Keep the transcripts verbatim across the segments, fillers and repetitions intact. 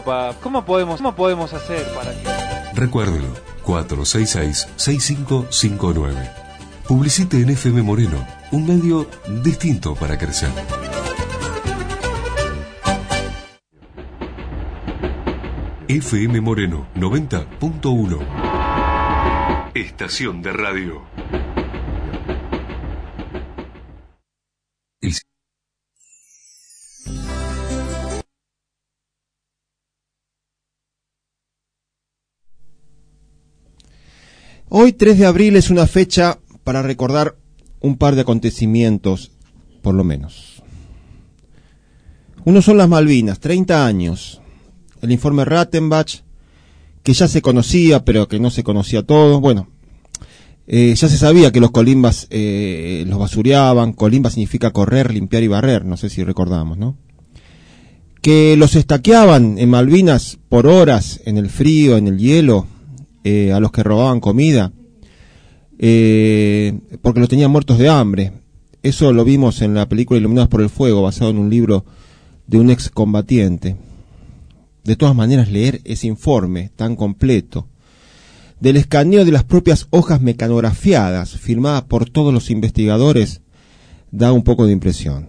¿Cómo podemos, cómo podemos hacer para que...? Recuérdelo, cuatro seis seis, seis cinco cinco nueve. Publicite en F M Moreno, un medio distinto para crecer. F M Moreno noventa punto uno. Estación de radio. El... Hoy, tres de abril, es una fecha para recordar un par de acontecimientos, por lo menos. Uno son las Malvinas, treinta años. El informe Rattenbach, que ya se conocía, pero que no se conocía todo. Bueno, eh, ya se sabía que los colimbas eh, los basureaban. Colimba significa correr, limpiar y barrer, no sé si recordamos, ¿no? Que los estaqueaban en Malvinas por horas, en el frío, en el hielo, eh, a los que robaban comida, eh, porque los tenían muertos de hambre. Eso lo vimos en la película Iluminados por el Fuego, basado en un libro de un excombatiente. De todas maneras, leer ese informe tan completo, del escaneo de las propias hojas mecanografiadas, firmadas por todos los investigadores, da un poco de impresión.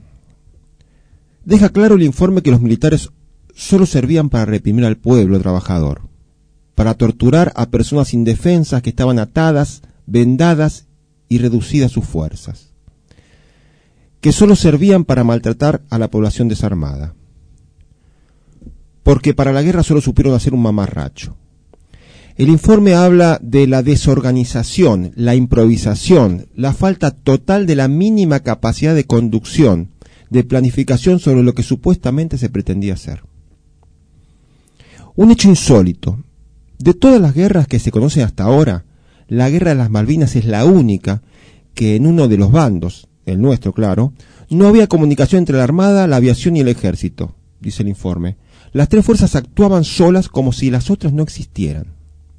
Deja claro el informe que los militares solo servían para reprimir al pueblo trabajador, para torturar a personas indefensas que estaban atadas, vendadas y reducidas sus fuerzas, que solo servían para maltratar a la población desarmada, porque para la guerra solo supieron hacer un mamarracho. El informe habla de la desorganización, la improvisación, la falta total de la mínima capacidad de conducción, de planificación sobre lo que supuestamente se pretendía hacer. Un hecho insólito. De todas las guerras que se conocen hasta ahora, la guerra de las Malvinas es la única que en uno de los bandos, el nuestro claro, no había comunicación entre la Armada, la aviación y el ejército, dice el informe. Las tres fuerzas actuaban solas como si las otras no existieran.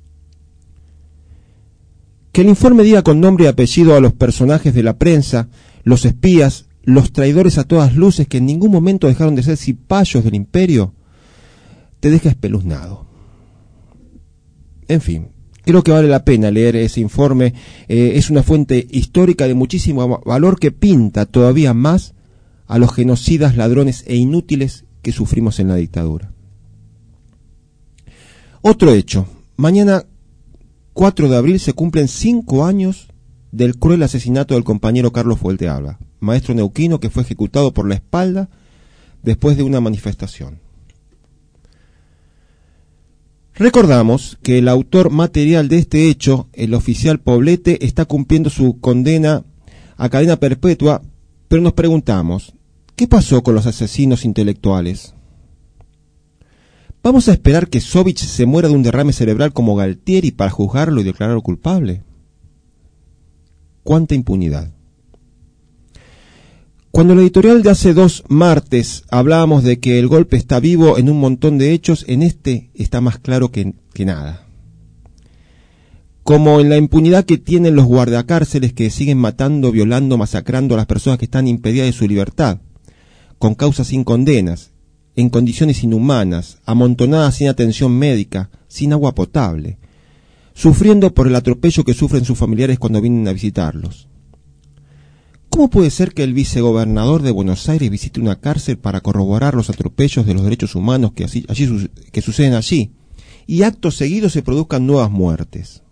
Que el informe diga con nombre y apellido a los personajes de la prensa, los espías, los traidores a todas luces que en ningún momento dejaron de ser cipayos del imperio, te deja espeluznado. En fin, creo que vale la pena leer ese informe. Eh, es una fuente histórica de muchísimo valor que pinta todavía más a los genocidas, ladrones e inútiles que sufrimos en la dictadura. Otro hecho. Mañana, cuatro de abril, se cumplen cinco años del cruel asesinato del compañero Carlos Fuentealba, maestro neuquino que fue ejecutado por la espalda después de una manifestación. Recordamos que el autor material de este hecho, el oficial Poblete, está cumpliendo su condena a cadena perpetua, pero nos preguntamos, ¿qué pasó con los asesinos intelectuales? ¿Vamos a esperar que Sovich se muera de un derrame cerebral como Galtieri para juzgarlo y declararlo culpable? ¿Cuánta impunidad? Cuando en el editorial de hace dos martes hablábamos de que el golpe está vivo en un montón de hechos, en este está más claro que, que nada. Como en la impunidad que tienen los guardacárceles que siguen matando, violando, masacrando a las personas que están impedidas de su libertad, con causas sin condenas, en condiciones inhumanas, amontonadas sin atención médica, sin agua potable, sufriendo por el atropello que sufren sus familiares cuando vienen a visitarlos. ¿Cómo puede ser que el vicegobernador de Buenos Aires visite una cárcel para corroborar los atropellos de los derechos humanos que, así, allí, que suceden allí y acto seguido se produzcan nuevas muertes?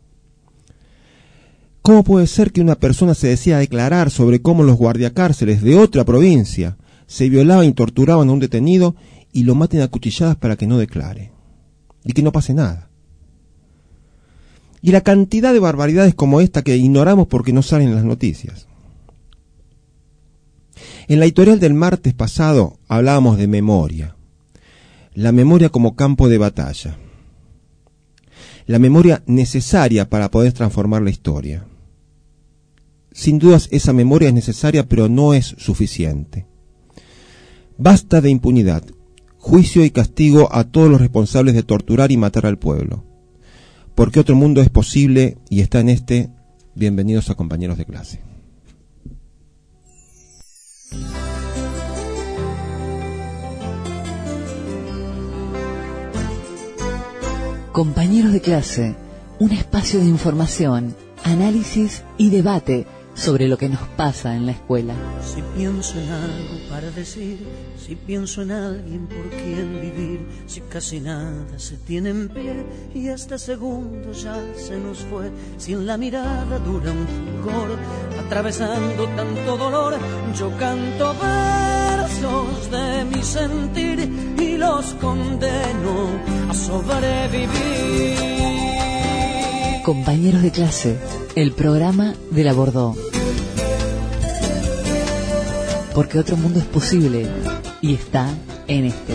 ¿Cómo puede ser que una persona se decida declarar sobre cómo los guardiacárceles de otra provincia se violaban y torturaban a un detenido y lo maten a cuchilladas para que no declare y que no pase nada? Y la cantidad de barbaridades como esta que ignoramos porque no salen en las noticias. En la editorial del martes pasado hablábamos de memoria, la memoria como campo de batalla, la memoria necesaria para poder transformar la historia. Sin dudas esa memoria es necesaria, pero no es suficiente. Basta de impunidad, juicio y castigo a todos los responsables de torturar y matar al pueblo, porque otro mundo es posible y está en este. Bienvenidos a Compañeros de Clase. Compañeros de clase, un espacio de información, análisis y debate sobre lo que nos pasa en la escuela. Si pienso en algo para decir, si pienso en alguien por quien vivir, si casi nada se tiene en pie y este segundo ya se nos fue, si en la mirada dura un fulgor, atravesando tanto dolor, yo canto versos de mi sentir y los condeno a sobrevivir. Compañeros de clase, el programa de la Bordó. Porque otro mundo es posible y está en este.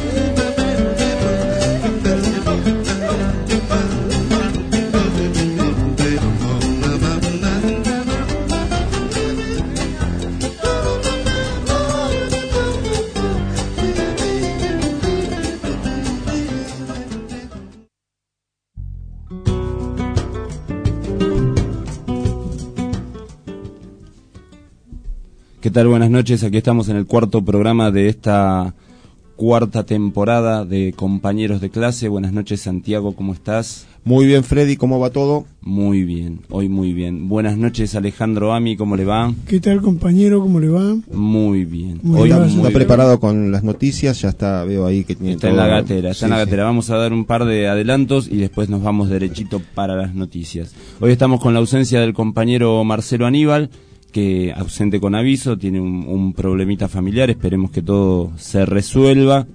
¿Qué tal? Buenas noches, aquí estamos en el cuarto programa de esta cuarta temporada de Compañeros de Clase. Buenas noches, Santiago, ¿cómo estás? Muy bien, Freddy, ¿cómo va todo? Muy bien, hoy muy bien. Buenas noches, Alejandro Ami, ¿cómo le va? ¿Qué tal, compañero? ¿Cómo le va? Muy bien. Muy hoy está, muy está bien. preparado con las noticias, ya está, veo ahí que tiene Está todo. en la gatera, está sí, en la sí. gatera. Vamos a dar un par de adelantos y después nos vamos derechito para las noticias. Hoy estamos con la ausencia del compañero Marcelo Aníbal, que ausente con aviso, tiene un, un problemita familiar, esperemos que todo se resuelva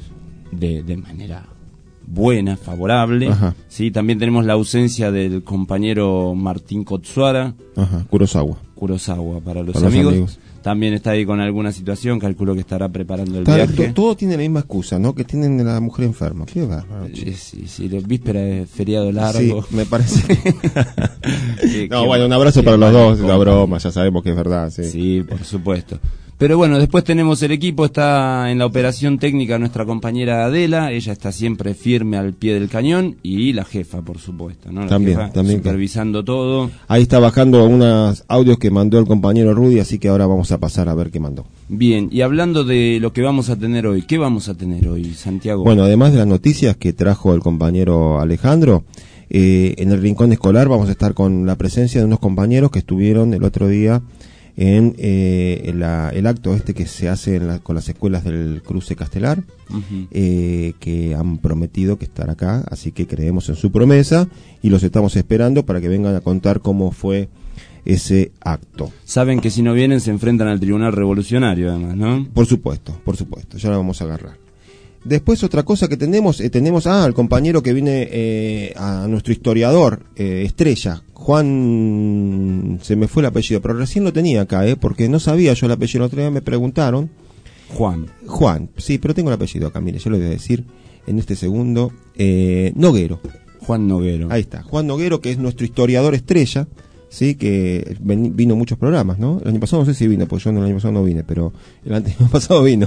de, de manera buena, favorable. Ajá. Sí, también tenemos la ausencia del compañero Martín Kotsuara, Ajá, Kurosawa. Kurosawa para los Para los amigos. amigos. También está ahí con alguna situación, calculo que estará preparando el Está- viaje. to- todo tiene la misma excusa, ¿no? Que tienen la mujer enferma. Qué bárbaro, Eh, che. Sí, sí, la víspera de feriado largo. Sí, me parece. Qué- No, qué- bueno, un abrazo qué para los mal dos, la compa. broma, ya sabemos que es verdad, sí. Sí, por supuesto. Pero bueno, después tenemos el equipo, está en la operación técnica nuestra compañera Adela, ella está siempre firme al pie del cañón, y la jefa, por supuesto, ¿no? La También, jefa también. supervisando todo. Ahí está bajando unos audios que mandó el compañero Rudy, así que ahora vamos a pasar a ver qué mandó. Bien, y hablando de lo que vamos a tener hoy, ¿qué vamos a tener hoy, Santiago? Bueno, además de las noticias que trajo el compañero Alejandro, eh, en el Rincón Escolar vamos a estar con la presencia de unos compañeros que estuvieron el otro día en eh, la- el acto este que se hace en la- con las escuelas del Cruce Castelar, Ujú. eh, que han prometido que estar acá, así que creemos en su promesa y los estamos esperando para que vengan a contar cómo fue ese acto. Saben que si no vienen se enfrentan al Tribunal Revolucionario, además, ¿no? Por supuesto, por supuesto, ya la vamos a agarrar. Después otra cosa que tenemos, eh, tenemos ah, al compañero que viene, eh, a nuestro historiador, eh, estrella, Juan, se me fue el apellido, pero recién lo tenía acá, eh, porque no sabía yo el apellido, el otro día me preguntaron. Juan. Juan, sí, pero tengo el apellido acá, mire, yo lo voy a decir en este segundo, eh, Noguero. Juan Noguero. Ahí está, Juan Noguero, que es nuestro historiador estrella, sí, que ven- vino a muchos programas, ¿no? El año pasado no sé si vino, porque yo el año pasado no vine, pero el año pasado vino.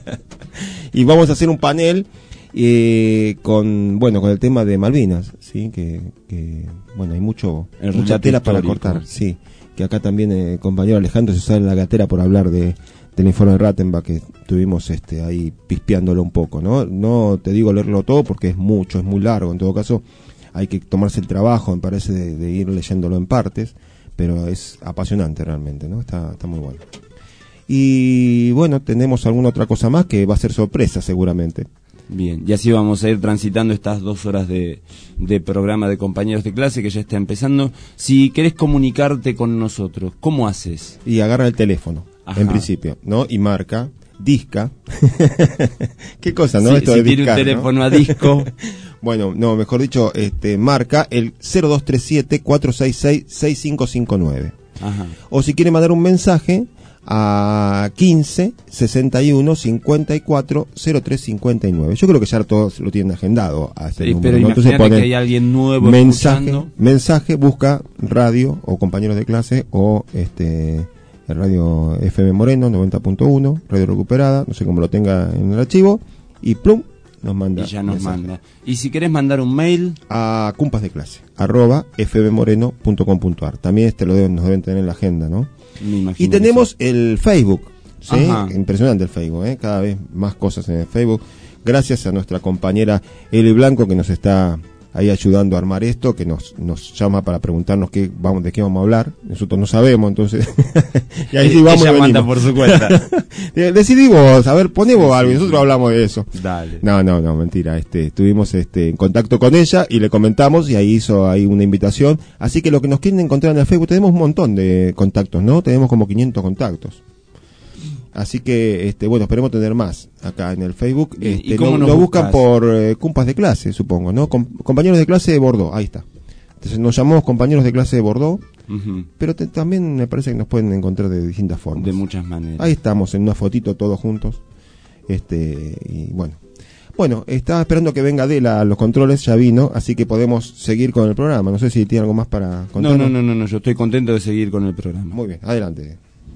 Y vamos a hacer un panel eh, con, bueno, con el tema de Malvinas, sí, que, que bueno, hay mucho, El mucha relato tela para histórico. cortar, sí, que acá también eh, el compañero Alejandro se sale en la gatera por hablar de del informe de Rattenbach, que estuvimos este ahí pispeándolo un poco, ¿no? No te digo leerlo todo porque es mucho, es muy largo, en todo caso hay que tomarse el trabajo, me parece, de, de ir leyéndolo en partes, pero es apasionante realmente, ¿no? Está, está muy bueno. Y bueno, tenemos alguna otra cosa más que va a ser sorpresa seguramente. Bien, y así vamos a ir transitando estas dos horas de, de programa de compañeros de clase que ya está empezando. Si querés comunicarte con nosotros, ¿cómo haces? Y agarra el teléfono, Ajá. en principio, ¿no? Y marca, disca. ¿Qué cosa, no? Si, Esto si de tiene un discar, ¿no? teléfono a disco, Bueno, no, mejor dicho, este marca el cero dos tres siete, cuatro seis seis, seis cinco cinco nueve. ajá. O si quiere mandar un mensaje a quince, sesenta y uno, cincuenta y cuatro, cero tres cincuenta y nueve. Yo creo que ya todos lo tienen agendado a este Sí, número, pero ¿no? Entonces imagínate ponen que hay alguien nuevo mensaje, escuchando. mensaje, busca radio o compañeros de clase o este el radio F M Moreno noventa punto uno, radio recuperada, no sé cómo lo tenga en el archivo, y plum, nos manda Y ya nos mensaje. manda. Y si querés mandar un mail, A cumpas de clase, arroba fmmoreno punto com punto ar. También este lo deben, nos deben tener en la agenda, ¿no? me imagino. Y tenemos el Facebook, ¿sí? Ajá. Impresionante el Facebook, ¿eh? Cada vez más cosas en el Facebook. Gracias a nuestra compañera Eli Blanco que nos está ahí ayudando a armar esto, que nos nos llama para preguntarnos qué vamos de qué vamos a hablar. Nosotros no sabemos, entonces y ahí sí vamos. Ella manda por su cuenta. Decidí vos, a ver, poné vos algo y nosotros hablamos de eso. Dale. No, no, no, mentira. Este, estuvimos este en contacto con ella y le comentamos y ahí hizo ahí una invitación. Así que lo que nos quieren encontrar en el Facebook, tenemos un montón de contactos, ¿no? Tenemos como quinientos contactos. Así que, este, bueno, esperemos tener más acá en el Facebook. Este, ¿Y cómo lo, nos lo buscan buscas? por eh, compas de clase, supongo, ¿no? Com- compañeros de clase de Bordeaux, ahí está. Entonces nos llamamos compañeros de clase de Bordeaux, Uh-huh. pero te, también me parece que nos pueden encontrar de distintas formas. De muchas maneras. Ahí estamos en una fotito todos juntos. Este, y bueno. Bueno, estaba esperando que venga Adela a los controles, ya vino, así que podemos seguir con el programa. No sé si tiene algo más para No, contarnos. no, no, no, no, yo estoy contento de seguir con el programa. Muy bien, adelante.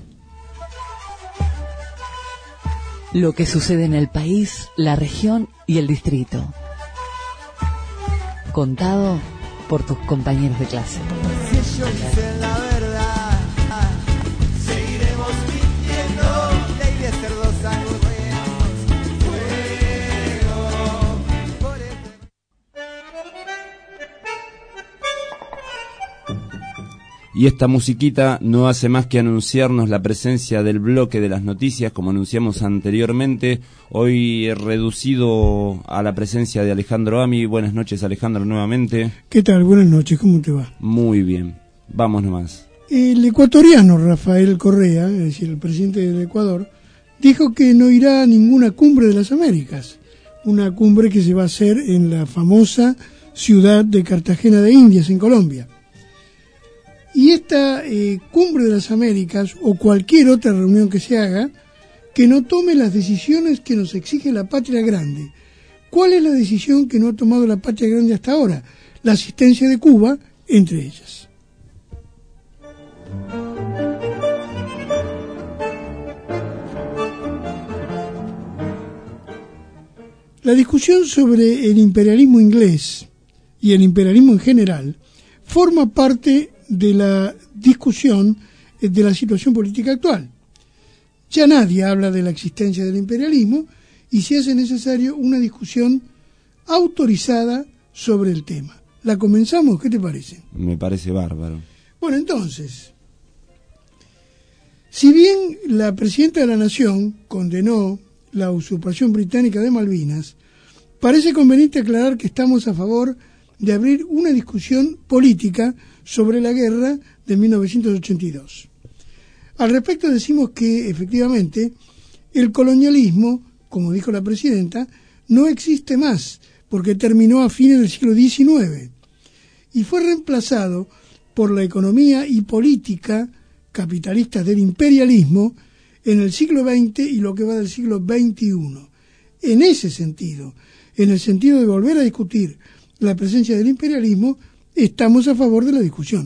Lo que sucede en el país, la región y el distrito. Contado por tus compañeros de clase. Si ellos dicen la verdad, seguiremos mintiendo. Ley de cerdos aburridos, fuego. Por este... Y esta musiquita no hace más que anunciarnos la presencia del bloque de las noticias, como anunciamos anteriormente. Hoy reducido a la presencia de Alejandro Ami. Buenas noches, Alejandro, nuevamente. ¿Qué tal? Buenas noches, ¿cómo te va? Muy bien, vamos nomás. El ecuatoriano Rafael Correa, es decir, el presidente del Ecuador, dijo que no irá a ninguna cumbre de las Américas, una cumbre que se va a hacer en la famosa ciudad de Cartagena de Indias, en Colombia. Y esta eh, cumbre de las Américas, o cualquier otra reunión que se haga, que no tome las decisiones que nos exige la patria grande. ¿Cuál es la decisión que no ha tomado la patria grande hasta ahora? La asistencia de Cuba, entre ellas. La discusión sobre el imperialismo inglés y el imperialismo en general forma parte de la discusión de la situación política actual. Ya nadie habla de la existencia del imperialismo y se hace necesario una discusión autorizada sobre el tema. ¿La comenzamos? ¿Qué te parece? Me parece bárbaro. Bueno, entonces, si bien la presidenta de la Nación condenó la usurpación británica de Malvinas, parece conveniente aclarar que estamos a favor de abrir una discusión política sobre la guerra de mil novecientos ochenta y dos. Al respecto decimos que, efectivamente, el colonialismo, como dijo la presidenta, no existe más, porque terminó a fines del siglo diecinueve y fue reemplazado por la economía y política capitalistas del imperialismo en el siglo veinte y lo que va del siglo veintiuno. En ese sentido, en el sentido de volver a discutir la presencia del imperialismo, estamos a favor de la discusión.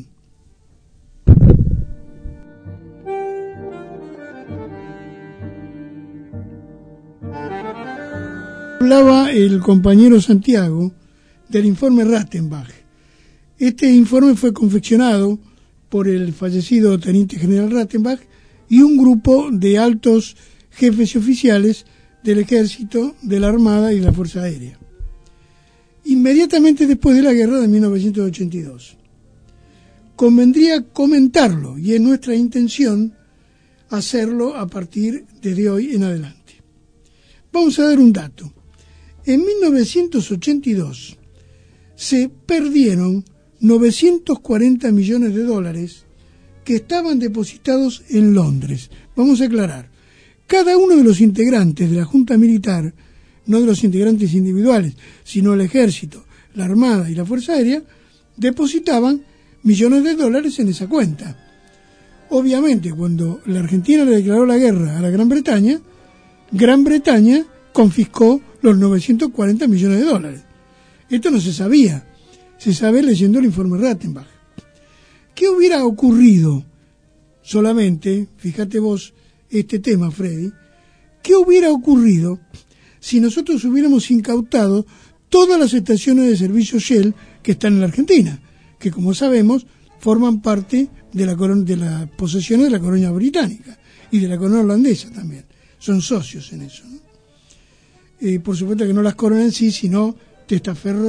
Hablaba el compañero Santiago del informe Rattenbach. Este informe fue confeccionado por el fallecido teniente general Rattenbach y un grupo de altos jefes y oficiales del Ejército, de la Armada y de la Fuerza Aérea, inmediatamente después de la guerra de mil novecientos ochenta y dos. Convendría comentarlo y es nuestra intención hacerlo a partir de hoy en adelante. Vamos a dar un dato. En mil novecientos ochenta y dos se perdieron novecientos cuarenta millones de dólares que estaban depositados en Londres. Vamos a aclarar. Cada uno de los integrantes de la Junta Militar, no de los integrantes individuales, sino el Ejército, la Armada y la Fuerza Aérea, depositaban millones de dólares en esa cuenta. Obviamente, cuando la Argentina le declaró la guerra a la Gran Bretaña, Gran Bretaña confiscó los novecientos cuarenta millones de dólares. Esto no se sabía, se sabe leyendo el informe Rattenbach. ¿Qué hubiera ocurrido solamente, fíjate vos este tema, Freddy, qué hubiera ocurrido si nosotros hubiéramos incautado todas las estaciones de servicio Shell que están en la Argentina, que como sabemos forman parte de la corona, de las posesiones de la corona británica y de la corona holandesa también, son socios en eso, ¿no? Eh, por supuesto que no las coronas en sí, sino testaferros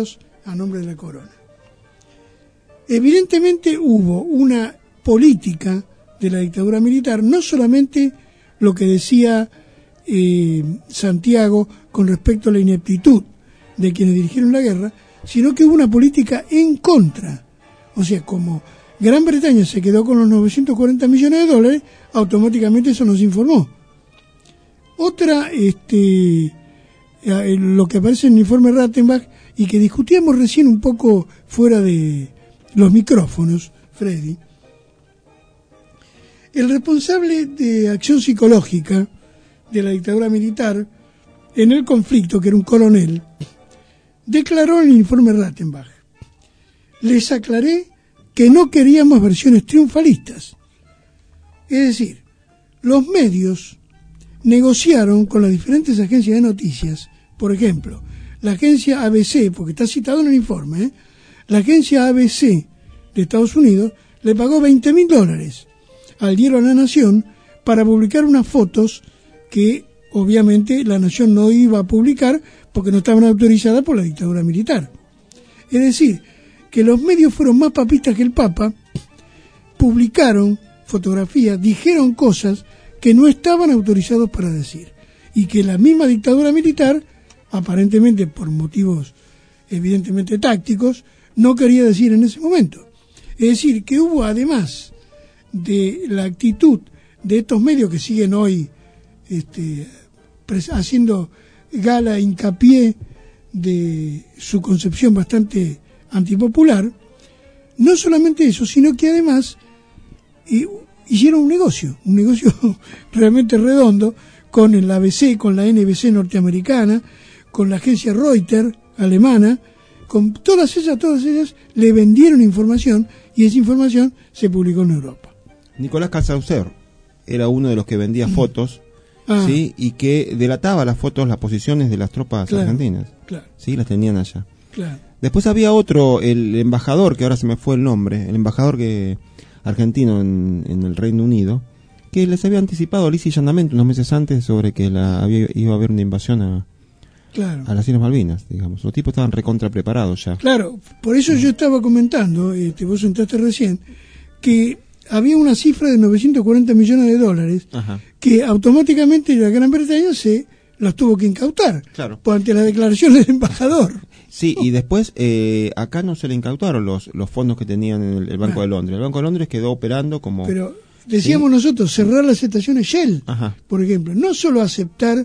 a nombre de la corona. Evidentemente hubo una política de la dictadura militar, no solamente lo que decía eh, Santiago con respecto a la ineptitud de quienes dirigieron la guerra, sino que hubo una política en contra. O sea, como Gran Bretaña se quedó con los novecientos cuarenta millones de dólares, automáticamente eso nos informó. Otra, este, lo que aparece en el informe Rattenbach, y que discutíamos recién un poco fuera de los micrófonos, Freddy, el responsable de acción psicológica de la dictadura militar en el conflicto, que era un coronel, declaró en el informe Rattenbach: les aclaré que no queríamos versiones triunfalistas. Es decir, los medios negociaron con las diferentes agencias de noticias. Por ejemplo, la agencia A B C, porque está citado en el informe, ¿eh? la agencia A B C de Estados Unidos le pagó veinte mil dólares al diario La Nación para publicar unas fotos que obviamente La Nación no iba a publicar porque no estaban autorizadas por la dictadura militar. Es decir, que los medios fueron más papistas que el Papa, publicaron fotografías, dijeron cosas que no estaban autorizados para decir, y que la misma dictadura militar, aparentemente por motivos evidentemente tácticos, no quería decir en ese momento. Es decir, que hubo, además de la actitud de estos medios que siguen hoy este, haciendo gala, hincapié de su concepción bastante antipopular, no solamente eso, sino que además eh, hicieron un negocio, un negocio realmente redondo con el A B C, con la N B C norteamericana, con la agencia Reuters alemana, con todas ellas, todas ellas le vendieron información y esa información se publicó en Europa. Nicolás Casauser era uno de los que vendía fotos, ah. ¿sí? Y que delataba las fotos, las posiciones de las tropas claro, argentinas. Claro. Sí, las tenían allá. Claro. Después había otro, el embajador, que ahora se me fue el nombre, el embajador que argentino en, en el Reino Unido, que les había anticipado lisa y llanamente unos meses antes sobre que la había, iba a haber una invasión a, claro. a las Islas Malvinas, digamos. Los tipos estaban recontra preparados ya. Claro, por eso yo estaba comentando, este, vos entraste recién, que había una cifra de novecientos cuarenta millones de dólares, ajá, que automáticamente la Gran Bretaña se los tuvo que incautar, claro, por ante las declaraciones del embajador. Sí, y después eh, acá no se le incautaron los los fondos que tenían en el, el Banco ah. de Londres. El Banco de Londres quedó operando como... Pero decíamos, ¿sí?, nosotros, cerrar las estaciones Shell, ajá, por ejemplo, no solo aceptar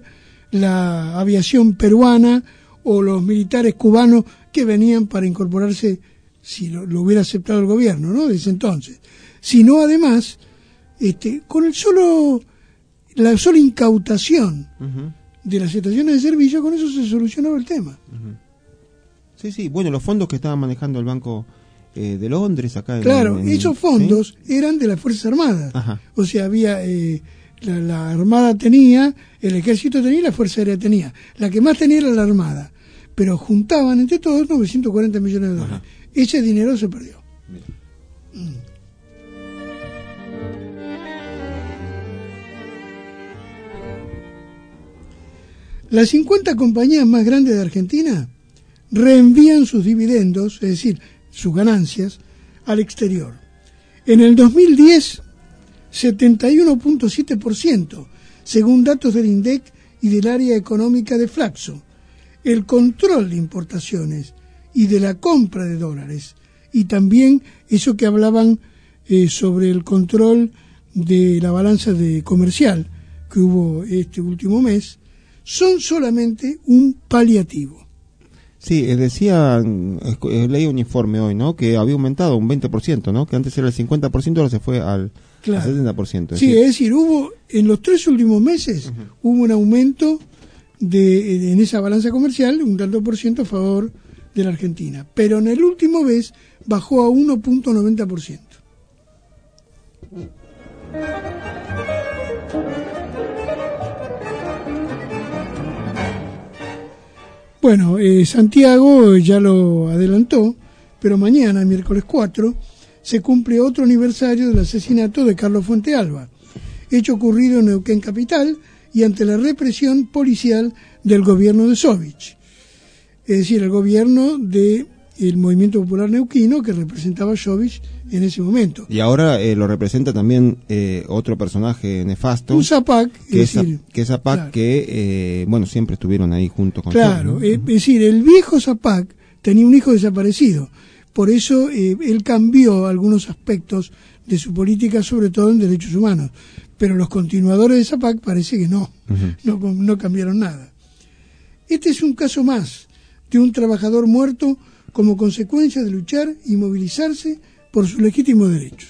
la aviación peruana o los militares cubanos que venían para incorporarse, si lo, lo hubiera aceptado el gobierno, ¿no?, desde entonces, sino además, este, con el solo, la sola incautación uh-huh. de las estaciones de servicio, con eso se solucionaba el tema. Uh-huh. Sí, sí, bueno, los fondos que estaba manejando el Banco eh, de Londres acá. Claro, en, en, esos fondos, ¿sí?, eran de las Fuerzas Armadas. Ajá. O sea, había, eh, la, la Armada tenía, el Ejército tenía y la Fuerza Aérea tenía. La que más tenía era la Armada. Pero juntaban entre todos novecientos cuarenta millones de dólares. Ajá. Ese dinero se perdió. Mm. Las cincuenta compañías más grandes de Argentina reenvían sus dividendos, es decir, sus ganancias, al exterior. En el dos mil diez, setenta y uno punto siete por ciento, según datos del INDEC y del área económica de Flaxo. El control de importaciones y de la compra de dólares, y también eso que hablaban eh, sobre el control de la balanza de comercial que hubo este último mes, son solamente un paliativo. Sí, decía, leí un informe hoy, ¿no?, que había aumentado un veinte por ciento, ¿no?, que antes era el cincuenta por ciento, ahora se fue al, claro, al setenta por ciento. Es sí, decir, es decir, hubo, en los tres últimos meses, uh-huh, hubo un aumento de, de en esa balanza comercial, un tanto por ciento a favor de la Argentina, pero en el último mes bajó a uno punto noventa por ciento. Bueno, eh, Santiago ya lo adelantó, pero mañana, miércoles cuatro, se cumple otro aniversario del asesinato de Carlos Fuentealba, hecho ocurrido en Neuquén capital y ante la represión policial del gobierno de Sovich. Es decir, el gobierno de el Movimiento Popular Neuquino, que representaba a Jovich en ese momento. Y ahora eh, lo representa también eh, otro personaje nefasto. Un Zapac, que es es, decir, que es Zapac, claro. que, eh, bueno, siempre estuvieron ahí junto con Claro, Jovich, eh, es decir, el viejo Zapac tenía un hijo desaparecido. Por eso eh, él cambió algunos aspectos de su política, sobre todo en derechos humanos. Pero los continuadores de Zapac parece que no, Uh-huh. no, no cambiaron nada. Este es un caso más de un trabajador muerto como consecuencia de luchar y movilizarse por sus legítimos derechos.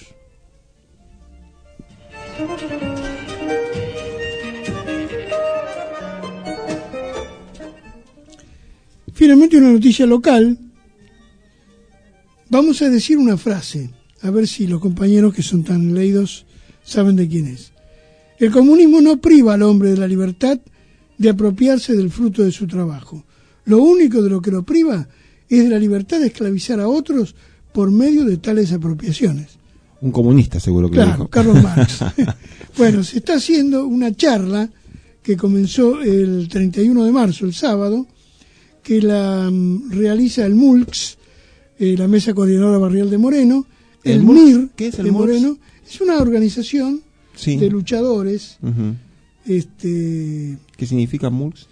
Finalmente, una noticia local. Vamos a decir una frase, a ver si los compañeros que son tan leídos saben de quién es. El comunismo no priva al hombre de la libertad de apropiarse del fruto de su trabajo. Lo único de lo que lo priva es de la libertad de esclavizar a otros por medio de tales apropiaciones. Un comunista, seguro que Claro, lo dijo. Carlos Marx. Bueno, se está haciendo una charla que comenzó el treinta y uno de marzo, el sábado, que la um, realiza el M U L X, eh, la Mesa Coordinadora Barrial de Moreno, el, ¿El M I R M U L X? ¿Qué es el de M U L X? Moreno, es una organización Sí. de luchadores. Uh-huh. este ¿Qué significa M U L X?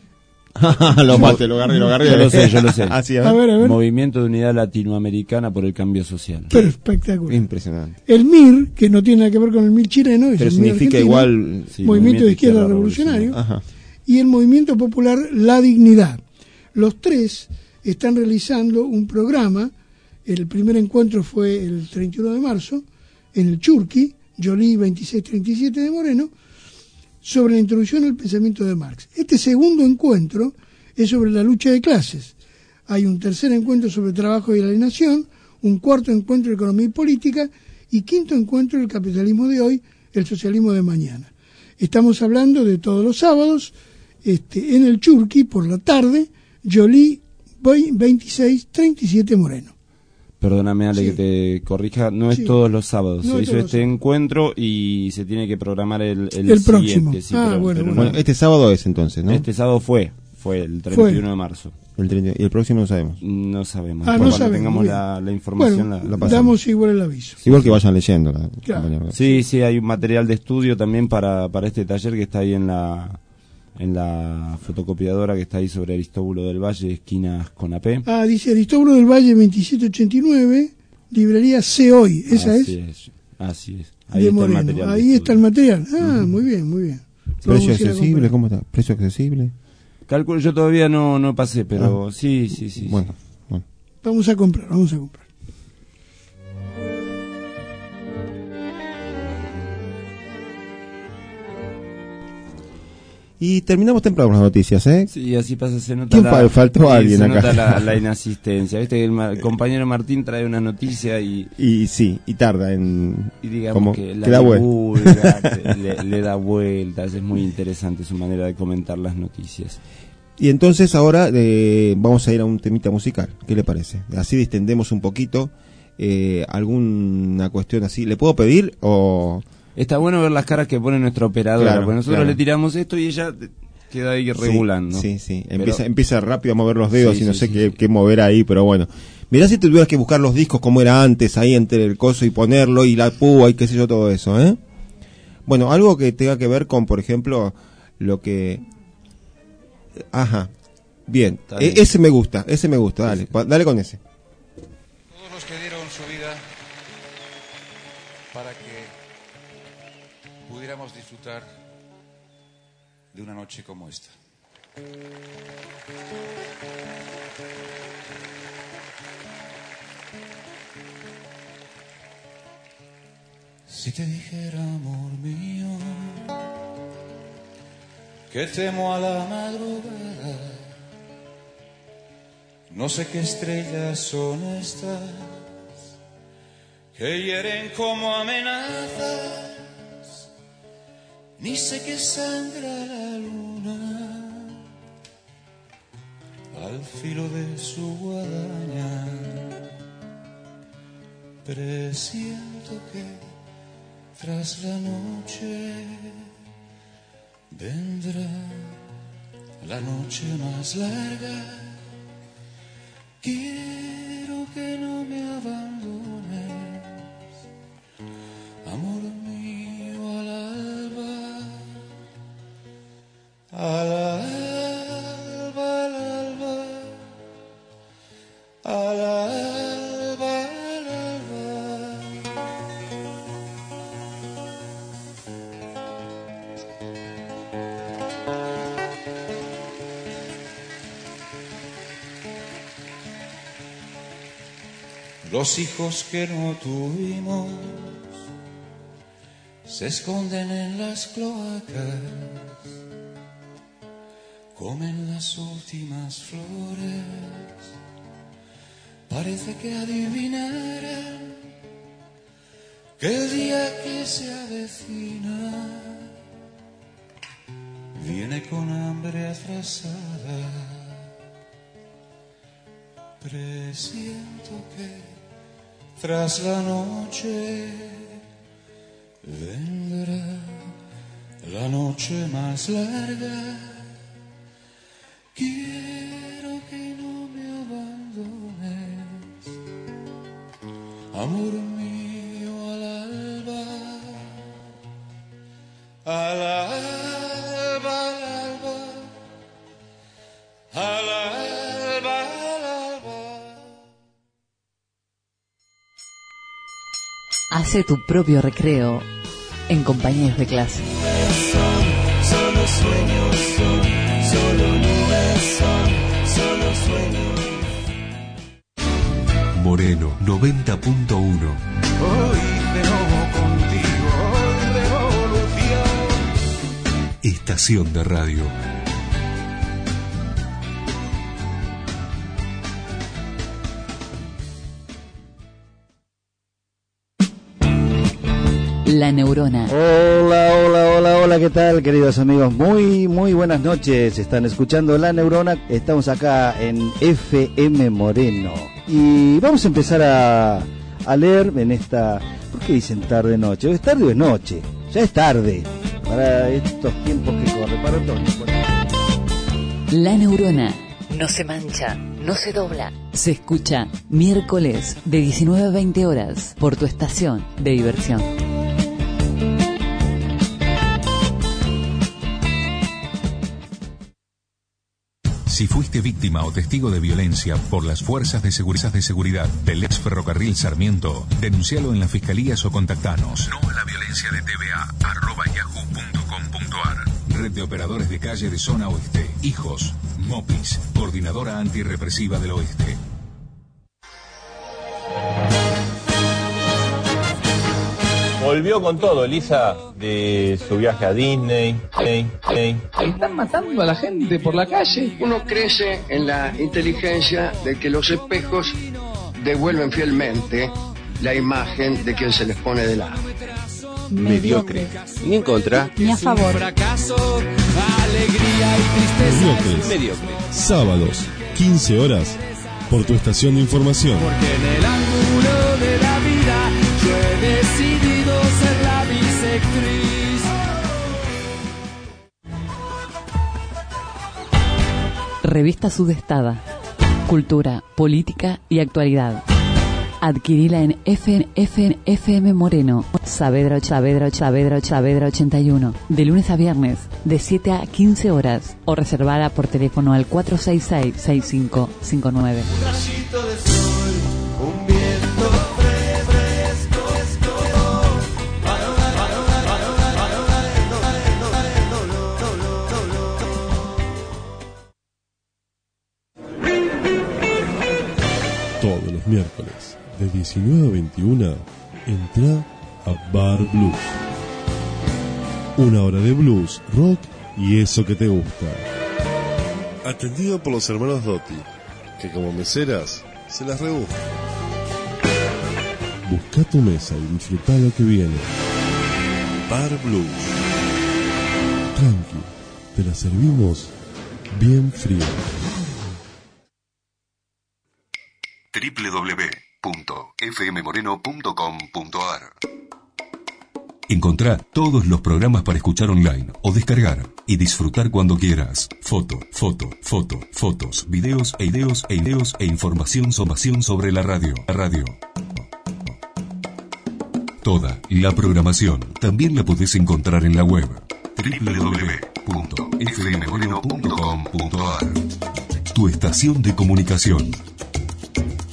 lo maté, lo agarré, lo agarré. Yo lo sé, yo lo sé. Así, A ver, a ver. Movimiento de Unidad Latinoamericana por el Cambio Social. Pero espectacular. Impresionante. El M I R, que no tiene nada que ver con el M I R chileno, es Pero el M I R significa argentino, igual. Sí, Movimiento de Izquierda Revolucionario, Ajá. y el Movimiento Popular La Dignidad. Los tres están realizando un programa. El primer encuentro fue el treinta y uno de marzo en el Churqui, Jolie veintiséis treinta y siete de Moreno, sobre la introducción al pensamiento de Marx. Este segundo encuentro es sobre la lucha de clases. Hay un tercer encuentro sobre trabajo y alienación, un cuarto encuentro de economía y política, y quinto encuentro del capitalismo de hoy, el socialismo de mañana. Estamos hablando de todos los sábados, este, en el Churqui, por la tarde, Jolie veintiséis treinta y siete Moreno. Perdóname, Ale, Sí. que te corrija, no es Sí. todos los sábados. No se es hizo todos este los sábados. encuentro y se tiene que programar el, el, El siguiente. próximo. Sí, Ah, pero- bueno, pero bueno. no. Bueno, este sábado es entonces, ¿no? Este sábado fue, fue el treinta y uno de marzo. El treinta, y el próximo no sabemos. No sabemos. Ah, no Cuando sabemos, tengamos muy bien. la, la información Bueno, la, la pasamos. damos igual el aviso. Igual que vayan leyendo. La, Claro. compañera. Sí, sí, hay un material de estudio también para, para este taller que está ahí en la en la fotocopiadora que está ahí sobre Aristóbulo del Valle, esquinas con A P. Ah, dice Aristóbulo del Valle veintisiete ochenta y nueve, librería C Hoy, esa Así es, es. Así es. Ahí de está Moreno. el material. de Ahí está el estudio. material. Ah, muy bien, muy bien. Lo ¿Precio vamos a ir a accesible? comprar. ¿Cómo está? ¿Precio accesible? Calculo, yo todavía no, no pasé, pero Ah. sí, sí, sí. Bueno, bueno. Vamos a comprar, vamos a comprar. Y terminamos temprano con las noticias, ¿eh? Sí, así pasa, se nota ¿Quién la, fal- faltó sí, alguien se acá? nota la, la inasistencia. Viste que el, ma- el compañero Martín trae una noticia y, Y sí, y tarda en... y digamos Como que que la da vuelta. divulga, te- le, le da vueltas. Es muy interesante su manera de comentar las noticias. Y entonces ahora eh, vamos a ir a un temita musical. ¿Qué le parece? Así distendemos un poquito eh, alguna cuestión así. ¿Le puedo pedir o...? Está bueno ver las caras que pone nuestra operadora, Claro, porque nosotros claro. le tiramos esto y ella queda ahí regulando. Sí, sí, sí. Pero- Empieza, empieza rápido a mover los dedos Sí, y no sí, sé sí, qué, sí. qué mover ahí, pero bueno. Mirá si tuvieras que buscar los discos como era antes, ahí entre el coso y ponerlo y la púa y qué sé yo, todo eso, ¿eh? Bueno, algo que tenga que ver con, por ejemplo, lo que... Ajá. Bien. Está bien. E- ese me gusta, ese me gusta, dale, pa- dale con ese. Todos los que dieron su vida para que pudiéramos disfrutar de una noche como esta. Si te dijera, amor mío, que temo a la madrugada, no sé qué estrellas son estas que hieren como amenazas, ni sé qué sangra la luna al filo de su guadaña. Presiento que tras la noche vendrá la noche más larga. Quiero al alba, al alba. Los hijos que no tuvimos se esconden en las cloacas, comen las últimas flores, parece que adivinaran que el día que se avecina viene con hambre atrasada. Presiento que tras la noche vendrá la noche más larga. Quiero que no me abandones, amor mío, al alba, al alba, al alba, al alba, al alba. Hace tu propio recreo en Compañeros de Clase. Son solo sueños, son solo nubes, son solo sueños. Moreno noventa punto uno. Hoy de nuevo contigo, hoy revolución. Estación de radio. La Neurona. Hola, hola, hola, hola, ¿qué tal, queridos amigos? Muy, muy buenas noches. Están escuchando La Neurona. Estamos acá en F M Moreno. Y vamos a empezar a, a leer en esta... ¿Por qué dicen tarde-noche? ¿Es tarde o es noche? Ya es tarde. Para estos tiempos que corren, para otoño. La Neurona. No se mancha, no se dobla. Se escucha miércoles de diecinueve a veinte horas por tu estación de diversión. Si fuiste víctima o testigo de violencia por las fuerzas de seguridad, de seguridad del ex ferrocarril Sarmiento, denuncialo en las fiscalías o contactanos. No a la violencia de T V A, arroba yahoo punto com punto ar. Red de Operadores de Calle de Zona Oeste. Hijos. Mopis. Coordinadora Antirrepresiva del Oeste. Volvió con todo, Elisa, de su viaje a Disney. Disney, Disney. Están matando a la gente por la calle. Uno crece en la inteligencia de que los espejos devuelven fielmente la imagen de quien se les pone de lado. Mediocre. Ni en contra. Ni a favor. Mediocres. Mediocre. Sábados, quince horas, por tu estación de información. Porque en el ángulo de la vida yo he decidido ser la bisectriz. Revista Sudestada. Cultura, política y actualidad. Adquirila en F, F, F M Moreno, Saavedra, Saavedra, Saavedra, Saavedra ochenta y uno, de lunes a viernes, de siete a quince horas, o reservada por teléfono al cuatro seis seis, seis cinco cinco nueve. Un rayito de sol, un viento fresco, fresco. Todos los miércoles, de diecinueve a veintiuno, entra a Bar Blues. Una hora de blues, rock y eso que te gusta. Atendido por los hermanos Dotti, que como meseras se las rebuscan. Busca tu mesa y disfruta lo que viene. Bar Blues. Tranqui, te la servimos bien fría. doble u doble u doble u punto f m moreno punto com punto ar. Encontrá todos los programas para escuchar online o descargar y disfrutar cuando quieras. Foto, foto, foto, fotos, videos e ideos e ideos e información, información sobre la radio. La radio. Toda la programación también la podés encontrar en la web doble u doble u doble u punto f m moreno punto com punto ar. Tu estación de comunicación.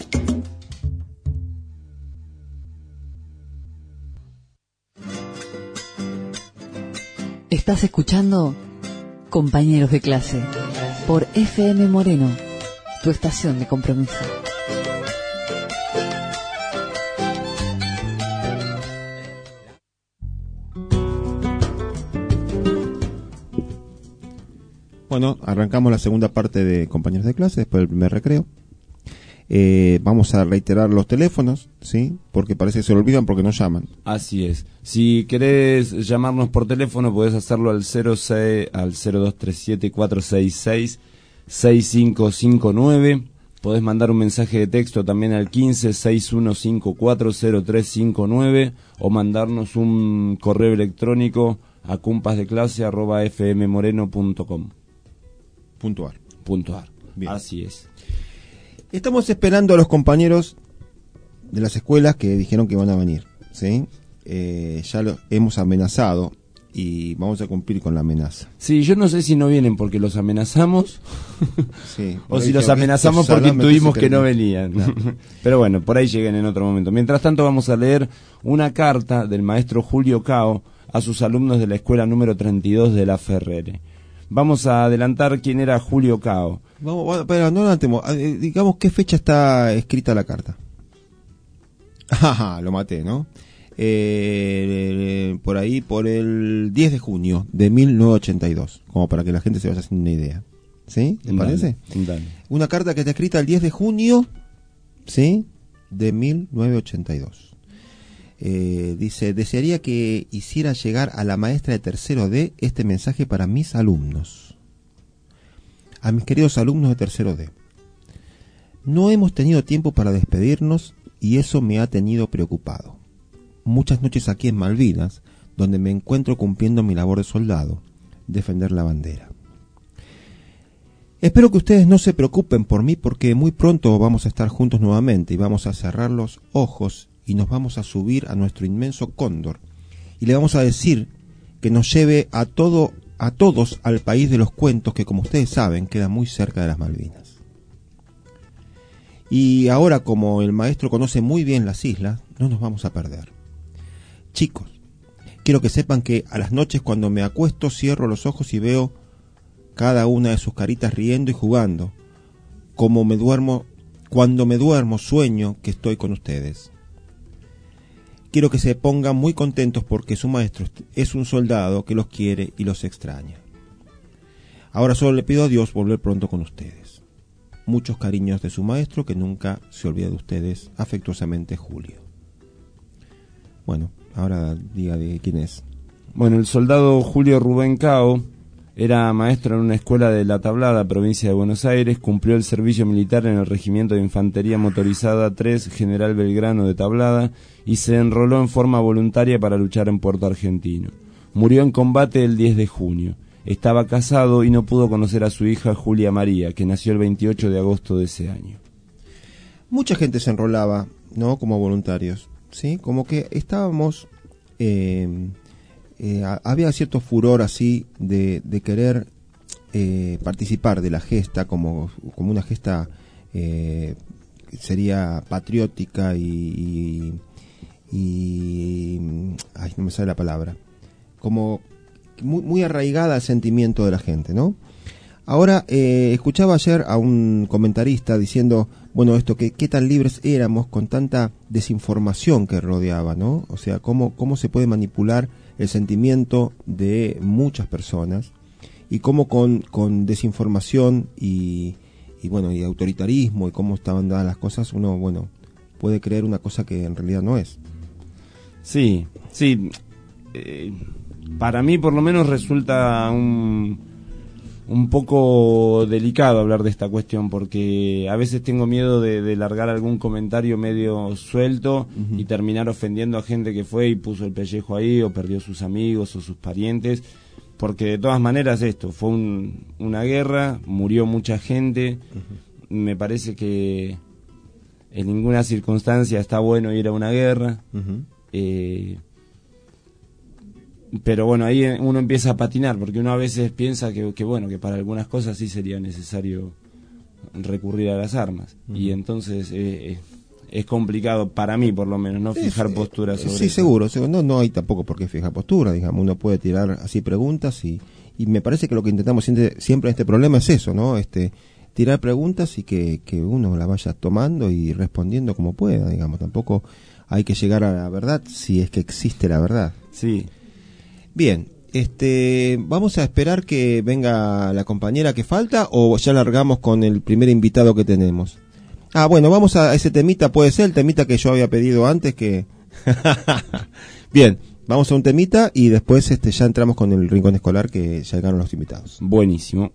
Estás escuchando Compañeros de Clase por F M Moreno, tu estación de compromiso. Bueno, arrancamos la segunda parte de Compañeros de Clase después del primer recreo. Eh, vamos a reiterar los teléfonos, ¿sí? Porque parece que se lo olvidan porque no llaman. Así es. Si querés llamarnos por teléfono, podés hacerlo al cero seis, al cero dos tres siete cuatro seis seis seis cinco cinco nueve. Podés mandar un mensaje de texto también al quince seis uno cinco cuatro cero tres cinco nueve o mandarnos un correo electrónico a compasdeclase arroba fmmoreno punto com. Puntuar. Puntuar. Bien. Así es. Estamos esperando a los compañeros de las escuelas que dijeron que van a venir, ¿sí? Eh, ya los hemos amenazado y vamos a cumplir con la amenaza. Sí, yo no sé si no vienen porque los amenazamos sí, o si los amenazamos porque intuimos que no venían. No. Pero bueno, por ahí lleguen en otro momento. Mientras tanto vamos a leer una carta del maestro Julio Cao a sus alumnos de la escuela número treinta y dos de La Ferrere. Vamos a adelantar quién era Julio Cao. Vamos, bueno, pero no adelantemos. Eh, digamos qué fecha está escrita la carta. Ajá, lo maté, ¿no? Eh, por ahí, por el diez de junio de mil novecientos ochenta y dos, como para que la gente se vaya haciendo una idea. ¿Sí? ¿Te parece? Dale. Una carta que está escrita el diez de junio, ¿sí? De mil novecientos ochenta y dos. Eh, dice, desearía que hiciera llegar a la maestra de tercero D este mensaje para mis alumnos. A mis queridos alumnos de tercero D. No hemos tenido tiempo para despedirnos y eso me ha tenido preocupado. Muchas noches aquí en Malvinas, donde me encuentro cumpliendo mi labor de soldado, defender la bandera. Espero que ustedes no se preocupen por mí porque muy pronto vamos a estar juntos nuevamente y vamos a cerrar los ojos y nos vamos a subir a nuestro inmenso cóndor y le vamos a decir que nos lleve a todo a todos al país de los cuentos que, como ustedes saben, queda muy cerca de las Malvinas. Y ahora, como el maestro conoce muy bien las islas, no nos vamos a perder. Chicos, quiero que sepan que a las noches cuando me acuesto cierro los ojos y veo cada una de sus caritas riendo y jugando. Como me duermo, cuando me duermo sueño que estoy con ustedes. Quiero que se pongan muy contentos porque su maestro es un soldado que los quiere y los extraña. Ahora solo le pido a Dios volver pronto con ustedes. Muchos cariños de su maestro que nunca se olvida de ustedes. Afectuosamente, Julio. Bueno, ahora diga de quién es. Bueno, el soldado Julio Rubén Cao era maestro en una escuela de La Tablada, provincia de Buenos Aires, cumplió el servicio militar en el Regimiento de Infantería Motorizada tres General Belgrano de Tablada y se enroló en forma voluntaria para luchar en Puerto Argentino. Murió en combate el diez de junio. Estaba casado y no pudo conocer a su hija Julia María, que nació el veintiocho de agosto de ese año. Mucha gente se enrolaba, ¿no? Como voluntarios, ¿sí? Como que estábamos... Eh, Eh, había cierto furor así de, de querer eh, participar de la gesta como, como una gesta eh, sería patriótica y, y, y ay, no me sale la palabra, como muy, muy arraigada al sentimiento de la gente, ¿no? Ahora eh, escuchaba ayer a un comentarista diciendo, bueno, esto que qué tan libres éramos con tanta desinformación que rodeaba, ¿no? O sea, cómo cómo se puede manipular el sentimiento de muchas personas y cómo con, con desinformación y, y bueno y autoritarismo y cómo estaban dadas las cosas uno bueno puede creer una cosa que en realidad no es. Sí, sí. Eh, para mí por lo menos resulta un un poco delicado hablar de esta cuestión porque a veces tengo miedo de, de largar algún comentario medio suelto uh-huh. y terminar ofendiendo a gente que fue y puso el pellejo ahí o perdió sus amigos o sus parientes, porque de todas maneras esto fue un, una guerra, murió mucha gente, uh-huh. me parece que en ninguna circunstancia está bueno ir a una guerra, uh-huh. eh, pero bueno, ahí uno empieza a patinar, porque uno a veces piensa que, que bueno, que para algunas cosas sí sería necesario recurrir a las armas, uh-huh. y entonces eh, es complicado para mí, por lo menos, no fijar sí, posturas sobre sí, eso. seguro, seguro. No, no hay tampoco por qué fijar postura, digamos. Uno puede tirar así preguntas y, y me parece que lo que intentamos siempre, siempre en este problema es eso, ¿no? Este, tirar preguntas y que, que uno la vaya tomando y respondiendo como pueda, digamos. Tampoco hay que llegar a la verdad si es que existe la verdad. Sí. Bien, este, vamos a esperar que venga la compañera que falta o ya largamos con el primer invitado que tenemos. Ah, bueno, vamos a ese temita, puede ser el temita que yo había pedido antes que... Bien, vamos a un temita y después este ya entramos con el rincón escolar que ya llegaron los invitados. Buenísimo.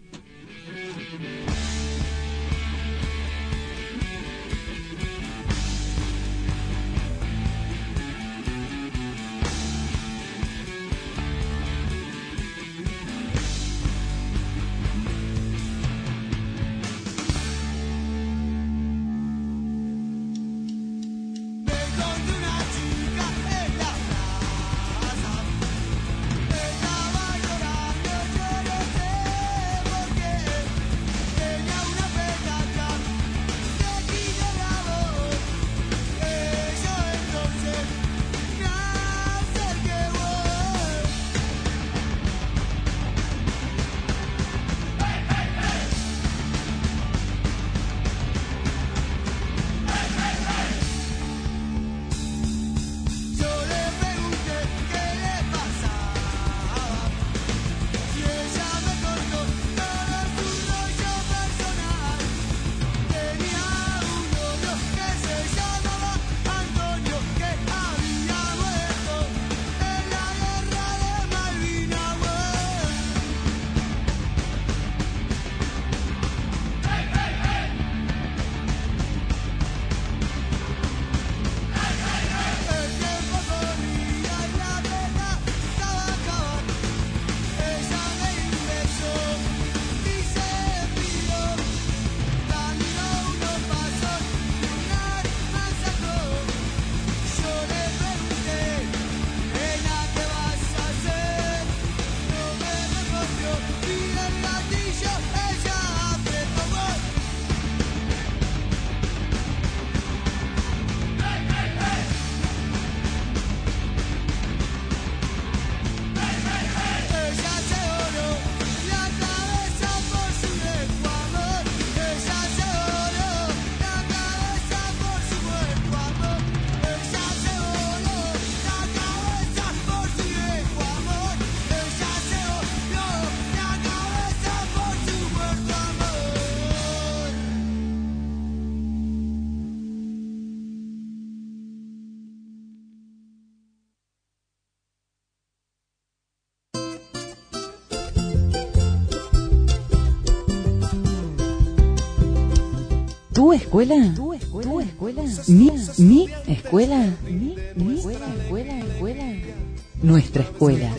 ¿Tu escuela? ¿Tu escuela? ¿Tu escuela? ¿Mi, mi escuela? ¿Mi, mi escuela? ¿Escuela? ¿Escuela? Nuestra escuela.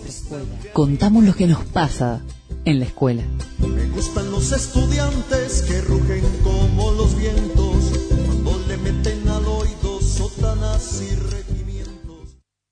Contamos lo que nos pasa en la escuela. Me gustan los estudiantes que rugen como los vientos cuando le meten al oído sotanas y regimientos.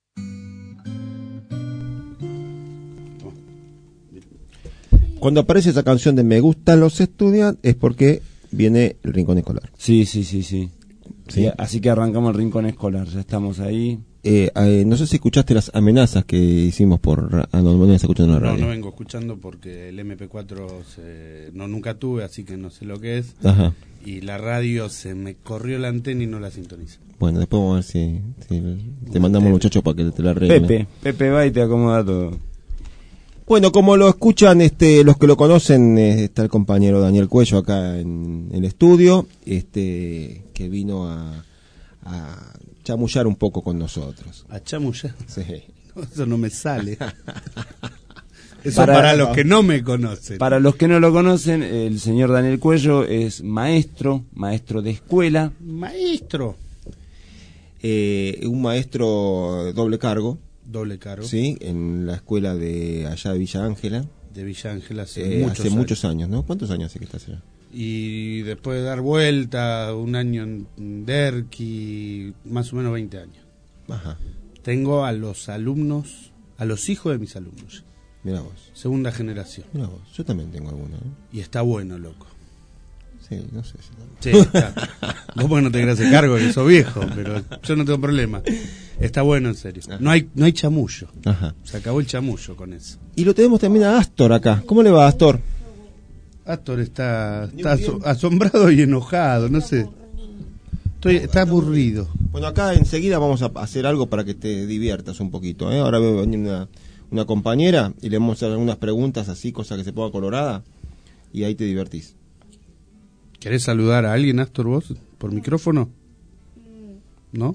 Cuando aparece esa canción de Me gustan los estudiantes es porque viene el rincón escolar. Sí, sí, sí, sí. ¿Sí? Y así que arrancamos el rincón escolar, ya estamos ahí. Eh, eh, no sé si escuchaste las amenazas que hicimos por... Ah, no, no venís escuchando en la radio. No, no vengo escuchando porque el eme pe cuatro se, no nunca tuve, así que no sé lo que es. Ajá. Y la radio se me corrió la antena y no la sintoniza. Bueno, después vamos a ver si, si te mandamos muchachos para que te la arreglen. Pepe, Pepe va y te acomoda todo. Bueno, como lo escuchan este, los que lo conocen, eh, está el compañero Daniel Cuello acá en el estudio, este, que vino a, a chamullar un poco con nosotros. ¿A chamullar? Sí. No, eso no me sale. Eso Para, para los que no me conocen. Para los que no lo conocen, el señor Daniel Cuello es maestro, maestro de escuela. Maestro. Eh, un maestro doble cargo. Doble cargo. Sí, en la escuela de allá de Villa Ángela. De Villa Ángela hace, eh, muchos, hace años. muchos años, ¿no? ¿Cuántos años hace que estás allá? Y después de dar vuelta, un año en Derqui, más o menos veinte años. Ajá. Tengo a los alumnos, a los hijos de mis alumnos. Mirá vos. Segunda generación. Mirá vos, yo también tengo alguno, ¿eh? Y está bueno, loco. Sí, no sé. Sí, está. Vos porque no te querés hacer cargo que sos viejo, pero yo no tengo problema. Está bueno, en serio. No hay no hay chamullo. Ajá. Se acabó el chamullo con eso. Y lo tenemos también a Astor acá. ¿Cómo le va, Astor? Astor está, está aso- asombrado y enojado, no sé. Estoy, está aburrido. Bueno, acá enseguida vamos a hacer algo para que te diviertas un poquito, ¿eh? Ahora veo venir una, una compañera y le vamos a hacer algunas preguntas así, cosa que se ponga colorada, y ahí te divertís. ¿Querés saludar a alguien, Astor, vos, por micrófono? ¿No?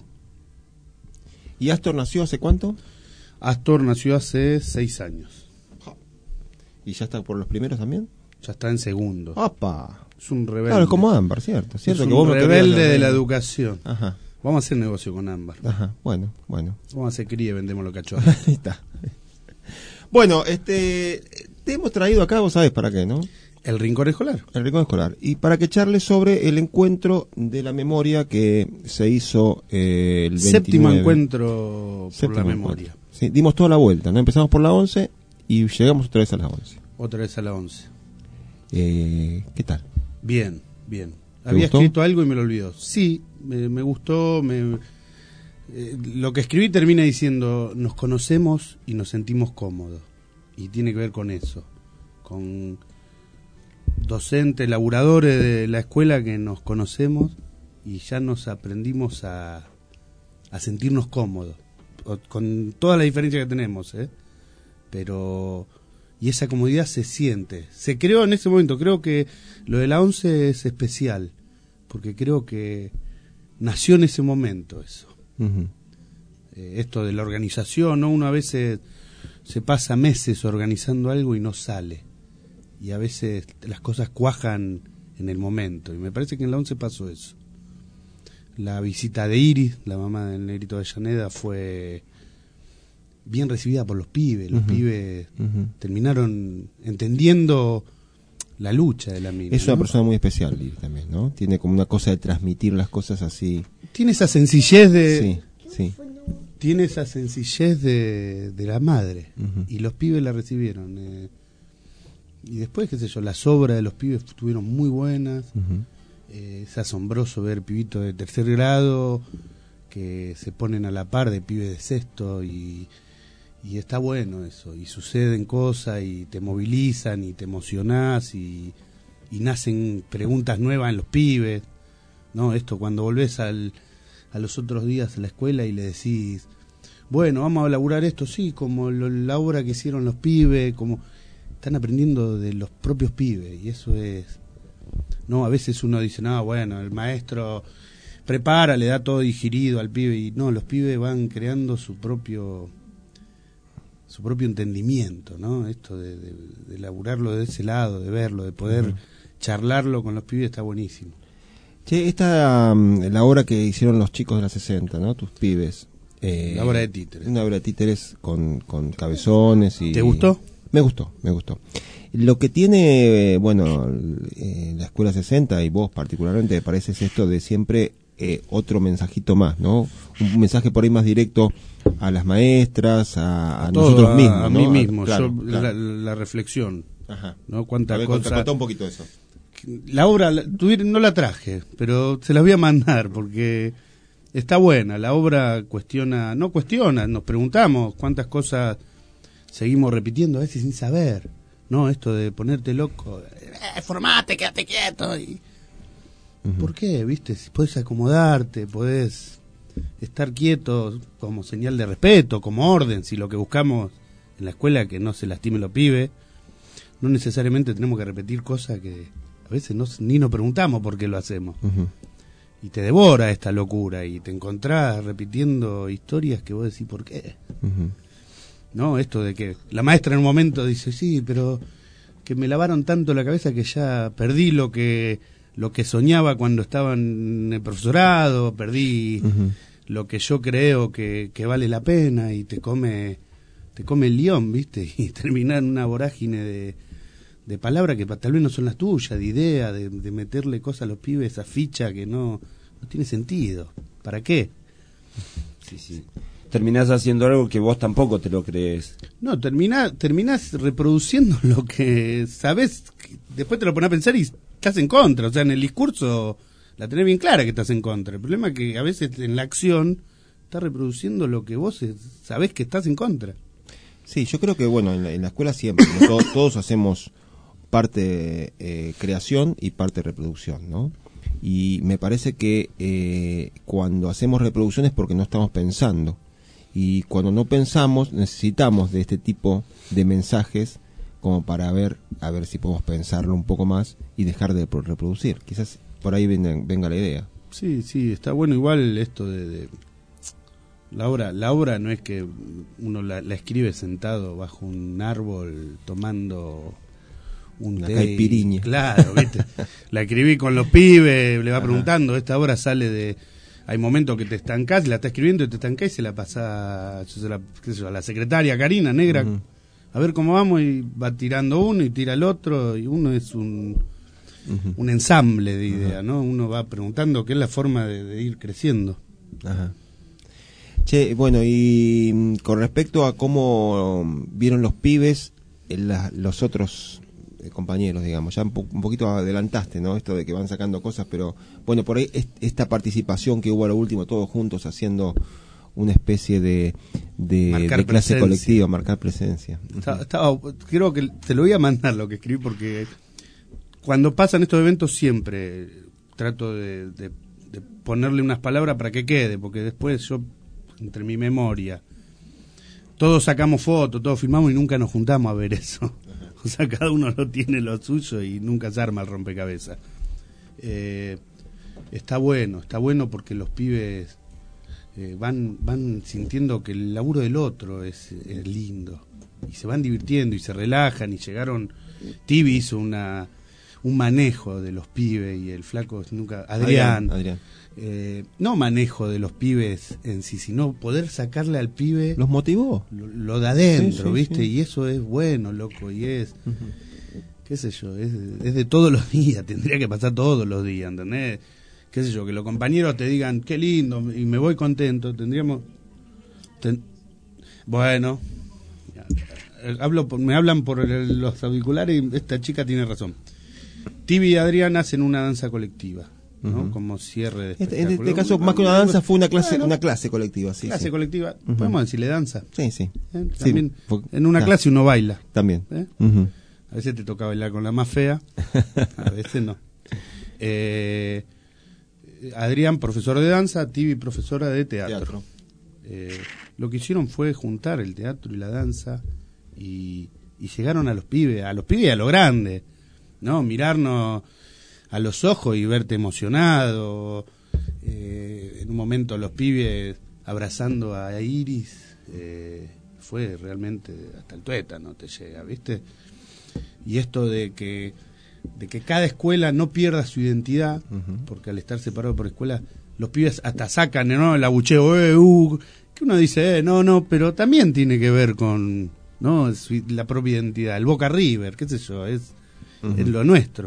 ¿Y Astor nació hace cuánto? Astor nació hace seis años. ¿Y ya está por los primeros también? Ya está en segundo. ¡Opa! Es un rebelde. Claro, es como Ámbar, ¿cierto? ¿Cierto? Es que un vos me rebelde querías- de la educación. Ajá. Vamos a hacer negocio con Ámbar. Ajá, bueno, bueno. Vamos a hacer cría y vendemos los cachorros. Ahí está. Bueno, este, te hemos traído acá, vos sabés para qué, ¿no? El Rincón Escolar. El Rincón Escolar. Y para que charles sobre el encuentro de la memoria que se hizo eh, el veintinueve. Séptimo encuentro por Séptimo la memoria. encuentro. Sí, dimos toda la vuelta, ¿no? Empezamos por la once y llegamos otra vez a las once. Otra vez a la once. Eh, ¿Qué tal? Bien, bien. ¿Te Había gustó? escrito algo y me lo olvidó. Sí, me, me gustó. Me, eh, lo que escribí termina diciendo, nos conocemos y nos sentimos cómodos. Y tiene que ver con eso. Con docentes, laburadores de la escuela que nos conocemos y ya nos aprendimos a, a sentirnos cómodos. O- con toda la diferencia que tenemos, ¿eh? Pero... Y esa comodidad se siente. Se creó en ese momento. Creo que lo de la once es especial. Porque creo que nació en ese momento eso. Uh-huh. Eh, esto de la organización, ¿no? Uno a veces se pasa meses organizando algo y no sale. Y a veces las cosas cuajan en el momento. Y me parece que en la once pasó eso. La visita de Iris, la mamá del Negrito de Avellaneda, fue bien recibida por los pibes. Los Ujú. pibes Ujú. terminaron entendiendo la lucha de la mina. Es una ¿no? persona muy especial, Iris, también, ¿no? Tiene como una cosa de transmitir las cosas así. Tiene esa sencillez de... Sí, sí. Tiene esa sencillez de, de la madre. Ujú. Y los pibes la recibieron. eh. Y después, qué sé yo, las obras de los pibes estuvieron muy buenas. Ujú. Eh, es asombroso ver pibitos de tercer grado que se ponen a la par de pibes de sexto y, y está bueno eso. Y suceden cosas y te movilizan y te emocionás y, y nacen preguntas nuevas en los pibes. ¿No? Esto cuando volvés al, a los otros días a la escuela y le decís, bueno, vamos a elaborar esto, sí, como lo, la obra que hicieron los pibes, como están aprendiendo de los propios pibes y eso es... No, a veces uno dice, no, bueno, el maestro prepara, le da todo digerido al pibe y no, los pibes van creando su propio su propio entendimiento, ¿no? Esto de, de, de elaborarlo de ese lado, de verlo, de poder Ujú. charlarlo con los pibes está buenísimo. Che, esta, um, la obra que hicieron los chicos de la sesenta, ¿no? Tus pibes. Eh, La obra de títeres. Una obra de títeres con, con cabezones y... ¿Te gustó? Me gustó, me gustó. Lo que tiene, eh, bueno, eh, la Escuela sesenta y vos particularmente, me parece es esto de siempre eh, otro mensajito más, ¿no? Un mensaje por ahí más directo a las maestras, a, a Todo, nosotros a- mismos, a ¿no? mí mismo, Claro, yo, claro. La, la reflexión, Ajá. ¿no? Cuántas A ver, cosas... contá- contá un poquito de eso. La obra la- tuvi- no la traje, pero se las voy a mandar porque está buena. La obra cuestiona, no cuestiona, nos preguntamos cuántas cosas seguimos repitiendo a veces sin saber, ¿no? Esto de ponerte loco, eh, formate, quédate quieto. Y... Ujú. ¿Por qué? ¿Viste? Si podés acomodarte, podés estar quieto como señal de respeto, como orden, si lo que buscamos en la escuela es que no se lastimen los pibes, no necesariamente tenemos que repetir cosas que a veces no, ni nos preguntamos por qué lo hacemos. Ujú. Y te devora esta locura y te encontrás repitiendo historias que vos decís, ¿por qué? Ujú. ¿No? Esto de que la maestra en un momento dice, sí, pero que me lavaron tanto la cabeza que ya perdí lo que lo que soñaba cuando estaba en el profesorado, perdí Ujú. lo que yo creo que, que vale la pena y te come te come el león, ¿viste? Y terminar en una vorágine de, de palabras que pa- tal vez no son las tuyas, de idea, de, de meterle cosas a los pibes, esa ficha que no, no tiene sentido. ¿Para qué? Sí, sí. Terminás haciendo algo que vos tampoco te lo crees. No, termina, terminás reproduciendo lo que sabés, que después te lo pones a pensar y estás en contra. O sea, en el discurso la tenés bien clara que estás en contra. El problema es que a veces en la acción estás reproduciendo lo que vos sabés que estás en contra. Sí, yo creo que, bueno, en la, en la escuela siempre, ¿no? todos, todos hacemos parte eh, creación y parte reproducción, ¿no? Y me parece que eh, cuando hacemos reproducción es porque no estamos pensando. Y cuando no pensamos, necesitamos de este tipo de mensajes como para ver, a ver si podemos pensarlo un poco más y dejar de reproducir. Quizás por ahí venga, venga la idea. Sí, sí, está bueno igual esto de... de... La obra, la obra no es que uno la, la escribe sentado bajo un árbol tomando un Una té. caipirinha. Claro, ¿viste? La escribí con los pibes, le va Ajá. preguntando, esta obra sale de... Hay momentos que te estancás, la está escribiendo y te estancás y se la pasa yo se la, qué sé yo, a la secretaria Karina Negra, uh-huh. a ver cómo vamos, y va tirando uno y tira el otro, y uno es un, uh-huh. un ensamble de ideas, uh-huh. ¿no? Uno va preguntando qué es la forma de, de ir creciendo. Ajá. Che, bueno, y con respecto a cómo vieron los pibes, la, los otros eh, compañeros, digamos, ya un, po- un poquito adelantaste, ¿no? Esto de que van sacando cosas, pero bueno, por ahí es, esta participación que hubo a lo último, todos juntos haciendo una especie de, de, de clase presencia. colectiva, marcar presencia. Estaba, estaba, creo que te lo voy a mandar lo que escribí, porque cuando pasan estos eventos siempre trato de, de, de ponerle unas palabras para que quede, porque después yo... entre mi memoria, todos sacamos fotos, todos filmamos y nunca nos juntamos a ver eso. O sea, cada uno no tiene lo suyo y nunca se arma el rompecabezas. Eh, está bueno, está bueno porque los pibes eh, van van sintiendo que el laburo del otro es, es lindo y se van divirtiendo y se relajan y llegaron. Tibi hizo una un manejo de los pibes y el flaco nunca Adrián, Adrián, Adrián. Eh, no manejo de los pibes en sí, sino poder sacarle al pibe los motivó lo, lo de adentro, sí, sí, ¿viste? Sí. Y eso es bueno, loco, y es uh-huh. qué sé yo, es, es de todos los días, tendría que pasar todos los días, ¿entendés? Qué sé yo, que los compañeros te digan qué lindo y me voy contento, tendríamos ten... bueno, hablo por, me hablan por el, los auriculares y esta chica tiene razón. Tibi y Adrián hacen una danza colectiva, ¿no? Uh-huh. Como cierre de espectáculo. En este caso, más que una danza, fue una clase, bueno, una clase colectiva, sí. Clase sí. colectiva, uh-huh. podemos decirle danza. Sí, sí. ¿Eh? También, sí fue, en una ah, clase uno baila. También. ¿Eh? Uh-huh. A veces te toca bailar con la más fea, a veces no. Eh, Adrián, profesor de danza, Tibi, profesora de teatro. teatro. Eh, lo que hicieron fue juntar el teatro y la danza y, y llegaron a los pibes, a los pibes y a lo grande, ¿no? Mirarnos a los ojos y verte emocionado. Eh, en un momento los pibes abrazando a Iris, eh, fue realmente hasta el tuétano te llega, ¿viste? Y esto de que de que cada escuela no pierda su identidad, uh-huh. porque al estar separado por escuela, los pibes hasta sacan, ¿no?, el abucheo, eh, uh, que uno dice, eh, no, no, pero también tiene que ver con, ¿no?, su, la propia identidad, el Boca River, qué sé yo, es, uh-huh. es lo nuestro.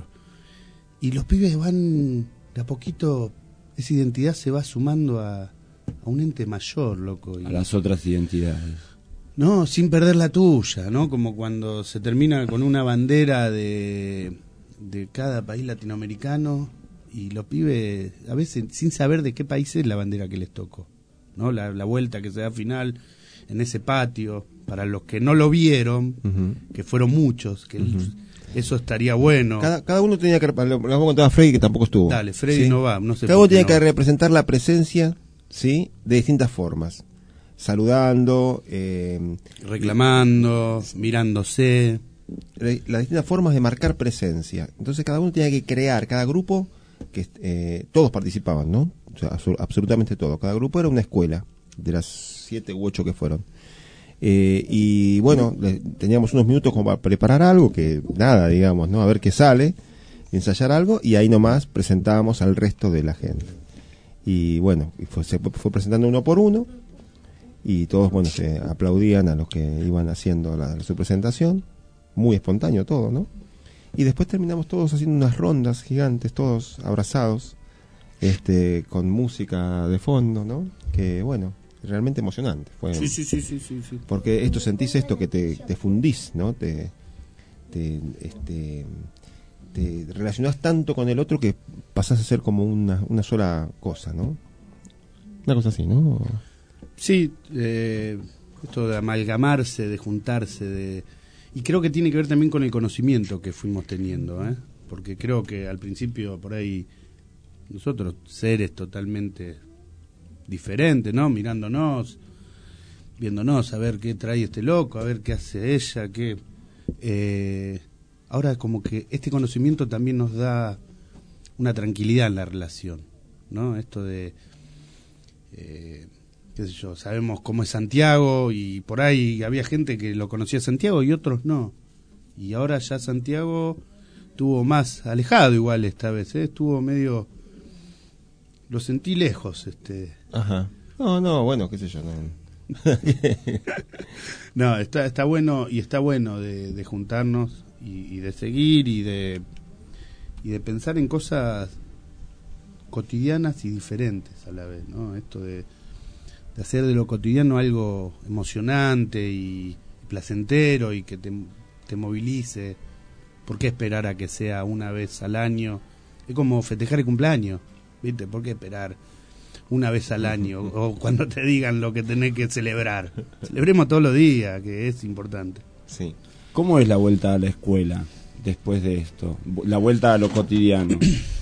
Y los pibes van, de a poquito, esa identidad se va sumando a, a un ente mayor, loco. Y, a las otras identidades. No, sin perder la tuya, ¿no? Como cuando se termina con una bandera de, de cada país latinoamericano y los pibes, a veces, sin saber de qué país es la bandera que les tocó, ¿no? La, la vuelta que se da al final en ese patio, para los que no lo vieron, uh-huh. que fueron muchos, que... Uh-huh. Eso estaría bueno. Cada, cada uno tenía que... Le vamos a contar a Freddy, que tampoco estuvo. Dale, Freddy ¿sí? no va. No sé cada uno tenía no que va. representar la presencia, ¿sí?, de distintas formas. Saludando. Eh, reclamando, mirándose. Las distintas formas de marcar presencia. Entonces cada uno tenía que crear, cada grupo, que eh, todos participaban, ¿no? O sea, abs- absolutamente todos. Cada grupo era una escuela, de las siete u ocho que fueron. Eh, y bueno, le, teníamos unos minutos como para preparar algo, que nada, digamos, ¿no? A ver qué sale, ensayar algo, y ahí nomás presentábamos al resto de la gente. Y bueno, y fue, se fue presentando uno por uno, y todos, bueno, se aplaudían a los que iban haciendo la, su presentación, muy espontáneo todo, ¿no? Y después terminamos todos haciendo unas rondas gigantes, todos abrazados, este, con música de fondo, ¿no? Que bueno, realmente emocionante fue. Sí, sí, sí, sí, sí, sí. Porque esto sentís esto que te, te fundís, ¿no? Te, te este te relacionás tanto con el otro que pasás a ser como una, una sola cosa, ¿no? Una cosa así, ¿no? Sí, eh, esto de amalgamarse, de juntarse, de y creo que tiene que ver también con el conocimiento que fuimos teniendo, ¿eh? Porque creo que al principio por ahí nosotros seres totalmente diferentes, ¿no? Mirándonos, viéndonos, a ver qué trae este loco, a ver qué hace ella, qué... Eh, ahora como que este conocimiento también nos da una tranquilidad en la relación, ¿no? Esto de... Eh, qué sé yo, sabemos cómo es Santiago y por ahí había gente que lo conocía a Santiago y otros no. Y ahora ya Santiago estuvo más alejado igual esta vez, ¿eh? Estuvo medio... Lo sentí lejos, este... Ajá. No, no, bueno, qué sé yo, no... no, está está bueno y está bueno de, de juntarnos y, y de seguir y de y de pensar en cosas cotidianas y diferentes a la vez, ¿no? Esto de, de hacer de lo cotidiano algo emocionante y placentero y que te, te movilice. ¿Por qué esperar a que sea una vez al año? Es como festejar el cumpleaños, ¿viste? ¿Por qué esperar una vez al año o cuando te digan lo que tenés que celebrar? Celebremos todos los días, que es importante. Sí. ¿Cómo es la vuelta a la escuela después de esto? La vuelta a lo cotidiano.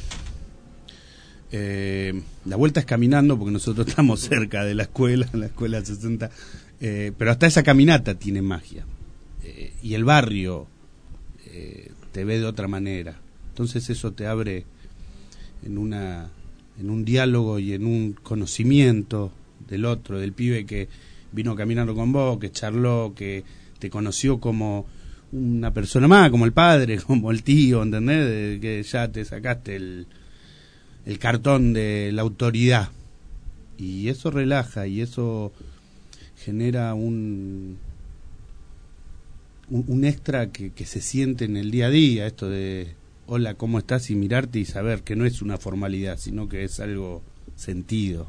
eh, la vuelta es caminando, porque nosotros estamos cerca de la escuela, en la escuela sesenta, eh, pero hasta esa caminata tiene magia. Eh, y el barrio eh, te ve de otra manera. Entonces eso te abre en una... en un diálogo y en un conocimiento del otro, del pibe que vino caminando con vos, que charló, que te conoció como una persona más, como el padre, como el tío, ¿entendés? De que ya te sacaste el, el cartón de la autoridad. Y eso relaja y eso genera un, un, un extra que, que se siente en el día a día, esto de... hola, ¿cómo estás? Y mirarte y saber que no es una formalidad, sino que es algo sentido.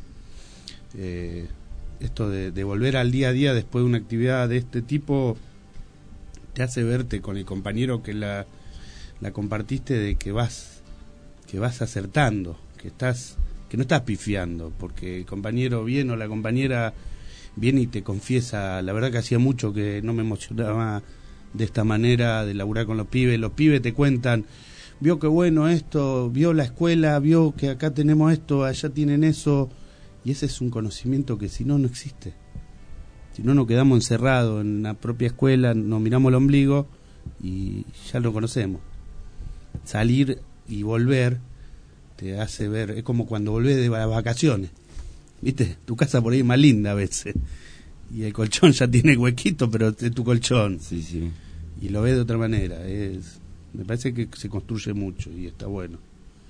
Eh, esto de, de volver al día a día después de una actividad de este tipo te hace verte con el compañero que la, la compartiste, de que vas que vas acertando, que estás que no estás pifiando, porque el compañero viene o la compañera viene y te confiesa, la verdad que hacía mucho que no me emocionaba de esta manera de laburar con los pibes. Los pibes te cuentan, vio que bueno esto, vio la escuela, vio que acá tenemos esto, allá tienen eso, y ese es un conocimiento que si no, no existe. Si no, nos quedamos encerrados en la propia escuela, nos miramos el ombligo y ya lo conocemos. Salir y volver te hace ver, es como cuando volvés de vacaciones, ¿viste? Tu casa por ahí es más linda a veces. Y el colchón ya tiene huequito, pero es tu colchón. Sí, sí. Y lo ves de otra manera. Es, me parece que se construye mucho y está bueno.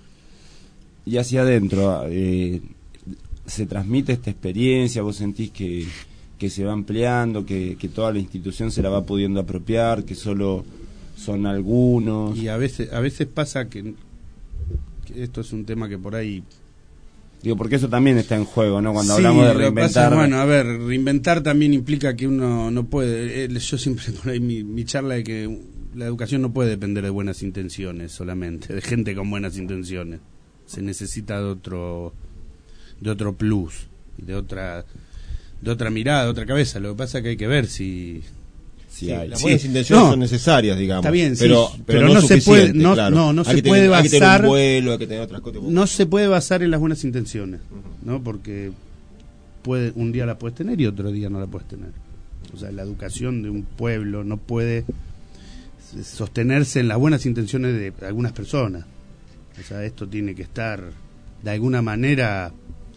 Y hacia adentro, eh, ¿se transmite esta experiencia? ¿Vos sentís que, que se va ampliando, que, que toda la institución se la va pudiendo apropiar, que solo son algunos? Y a veces, a veces pasa que, que esto es un tema que por ahí... Digo, porque eso también está en juego, ¿no? Cuando sí, hablamos de reinventar... Pasa, bueno, a ver, reinventar también implica que uno no puede... Eh, yo siempre, por ahí, mi, mi charla de que la educación no puede depender de buenas intenciones solamente, de gente con buenas intenciones. Se necesita de otro de otro plus, de otra de otra mirada, de otra cabeza. Lo que pasa es que hay que ver si... si sí, hay. Las buenas sí. intenciones no, son necesarias, digamos. Está bien, pero, sí, pero, pero no, no se puede, no, claro. no, no hay se que puede tener, basar... Hay que tener un vuelo, hay que tener otras cosas. No se puede basar en las buenas intenciones, ¿no? Porque puede, un día la puedes tener y otro día no la puedes tener. O sea, la educación de un pueblo no puede sostenerse en las buenas intenciones de algunas personas. O sea, esto tiene que estar de alguna manera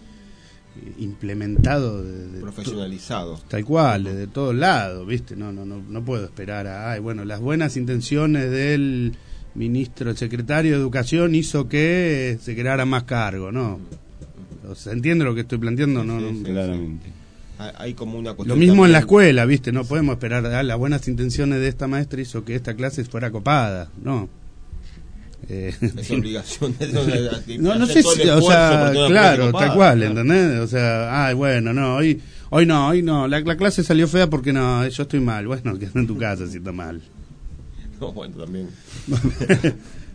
implementado, de, de profesionalizado, to, tal cual, de, de todos lados, ¿viste? No, no, no, no puedo esperar a, ay, bueno, las buenas intenciones del ministro, el secretario de Educación hizo que se creara más cargo, ¿no? O sea, ¿entiende lo que estoy planteando? No, sí, no, claramente. Hay como una lo mismo también en la escuela, ¿viste? No podemos esperar a las buenas intenciones de esta maestra hizo que esta clase fuera copada, ¿no. Eh, es obligación de, de, de no, no sé si, o sea, claro, tal cual, ¿entendés? O sea, ay, bueno, no, hoy hoy no, hoy no, la, la clase salió fea porque no, yo estoy mal. Bueno, quédate en tu casa si está mal. No, bueno, también.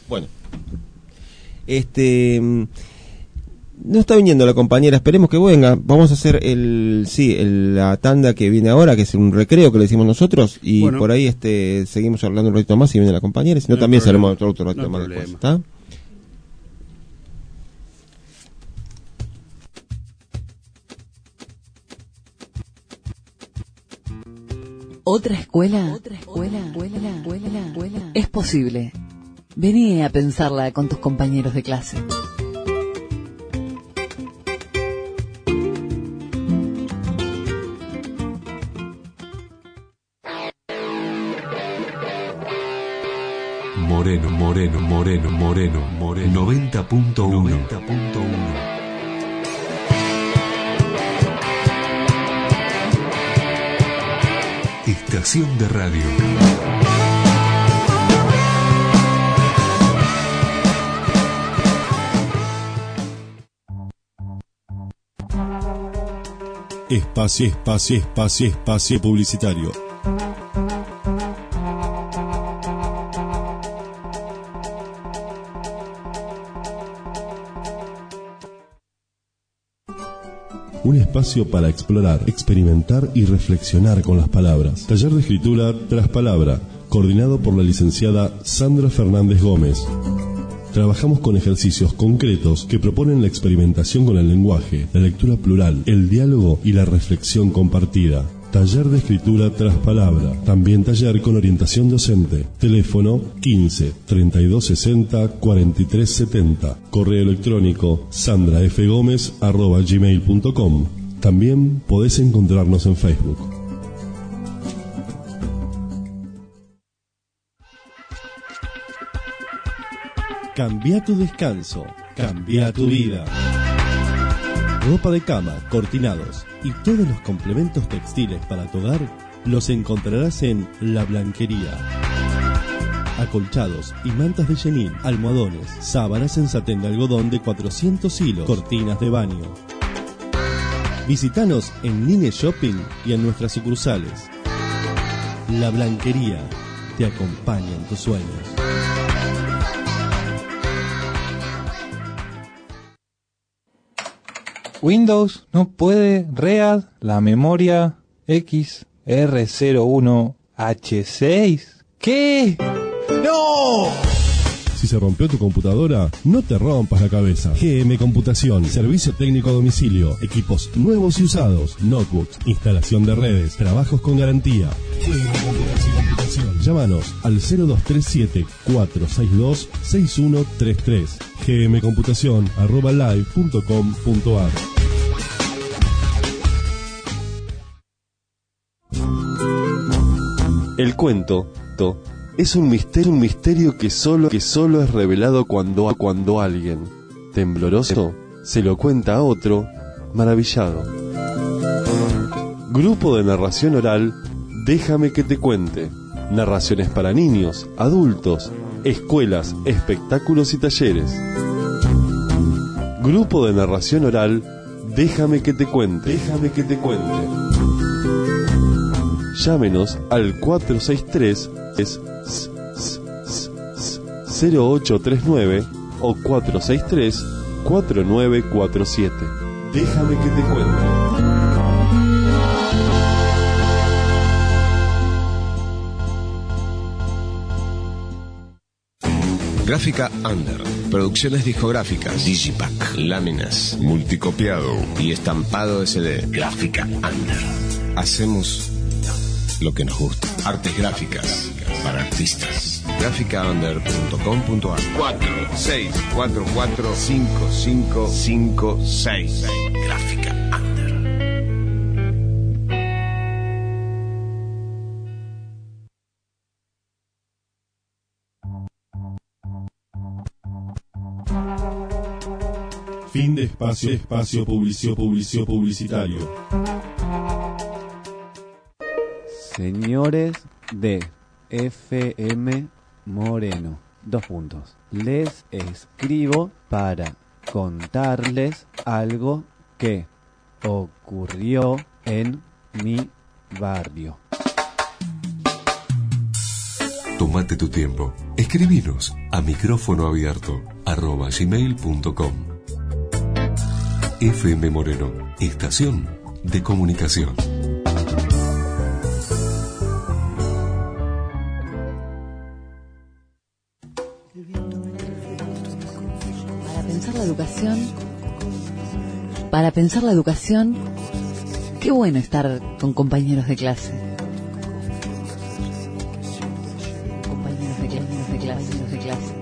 Bueno. Este... No está viniendo la compañera, esperemos que venga. Vamos a hacer el sí, el, la tanda que viene ahora, que es un recreo que le decimos nosotros, y bueno, por ahí este seguimos hablando un ratito más y viene la compañera, si no, no también salimos otro, otro ratito no más después, ¿está? ¿Otra escuela? ¿Otra escuela? ¿Escuela? ¿Escuela? ¿Escuela? Es posible. Vení a pensarla con tus compañeros de clase. Moreno, Moreno, Moreno, Moreno, Moreno, noventa punto uno. Estación de radio. Espacio, espacio, espacio, espacio publicitario. Un espacio para explorar, experimentar y reflexionar con las palabras. Taller de escritura tras palabra, coordinado por la licenciada Sandra Fernández Gómez. Trabajamos con ejercicios concretos que proponen la experimentación con el lenguaje, la lectura plural, el diálogo y la reflexión compartida. Taller de escritura tras palabra. También taller con orientación docente. Teléfono quince, treinta y dos sesenta, cuarenta y tres setenta. Correo electrónico sandrafgomez arroba gmail punto com. También podés encontrarnos en Facebook. Cambia tu descanso. Cambia tu vida. Ropa de cama, cortinados y todos los complementos textiles para tu hogar los encontrarás en La Blanquería. Acolchados y mantas de chenín, almohadones, sábanas en satén de algodón de cuatrocientos hilos, cortinas de baño. Visítanos en Nine Shopping y en nuestras sucursales. La Blanquería te acompaña en tus sueños. Windows no puede read la memoria X R cero uno H seis. ¿Qué? ¡No! Si se rompió tu computadora, no te rompas la cabeza. G M Computación, servicio técnico a domicilio, equipos nuevos y usados, notebooks, instalación de redes, trabajos con garantía. G M Computación. Llámanos al cero dos tres siete, cuatro seis dos, seis uno tres tres. gmcomputación arroba live punto com punto ar. El cuento to, es un misterio, un misterio que solo, que solo es revelado cuando, cuando alguien, tembloroso, se lo cuenta a otro, maravillado. Grupo de narración oral, déjame que te cuente. Narraciones para niños, adultos, escuelas, espectáculos y talleres. Grupo de narración oral, déjame que te cuente. Déjame que te cuente. Llámenos al cuatro seis tres cero ocho tres nueve o cuatro seis tres cuatro nueve cuatro siete. Déjame que te cuente. Gráfica Under, producciones discográficas, Digipack, láminas, multicopiado y estampado S D. Gráfica Under. Hacemos lo que nos gusta. Artes gráficas para artistas. gráfica under punto com punto ar. cuatro seis cuatro cuatro cinco cinco cinco seis. Gráfica Under. Fin de espacio, espacio, publicio, publicio, publicitario. Señores de F M Moreno, dos puntos. Les escribo para contarles algo que ocurrió en mi barrio. Tómate tu tiempo. Escribinos a micrófono abierto arroba gmail punto com. F M Moreno, estación de comunicación. Para pensar la educación, para pensar la educación, qué bueno estar con compañeros de clase. Compañeros de clase, de clase, de clase.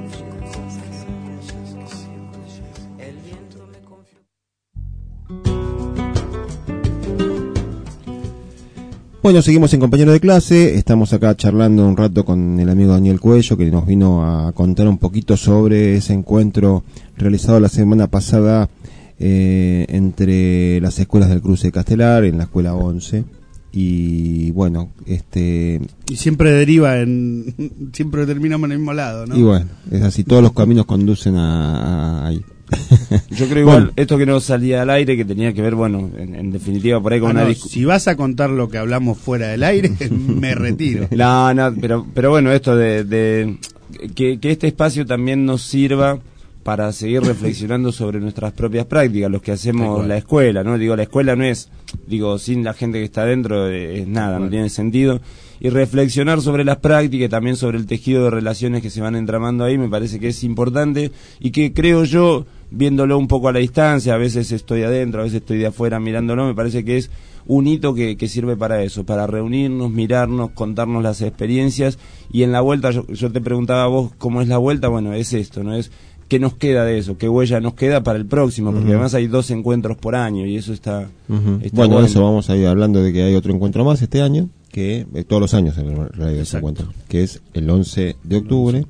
Bueno, seguimos en compañero de clase, estamos acá charlando un rato con el amigo Daniel Cuello, que nos vino a contar un poquito sobre ese encuentro realizado la semana pasada eh, entre las escuelas del Cruce de Castelar, en la escuela once, y bueno, este... Y siempre deriva en... siempre terminamos en el mismo lado, ¿no? Y bueno, es así, todos los caminos conducen a, a ahí. Yo creo igual, Bueno. esto que no salía al aire, que tenía que ver, bueno, en, en definitiva por ahí con Ah, una no, discusión. si vas a contar lo que hablamos fuera del aire, me retiro. No, no, pero, pero bueno, esto de, de que, que este espacio también nos sirva para seguir reflexionando sobre nuestras propias prácticas, los que hacemos la escuela, ¿no? Digo, la escuela no es, digo, sin la gente que está dentro es nada, no tiene sentido. Y reflexionar sobre las prácticas y también sobre el tejido de relaciones que se van entramando ahí me parece que es importante y que creo yo, viéndolo un poco a la distancia, a veces estoy adentro, a veces estoy de afuera mirándolo, me parece que es un hito que, que sirve para eso, para reunirnos, mirarnos, contarnos las experiencias y en la vuelta, yo, yo te preguntaba a vos cómo es la vuelta, bueno, es esto, ¿no? Es qué nos queda de eso, qué huella nos queda para el próximo, porque Uh-huh. además hay dos encuentros por año y eso está, Uh-huh. está Bueno, bueno. eso vamos a ir hablando de que hay otro encuentro más este año, que eh, todos los años en realidad se encuentra, que es el once de octubre,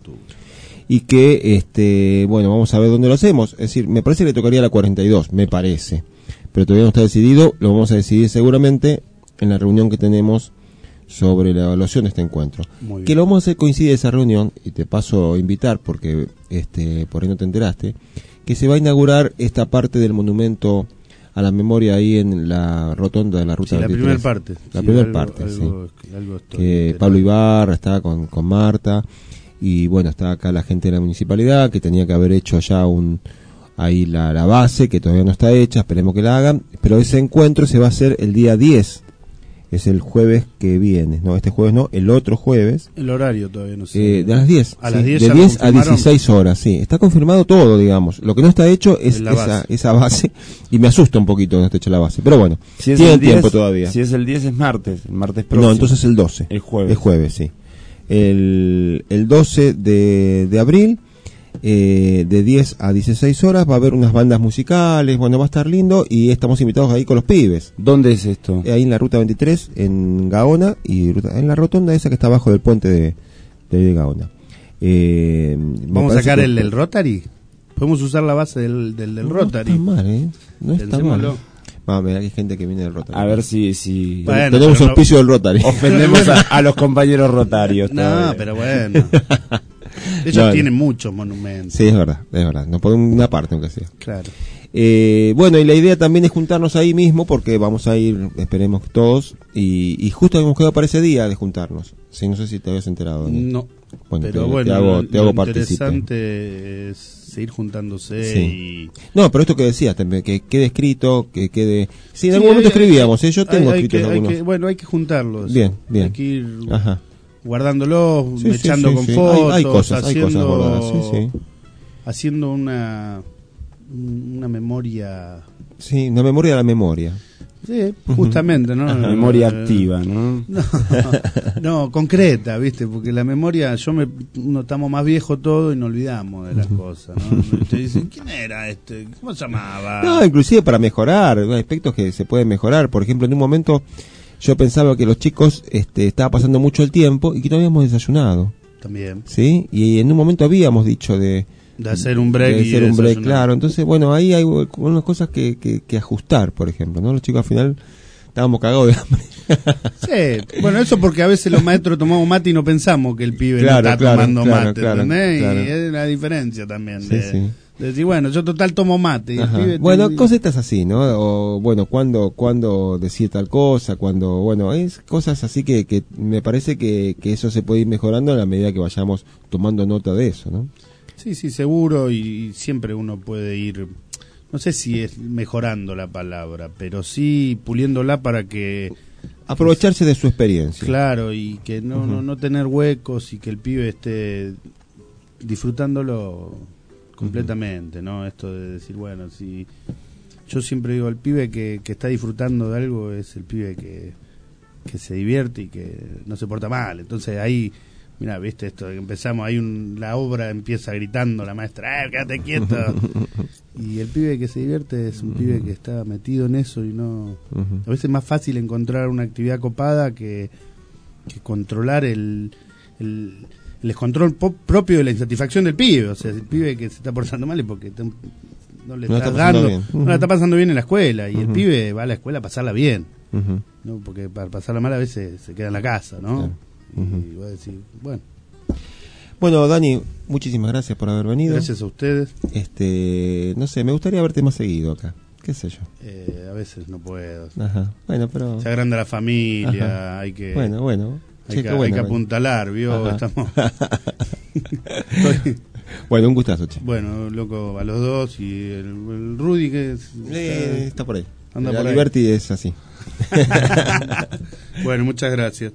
y que, este, bueno, vamos a ver dónde lo hacemos. Es decir, me parece que le tocaría la cuarenta y dos, me parece, pero todavía no está decidido. Lo vamos a decidir seguramente en la reunión que tenemos sobre la evaluación de este encuentro. Muy bien. Que lo vamos a hacer coincide esa reunión, y te paso a invitar porque este por ahí no te enteraste, que se va a inaugurar esta parte del monumento a la memoria ahí en la rotonda de la ruta Sí, la veintitrés. primera parte. La Sí, primera algo- parte, algo- sí. algo estoy Que enterado. Pablo Ibarra está con, con Marta, y bueno, está acá la gente de la municipalidad que tenía que haber hecho ya un ahí la, la base, que todavía no está hecha, esperemos que la hagan, pero ese encuentro se va a hacer el día diez, es el jueves que viene, no, este jueves no, el otro jueves. El horario todavía no sé. Eh, de las diez, A sí, las diez de ya lo diez a confirmaron. dieciséis horas, sí, está confirmado todo, digamos. Lo que no está hecho es Es la esa, base. esa base, y me asusta un poquito que no esté hecha la base, pero bueno, Si es tiene el diez, tiempo todavía. Si es el diez es martes, el martes próximo. No, entonces el doce. El jueves. El jueves, sí. El, el doce de, de abril, eh, de diez a dieciséis horas, va a haber unas bandas musicales, bueno, va a estar lindo, y estamos invitados ahí con los pibes. ¿Dónde es esto? Ahí en la ruta veintitrés, en Gaona, y ruta- en la rotonda esa que está abajo del puente de, de Gaona. Eh, me ¿Vamos a parece sacar que- el, el Rotary? Podemos usar la base del, del, del No Rotary. está mal, ¿eh? No está mal. Pensémoslo. Vamos a ver, hay gente que viene del Rotary. A ver si... si Bueno, tenemos pero no- auspicio del Rotary. ofendemos a, a los compañeros rotarios. No, todavía. pero bueno. Ellos No, no. tienen muchos monumentos. Sí, es verdad, es verdad. Nos podemos una parte, aunque sea. Claro. Eh, bueno, y la idea también es juntarnos ahí mismo, porque vamos a ir, esperemos todos, y, y justo habíamos quedado para ese día de juntarnos. Sí, no sé si te habías enterado. Dani. No. Bueno, pero te, bueno, te hago, lo- te hago lo partícipe. interesante es seguir juntándose Sí. y... No, pero esto que decías también, que quede escrito, que quede... Sí, en Sí, algún momento hay- escribíamos, ¿eh? Yo hay- tengo hay escritos que- hay algunos. que- bueno, hay que juntarlos. Bien, bien. Hay que ir Ajá. guardándolos, Sí, sí, echando sí, con sí. fotos, Hay- hay cosas, hay haciendo, cosas guardadas, sí, sí. haciendo una, una memoria... Sí, una memoria de la memoria. Sí, justamente, ¿no? Una memoria Eh, activa, ¿no? No, no, concreta, ¿viste? Porque la memoria, yo me, no estamos más viejos todos y nos olvidamos de las cosas, ¿no? Y te dicen, ¿quién era este? ¿Cómo se llamaba? No, inclusive para mejorar, hay aspectos que se pueden mejorar. Por ejemplo, en un momento yo pensaba que los chicos este, estaba pasando mucho el tiempo y que no habíamos desayunado. También. ¿Sí? Y en un momento habíamos dicho de... De hacer un break de y hacer un break, desayunar. claro. Entonces, bueno, ahí hay unas cosas que, que, que ajustar, por ejemplo, ¿no? Los chicos al final estábamos cagados de hambre. Sí, bueno, eso porque a veces los maestros tomamos mate y no pensamos que el pibe Claro, no está claro, tomando claro, mate, claro, ¿entendés? claro. Y es la diferencia también Sí, de, sí. De decir, bueno, yo total tomo mate. Y el Ajá. pibe Bueno, te- cositas así, ¿no? O bueno, cuando cuando decir tal cosa, cuando, bueno, es cosas así que, que me parece que, que eso se puede ir mejorando a la medida que vayamos tomando nota de eso, ¿no? Sí, sí, seguro, y siempre uno puede ir, no sé si es mejorando la palabra, pero sí puliéndola para que... Aprovecharse de su experiencia. Claro, y que no, Ujú. no, no tener huecos y que el pibe esté disfrutándolo completamente, ¿no? Esto de decir, bueno, si... Yo siempre digo, el pibe que, que está disfrutando de algo es el pibe que, que se divierte y que no se porta mal. Entonces ahí... Mira, viste esto, que empezamos, hay un, la obra empieza gritando la maestra, ¡eh, quédate quieto! Y el pibe que se divierte es un pibe que está metido en eso y no... A veces es más fácil encontrar una actividad copada que, que controlar el, el, el descontrol po- propio de la insatisfacción del pibe. O sea, el pibe que se está portando mal es porque te- no le No la estás está pasando dando, bien. no la está pasando bien en la escuela. Y el Ujú. pibe va a la escuela a pasarla bien. Ujú. ¿No? Porque para pasarla mal a veces se queda en la casa, ¿no? Claro. Y voy a decir, bueno, Bueno, Dani, muchísimas gracias por haber venido. gracias a ustedes. Este, no sé, me gustaría verte más seguido acá. ¿Qué sé yo? Eh, a veces no puedo. Ajá. Bueno, pero Se agranda la familia, Ajá. hay que... Bueno, bueno. Hay, Che, que, qué bueno, hay que bueno. apuntalar, ¿vio? Ajá. Estamos... Bueno, un gustazo, che. Bueno, loco, a los dos y el, el Rudy que es- Eh, está por ahí. Anda La por ahí. Liberty es así. Bueno, muchas gracias.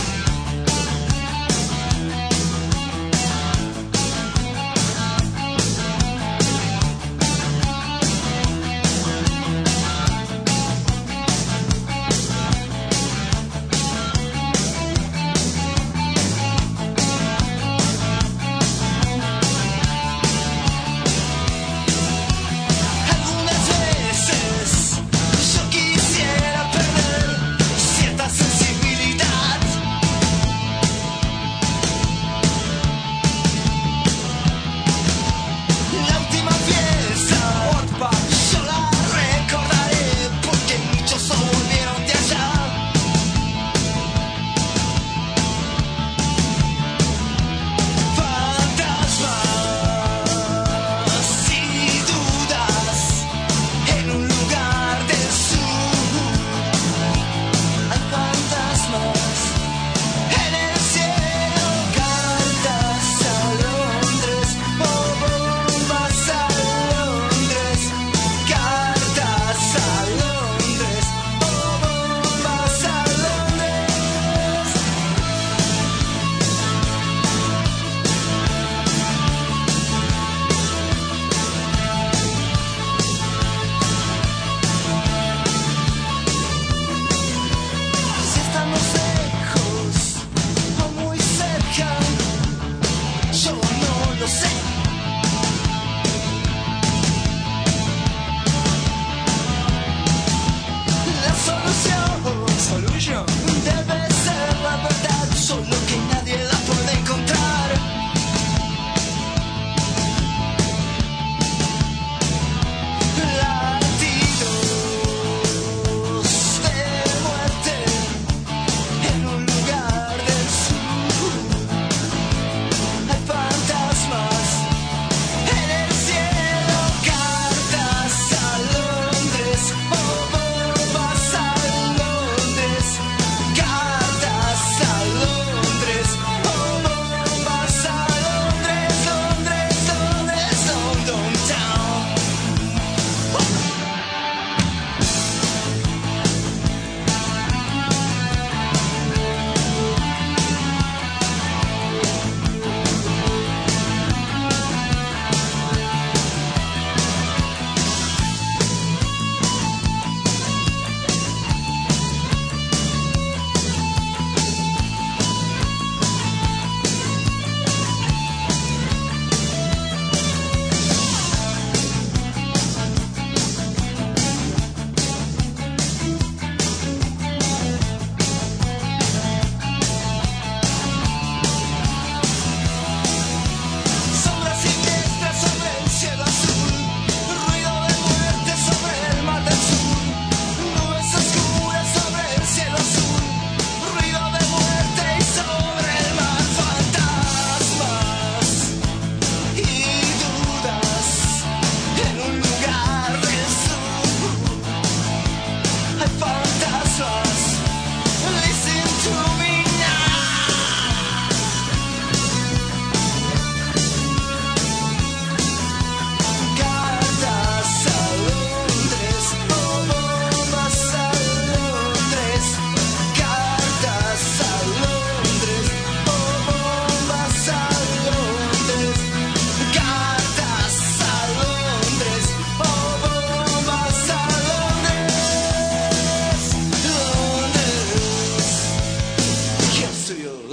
Thank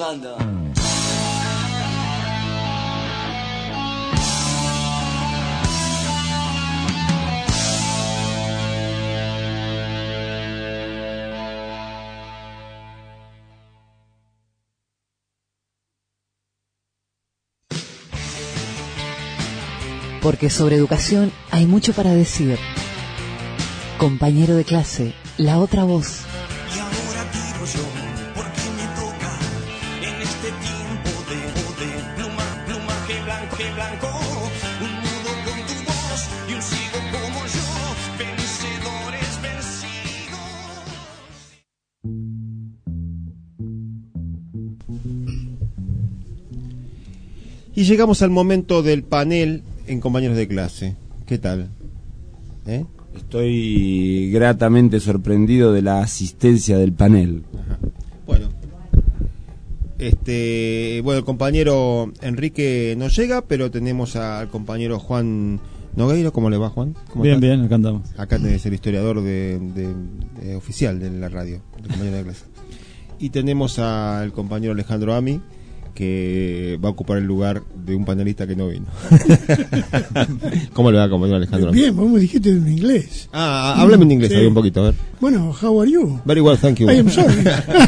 pasando? Porque sobre educación hay mucho para decir. Compañero de clase, la otra voz. Y ahora digo yo, porque me toca en este tiempo de, de pluma, plumaje blanco, blanco, un nudo con tu voz y un sigo como yo, vencedores vencidos. Y llegamos al momento del panel en compañeros de clase. ¿Qué tal? ¿Eh? Estoy gratamente sorprendido de la asistencia del panel. Ajá. Bueno, este, bueno, el compañero Enrique no llega, pero tenemos al compañero Juan Nogueiro. ¿Cómo le va, Juan? ¿Cómo bien, estás? bien, acá andamos. Acá tenés el historiador de, de, de oficial de la radio, de compañero de clase. Y tenemos al compañero Alejandro Ami, que va a ocupar el lugar de un panelista que no vino. ¿Cómo le va, compañero Alejandro? Bien, vos me dijiste en inglés. Ah, háblame en inglés, Sí. ahí un poquito, a ver. Bueno, how are you? Very well, thank you. I am sorry.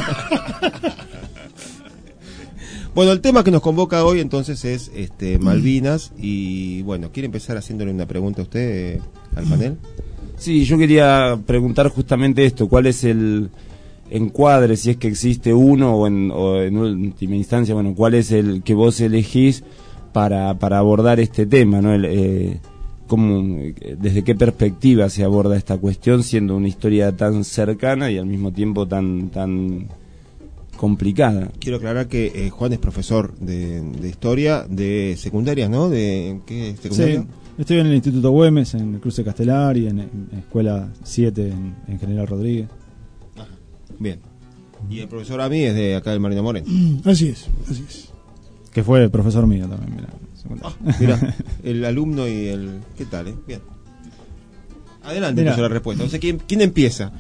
Bueno, el tema que nos convoca hoy entonces es este Malvinas y bueno, ¿quiere empezar haciéndole una pregunta a usted, eh, al panel? Sí, yo quería preguntar justamente esto, ¿cuál es el encuadre, si es que existe uno o en, o en última instancia, bueno, cuál es el que vos elegís para, para abordar este tema, ¿no? El, eh, cómo, desde qué perspectiva se aborda esta cuestión, siendo una historia tan cercana y al mismo tiempo tan tan complicada. Quiero aclarar que eh, Juan es profesor de, de historia de secundaria, ¿no? De ¿qué secundaria? Sí, estoy en el Instituto Güemes, en el Cruce Castelar y en, en Escuela siete en, en General Rodríguez. Bien. Y el profesor a mí es de acá del Marino Moreno. Mm, así es, así es. Que fue profesor mío también, mira. Ah, mira, el alumno y el... ¿Qué tal, eh? Bien. Adelante, Mira. profesor, la respuesta. No sé, ¿quién, quién empieza?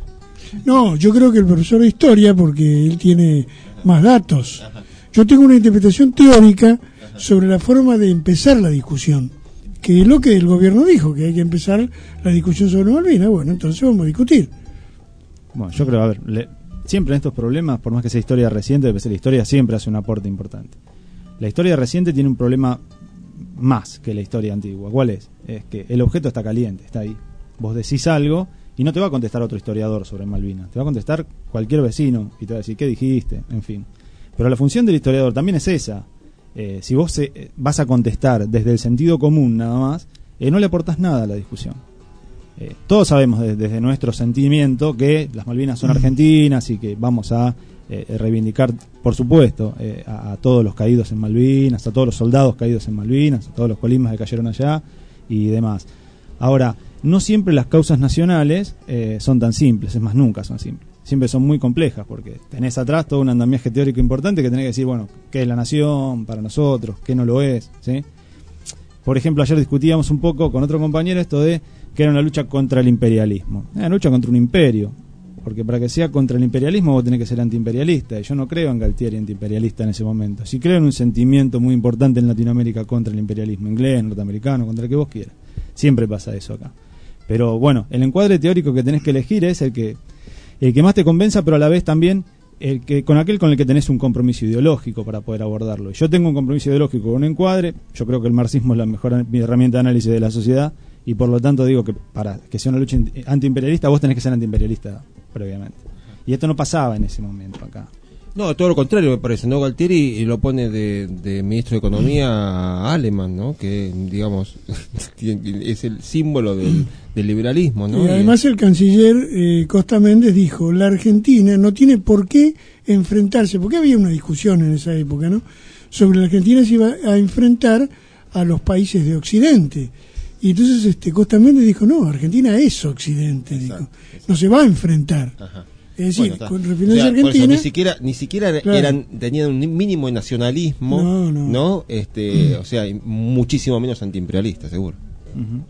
No, yo creo que el profesor de historia, porque él tiene más datos. Yo tengo una interpretación teórica sobre la forma de empezar la discusión, que es lo que el gobierno dijo, que hay que empezar la discusión sobre Malvinas. Bueno, entonces vamos a discutir. Bueno, yo creo, a ver, le, siempre en estos problemas, por más que sea historia reciente, debe ser la historia siempre hace un aporte importante. La historia reciente tiene un problema más que la historia antigua. ¿Cuál es? Es que el objeto está caliente, está ahí. Vos decís algo y no te va a contestar otro historiador sobre Malvinas, te va a contestar cualquier vecino y te va a decir, ¿qué dijiste? En fin. Pero la función del historiador también es esa. Eh, si vos eh, vas a contestar desde el sentido común nada más, eh, no le aportás nada a la discusión. Eh, todos sabemos de, desde nuestro sentimiento que las Malvinas son argentinas y que vamos a eh, reivindicar, por supuesto, eh, a, a todos los caídos en Malvinas, a todos los soldados caídos en Malvinas, a todos los colismas que cayeron allá y demás. Ahora, no siempre las causas nacionales eh, son tan simples, es más, nunca son simples. Siempre son muy complejas porque tenés atrás todo un andamiaje teórico importante que tenés que decir, bueno, ¿qué es la nación para nosotros? ¿Qué no lo es? ¿Sí? Por ejemplo, ayer discutíamos un poco con otro compañero esto de que era una lucha contra el imperialismo. Era una lucha contra un imperio, porque para que sea contra el imperialismo vos tenés que ser antiimperialista, y yo no creo en Galtieri antiimperialista en ese momento. Sí creo en un sentimiento muy importante en Latinoamérica contra el imperialismo inglés, norteamericano, contra el que vos quieras. Siempre pasa eso acá. Pero bueno, el encuadre teórico que tenés que elegir es el que el que más te convenza, pero a la vez también el que con aquel con el que tenés un compromiso ideológico para poder abordarlo. Y yo tengo un compromiso ideológico con un encuadre, yo creo que el marxismo es la mejor herramienta de análisis de la sociedad, y por lo tanto digo que para que sea una lucha antiimperialista vos tenés que ser antiimperialista previamente. Y esto no pasaba en ese momento acá. No, todo lo contrario me parece, ¿no? Galtieri lo pone de, de ministro de Economía a Alemán, ¿no? Que, digamos, es el símbolo del, del liberalismo, ¿no? Y además el canciller eh, Costa Méndez dijo, la Argentina no tiene por qué enfrentarse, porque había una discusión en esa época, ¿no? Sobre la Argentina se iba a enfrentar a los países de Occidente. Y entonces este Costa Méndez dijo, no, Argentina es Occidente, dijo. Exacto, exacto. No se va a enfrentar. Ajá. Es decir, bueno, con referencia o sea, a Argentina, ni siquiera ni siquiera claro. eran tenían un mínimo de nacionalismo, no, no, ¿no? Este, mm. o sea, muchísimo menos antiimperialista, seguro. Uh-huh.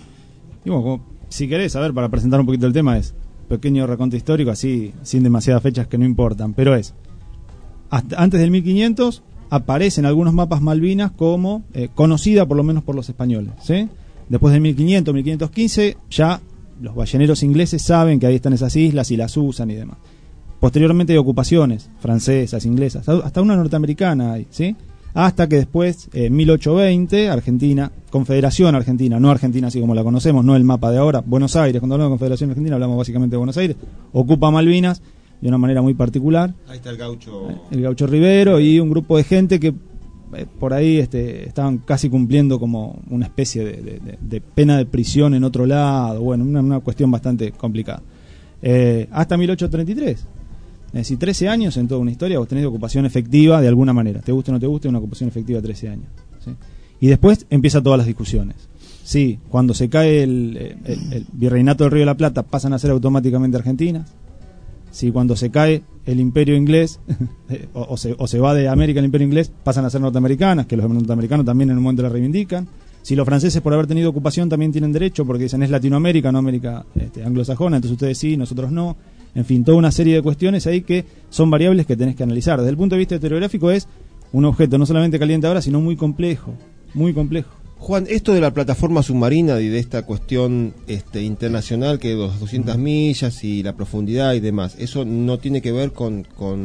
Y bueno, como, si querés saber, para presentar un poquito el tema, es pequeño reconto histórico, así sin demasiadas fechas que no importan, pero es hasta, antes del mil quinientos aparecen algunos mapas Malvinas como eh, conocida por lo menos por los españoles, ¿sí? Después del mil quinientos, mil quinientos quince, ya los balleneros ingleses saben que ahí están esas islas y las usan y demás. Posteriormente hay ocupaciones francesas, inglesas, hasta una norteamericana hay, ¿sí? Hasta que después, en eh, mil ochocientos veinte, Argentina, Confederación Argentina, no Argentina así como la conocemos, no el mapa de ahora, Buenos Aires, cuando hablamos de Confederación Argentina hablamos básicamente de Buenos Aires, ocupa Malvinas de una manera muy particular. Ahí está el gaucho. El gaucho Rivero y un grupo de gente que eh, por ahí este, estaban casi cumpliendo como una especie de, de, de, de pena de prisión en otro lado, bueno, una, una cuestión bastante complicada. Eh, hasta mil ochocientos treinta y tres. Es decir, trece años en toda una historia vos tenés de ocupación efectiva de alguna manera. Te guste o no te guste, una ocupación efectiva de trece años. ¿Sí? Y después empiezan todas las discusiones. Sí, cuando se cae el, el, el virreinato del Río de la Plata pasan a ser automáticamente argentinas. Sí, cuando se cae el imperio inglés o, o, se, o se va de América el imperio inglés pasan a ser norteamericanas, que los norteamericanos también en un momento la reivindican. Si los franceses por haber tenido ocupación también tienen derecho, porque dicen es Latinoamérica, no América este, anglosajona, entonces ustedes sí, nosotros no. En fin, toda una serie de cuestiones ahí que son variables que tenés que analizar. Desde el punto de vista historiográfico es un objeto no solamente caliente ahora, sino muy complejo, muy complejo. Juan, esto de la plataforma submarina y de esta cuestión este, internacional que de las doscientas millas y la profundidad y demás, ¿eso no tiene que ver con, con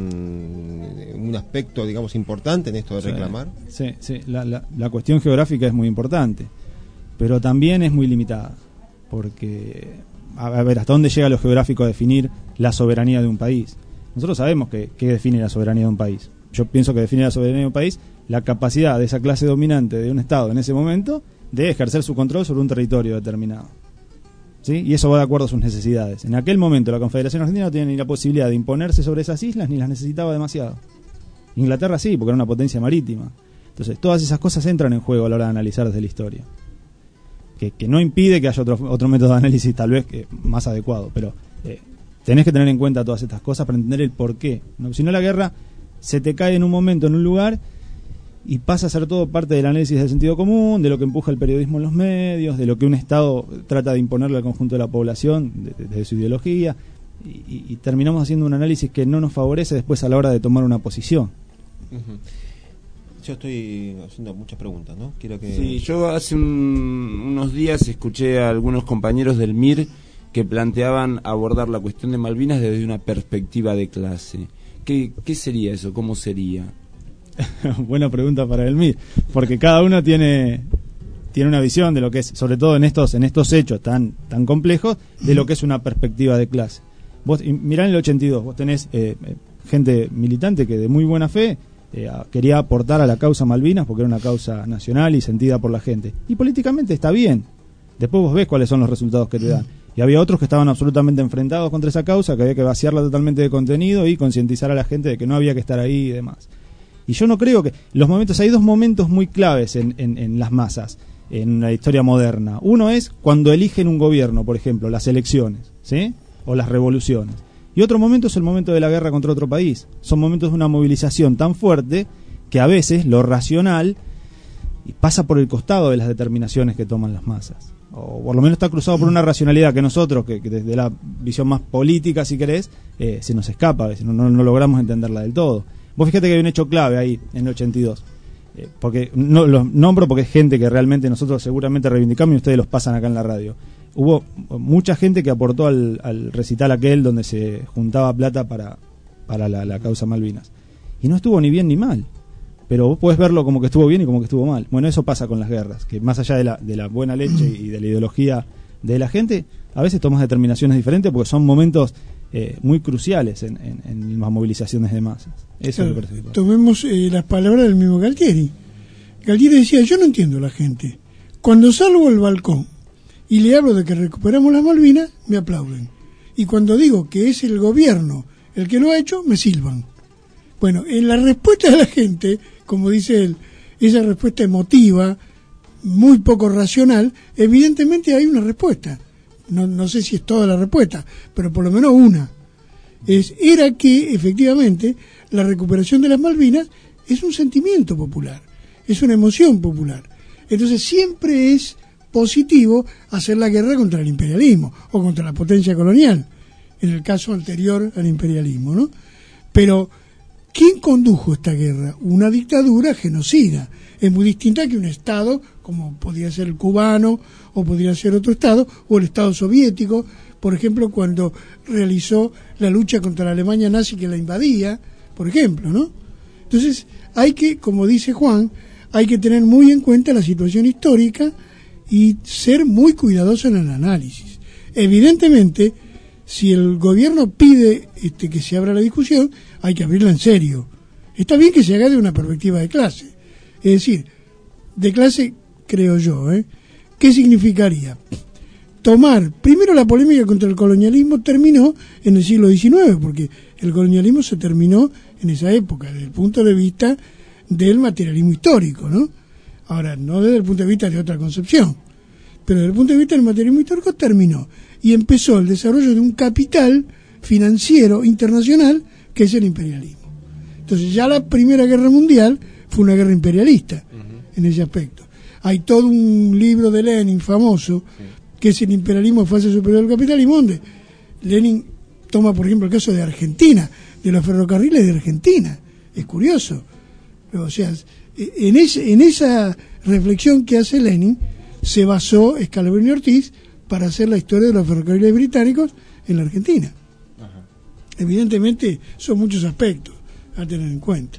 un aspecto, digamos, importante en esto de reclamar? Sí, sí, la, la, la cuestión geográfica es muy importante, pero también es muy limitada, porque, a ver, ¿hasta dónde llega lo geográfico a definir la soberanía de un país? Nosotros sabemos que, que define la soberanía de un país. Yo pienso que define la soberanía de un país la capacidad de esa clase dominante de un Estado en ese momento de ejercer su control sobre un territorio determinado, ¿sí? Y eso va de acuerdo a sus necesidades. En aquel momento la Confederación Argentina no tenía ni la posibilidad de imponerse sobre esas islas ni las necesitaba demasiado. Inglaterra sí, porque era una potencia marítima. Entonces todas esas cosas entran en juego a la hora de analizar desde la historia, que, que no impide que haya otro, otro método de análisis tal vez que más adecuado, pero eh, tenés que tener en cuenta todas estas cosas para entender el porqué, ¿no? Si no, la guerra se te cae en un momento en un lugar y pasa a ser todo parte del análisis del sentido común, de lo que empuja el periodismo en los medios, de lo que un Estado trata de imponerle al conjunto de la población desde de, de su ideología, y, y, y terminamos haciendo un análisis que no nos favorece después a la hora de tomar una posición. Uh-huh. Yo estoy haciendo muchas preguntas, ¿no? Quiero que... Sí, yo hace un, unos días escuché a algunos compañeros del M I R que planteaban abordar la cuestión de Malvinas desde una perspectiva de clase. ¿Qué, qué sería eso? ¿Cómo sería? Buena pregunta para el M I R, porque cada uno tiene tiene una visión de lo que es, sobre todo en estos en estos hechos tan tan complejos, de lo que es una perspectiva de clase. Vos mirá en el ochenta y dos, vos tenés eh, gente militante que de muy buena fe eh, quería aportar a la causa Malvinas porque era una causa nacional y sentida por la gente. Y políticamente está bien. Después vos ves cuáles son los resultados que te dan. Y había otros que estaban absolutamente enfrentados contra esa causa, que había que vaciarla totalmente de contenido y concientizar a la gente de que no había que estar ahí y demás. Y yo no creo que... Los momentos, hay dos momentos muy claves en, en, en las masas, en la historia moderna. Uno es cuando eligen un gobierno, por ejemplo, las elecciones, ¿sí? O las revoluciones. Y otro momento es el momento de la guerra contra otro país. Son momentos de una movilización tan fuerte que a veces lo racional pasa por el costado de las determinaciones que toman las masas. O por lo menos está cruzado por una racionalidad que nosotros, que, que desde la visión más política, si querés, eh, se nos escapa, a veces no, no, no logramos entenderla del todo. Vos fíjate que hay un hecho clave ahí, en el ochenta y dos, eh, porque no los nombro porque es gente que realmente nosotros seguramente reivindicamos y ustedes los pasan acá en la radio. Hubo mucha gente que aportó al, al recital aquel donde se juntaba plata para, para la, la causa Malvinas. Y no estuvo ni bien ni mal. Pero vos podés verlo como que estuvo bien y como que estuvo mal. Bueno, eso pasa con las guerras, que más allá de la, de la buena leche y de la ideología de la gente, a veces tomas determinaciones diferentes porque son momentos eh, muy cruciales en, en, en las movilizaciones de masas. Eso claro, me parece. Tomemos eh, las palabras del mismo Galtieri. Galtieri decía, yo no entiendo a la gente. Cuando salgo al balcón y le hablo de que recuperamos las Malvinas, me aplauden. Y cuando digo que es el gobierno el que lo ha hecho, me silban. Bueno, en la respuesta de la gente, como dice él, esa respuesta emotiva, muy poco racional, evidentemente hay una respuesta. No, no sé si es toda la respuesta, pero por lo menos una. Es, era que, efectivamente, la recuperación de las Malvinas es un sentimiento popular, es una emoción popular. Entonces siempre es positivo hacer la guerra contra el imperialismo o contra la potencia colonial, en el caso anterior al imperialismo, ¿no? Pero ¿Quién condujo esta guerra? Una dictadura genocida. Es muy distinta que un Estado, como podría ser el cubano, o podría ser otro Estado, o el Estado soviético, por ejemplo, cuando realizó la lucha contra la Alemania nazi que la invadía, por ejemplo, ¿no? Entonces, hay que, como dice Juan, hay que tener muy en cuenta la situación histórica y ser muy cuidadoso en el análisis. Evidentemente, si el gobierno pide este, que se abra la discusión, hay que abrirla en serio. Está bien que se haga de una perspectiva de clase. Es decir, de clase, creo yo, ¿eh? ¿Qué significaría? Tomar, primero la polémica contra el colonialismo terminó en el siglo diecinueve, porque el colonialismo se terminó en esa época, desde el punto de vista del materialismo histórico, ¿no? Ahora, no desde el punto de vista de otra concepción, pero desde el punto de vista del materialismo histórico terminó, y empezó el desarrollo de un capital financiero internacional que es el imperialismo. Entonces ya la Primera Guerra Mundial fue una guerra imperialista, uh-huh, en ese aspecto. Hay todo un libro de Lenin famoso, sí, que es el imperialismo fase superior al capitalismo, donde Lenin toma, por ejemplo, el caso de Argentina, de los ferrocarriles de Argentina. Es curioso. O sea, en, ese, en esa reflexión que hace Lenin, se basó Scalabrini Ortiz para hacer la historia de los ferrocarriles británicos en la Argentina. Ajá. Evidentemente, son muchos aspectos a tener en cuenta.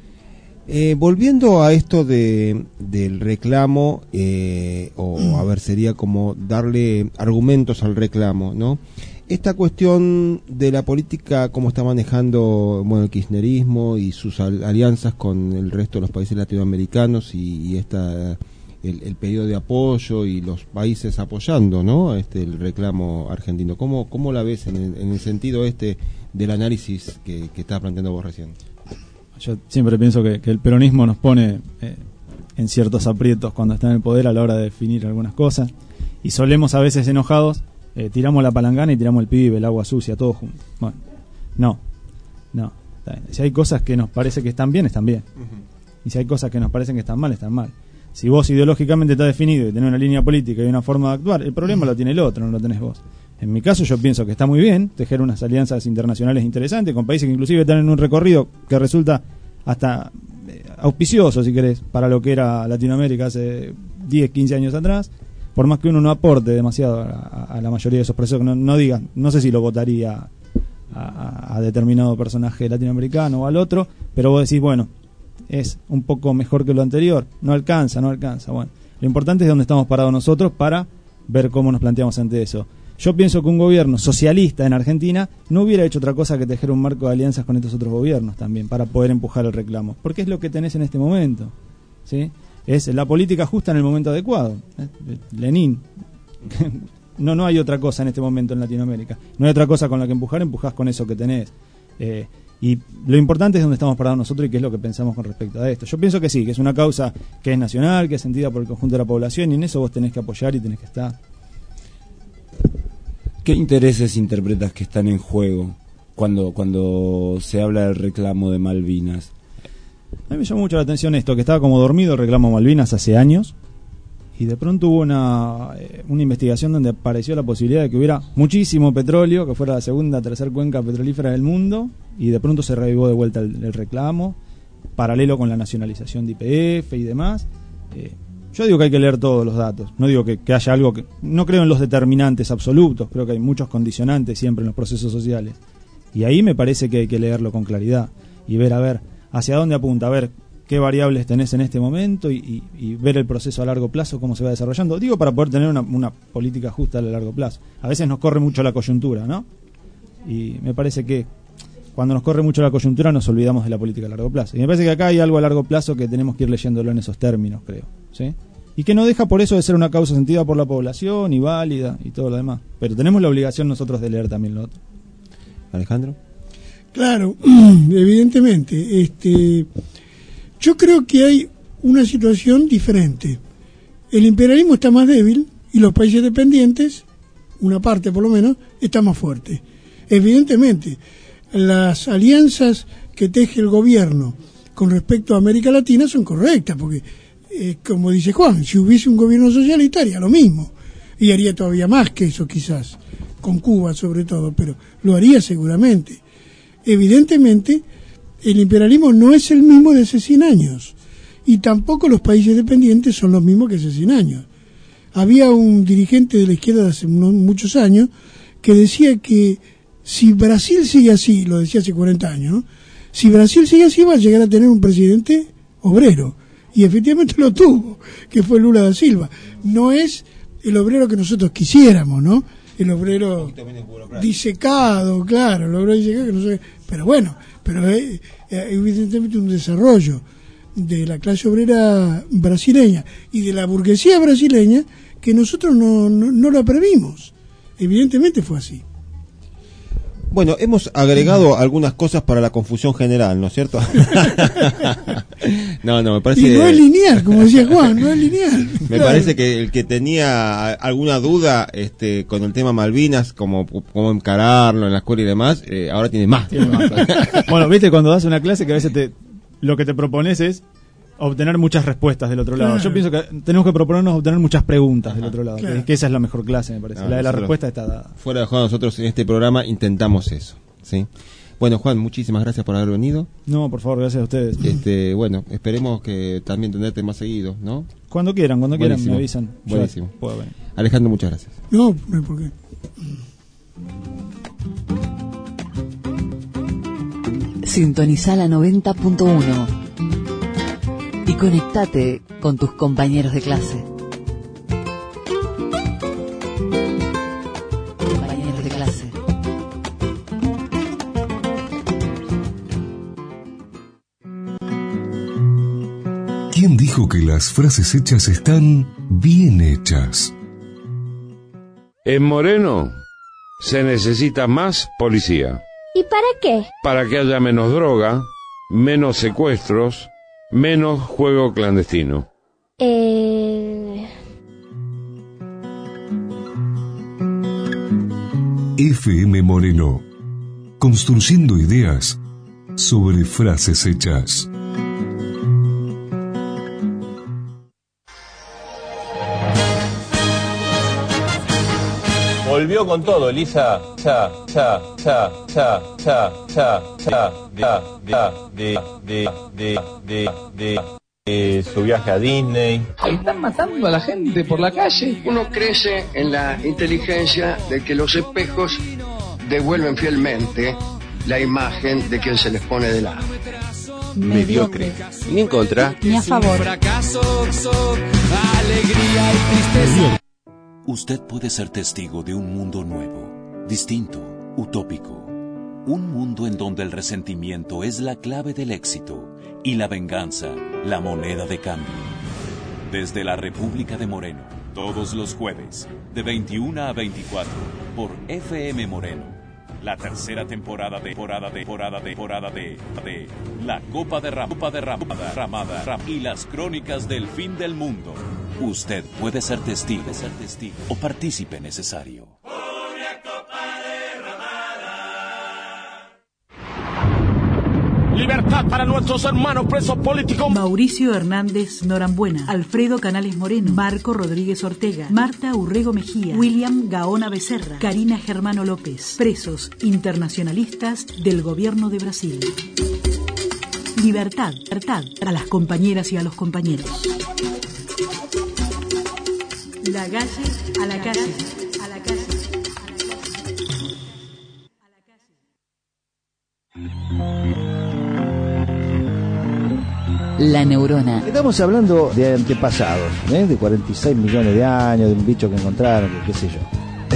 Eh, volviendo a esto de del reclamo, eh, o mm. a ver, sería como darle argumentos al reclamo, ¿no? Esta cuestión de la política, cómo está manejando, bueno, el kirchnerismo y sus al, alianzas con el resto de los países latinoamericanos y, y esta el, el pedido de apoyo y los países apoyando, ¿no? Este el reclamo argentino. ¿Cómo cómo la ves en el, en el sentido este del análisis que, que estaba planteando vos recién? Yo siempre pienso que, que el peronismo nos pone eh, en ciertos aprietos cuando está en el poder a la hora de definir algunas cosas, y solemos a veces enojados, eh, tiramos la palangana y tiramos el pibe, el agua sucia, todo junto. Bueno, no, no. Si hay cosas que nos parece que están bien, están bien. Uh-huh. Y si hay cosas que nos parecen que están mal, están mal. Si vos ideológicamente estás definido y tenés una línea política y una forma de actuar, el problema uh-huh. lo tiene el otro, no lo tenés vos. En mi caso yo pienso que está muy bien tejer unas alianzas internacionales interesantes con países que inclusive están en un recorrido que resulta hasta eh, auspicioso, si querés, para lo que era Latinoamérica hace diez, quince años atrás, por más que uno no aporte demasiado a, a la mayoría de esos procesos, no, no digan, no sé si lo votaría a, a, a determinado personaje latinoamericano o al otro, pero vos decís, bueno, es un poco mejor que lo anterior, no alcanza, no alcanza, bueno, lo importante es dónde estamos parados nosotros para ver cómo nos planteamos ante eso. Yo pienso que un gobierno socialista en Argentina no hubiera hecho otra cosa que tejer un marco de alianzas con estos otros gobiernos también para poder empujar el reclamo, porque es lo que tenés en este momento, ¿sí? Es la política justa en el momento adecuado. ¿eh? Lenin. no no hay otra cosa en este momento en Latinoamérica. No hay otra cosa con la que empujar, empujás con eso que tenés. Eh, y lo importante es dónde estamos parados nosotros y qué es lo que pensamos con respecto a esto. Yo pienso que sí, que es una causa que es nacional, que es sentida por el conjunto de la población, y en eso vos tenés que apoyar y tenés que estar. ¿Qué intereses interpretas que están en juego cuando cuando se habla del reclamo de Malvinas? A mí me llamó mucho la atención esto, que estaba como dormido el reclamo Malvinas hace años, y de pronto hubo una, una investigación donde apareció la posibilidad de que hubiera muchísimo petróleo, que fuera la segunda, tercera cuenca petrolífera del mundo, y de pronto se revivó de vuelta el, el reclamo, paralelo con la nacionalización de Y P F y demás. Eh, Yo digo que hay que leer todos los datos, no digo que, que haya algo que... No creo en los determinantes absolutos, creo que hay muchos condicionantes siempre en los procesos sociales. Y ahí me parece que hay que leerlo con claridad y ver, a ver, hacia dónde apunta, a ver qué variables tenés en este momento y, y, y ver el proceso a largo plazo, cómo se va desarrollando. Digo, para poder tener una, una política justa a largo plazo. A veces nos corre mucho la coyuntura, ¿no? Y me parece que cuando nos corre mucho la coyuntura nos olvidamos de la política a largo plazo. Y me parece que acá hay algo a largo plazo que tenemos que ir leyéndolo en esos términos, creo, ¿sí? Y que no deja por eso de ser una causa sentida por la población y válida y todo lo demás. Pero tenemos la obligación nosotros de leer también lo otro. Alejandro. Claro, evidentemente. Este, yo creo que hay una situación diferente. El imperialismo está más débil y los países dependientes, una parte por lo menos, está más fuerte. Evidentemente, las alianzas que teje el gobierno con respecto a América Latina son correctas, porque Eh, como dice Juan, si hubiese un gobierno socialista haría lo mismo, y haría todavía más que eso quizás, con Cuba sobre todo, pero lo haría seguramente. Evidentemente el imperialismo no es el mismo de hace cien años. Y tampoco los países dependientes son los mismos que hace cien años. Había un dirigente de la izquierda de hace unos, muchos años que decía que si Brasil sigue así, lo decía hace cuarenta años, ¿no? Si Brasil sigue así va a llegar a tener un presidente obrero. Y efectivamente lo tuvo, que fue Lula da Silva. No es el obrero que nosotros quisiéramos, ¿no? El obrero disecado, claro, el obrero disecado que no sé, pero bueno, pero es evidentemente un desarrollo de la clase obrera brasileña y de la burguesía brasileña que nosotros no, no, no la previmos. Evidentemente fue así. Bueno, hemos agregado algunas cosas para la confusión general, ¿no es cierto? no, no, me parece... Y no es lineal, como decía Juan, no es lineal. Me claro. parece que el que tenía alguna duda este, con el tema Malvinas, como cómo encararlo en la escuela y demás, eh, ahora tiene más. Tiene más. Bueno, viste cuando das una clase que a veces te, lo que te propones es obtener muchas respuestas del otro lado. Claro. Yo pienso que tenemos que proponernos obtener muchas preguntas Ajá, del otro lado, claro. que, que esa es la mejor clase, me parece. No, la de la respuesta está dada. Fuera de juego, nosotros en este programa intentamos eso, ¿sí? Bueno, Juan, muchísimas gracias por haber venido. No, por favor, gracias a ustedes. Este, bueno, esperemos que también tenerte más seguido, ¿no? Cuando quieran, cuando Buenísimo. quieran me avisan. Buenísimo. Alejandro, muchas gracias. No, no hay por qué. Sintoniza la noventa punto uno y conectate con tus compañeros de clase. Compañeros de clase. ¿Quién dijo que las frases hechas están bien hechas? En Moreno se necesita más policía. ¿Y para qué? Para que haya menos droga, menos secuestros, menos juego clandestino. Eh... F M Moreno, construyendo ideas sobre frases hechas. Volvió con todo, Elisa. Ya, ya, ya, ya, ya, ya, ya, de, de, de, de, de, de su viaje a Disney. Están matando a la gente por la calle. Uno crece en la inteligencia de que los espejos devuelven fielmente la imagen de quien se les pone de lado. Mediocre. Ni en contra. Ni a favor. Fracaso, alegría y tristeza. Usted puede ser testigo de un mundo nuevo, distinto, utópico. Un mundo en donde el resentimiento es la clave del éxito y la venganza, la moneda de cambio. Desde la República de Moreno, todos los jueves, de veintiuna a veinticuatro, por F M Moreno. La tercera temporada de temporada de temporada de temporada de, de La Copa de Ram, Copa de Ramada, Ramada Ram, y las crónicas del fin del mundo. Usted puede ser testigo, ser testigo o partícipe necesario. Libertad para nuestros hermanos presos políticos. Mauricio Hernández Norambuena, Alfredo Canales Moreno, Marco Rodríguez Ortega, Marta Urrego Mejía, William Gaona Becerra, Karina Germano López, presos internacionalistas del gobierno de Brasil. Libertad, libertad a las compañeras y a los compañeros. La calle a la calle, a la calle. La neurona. Estamos hablando de antepasados, ¿eh? de cuarenta y seis millones de años, de un bicho que encontraron, que qué sé yo.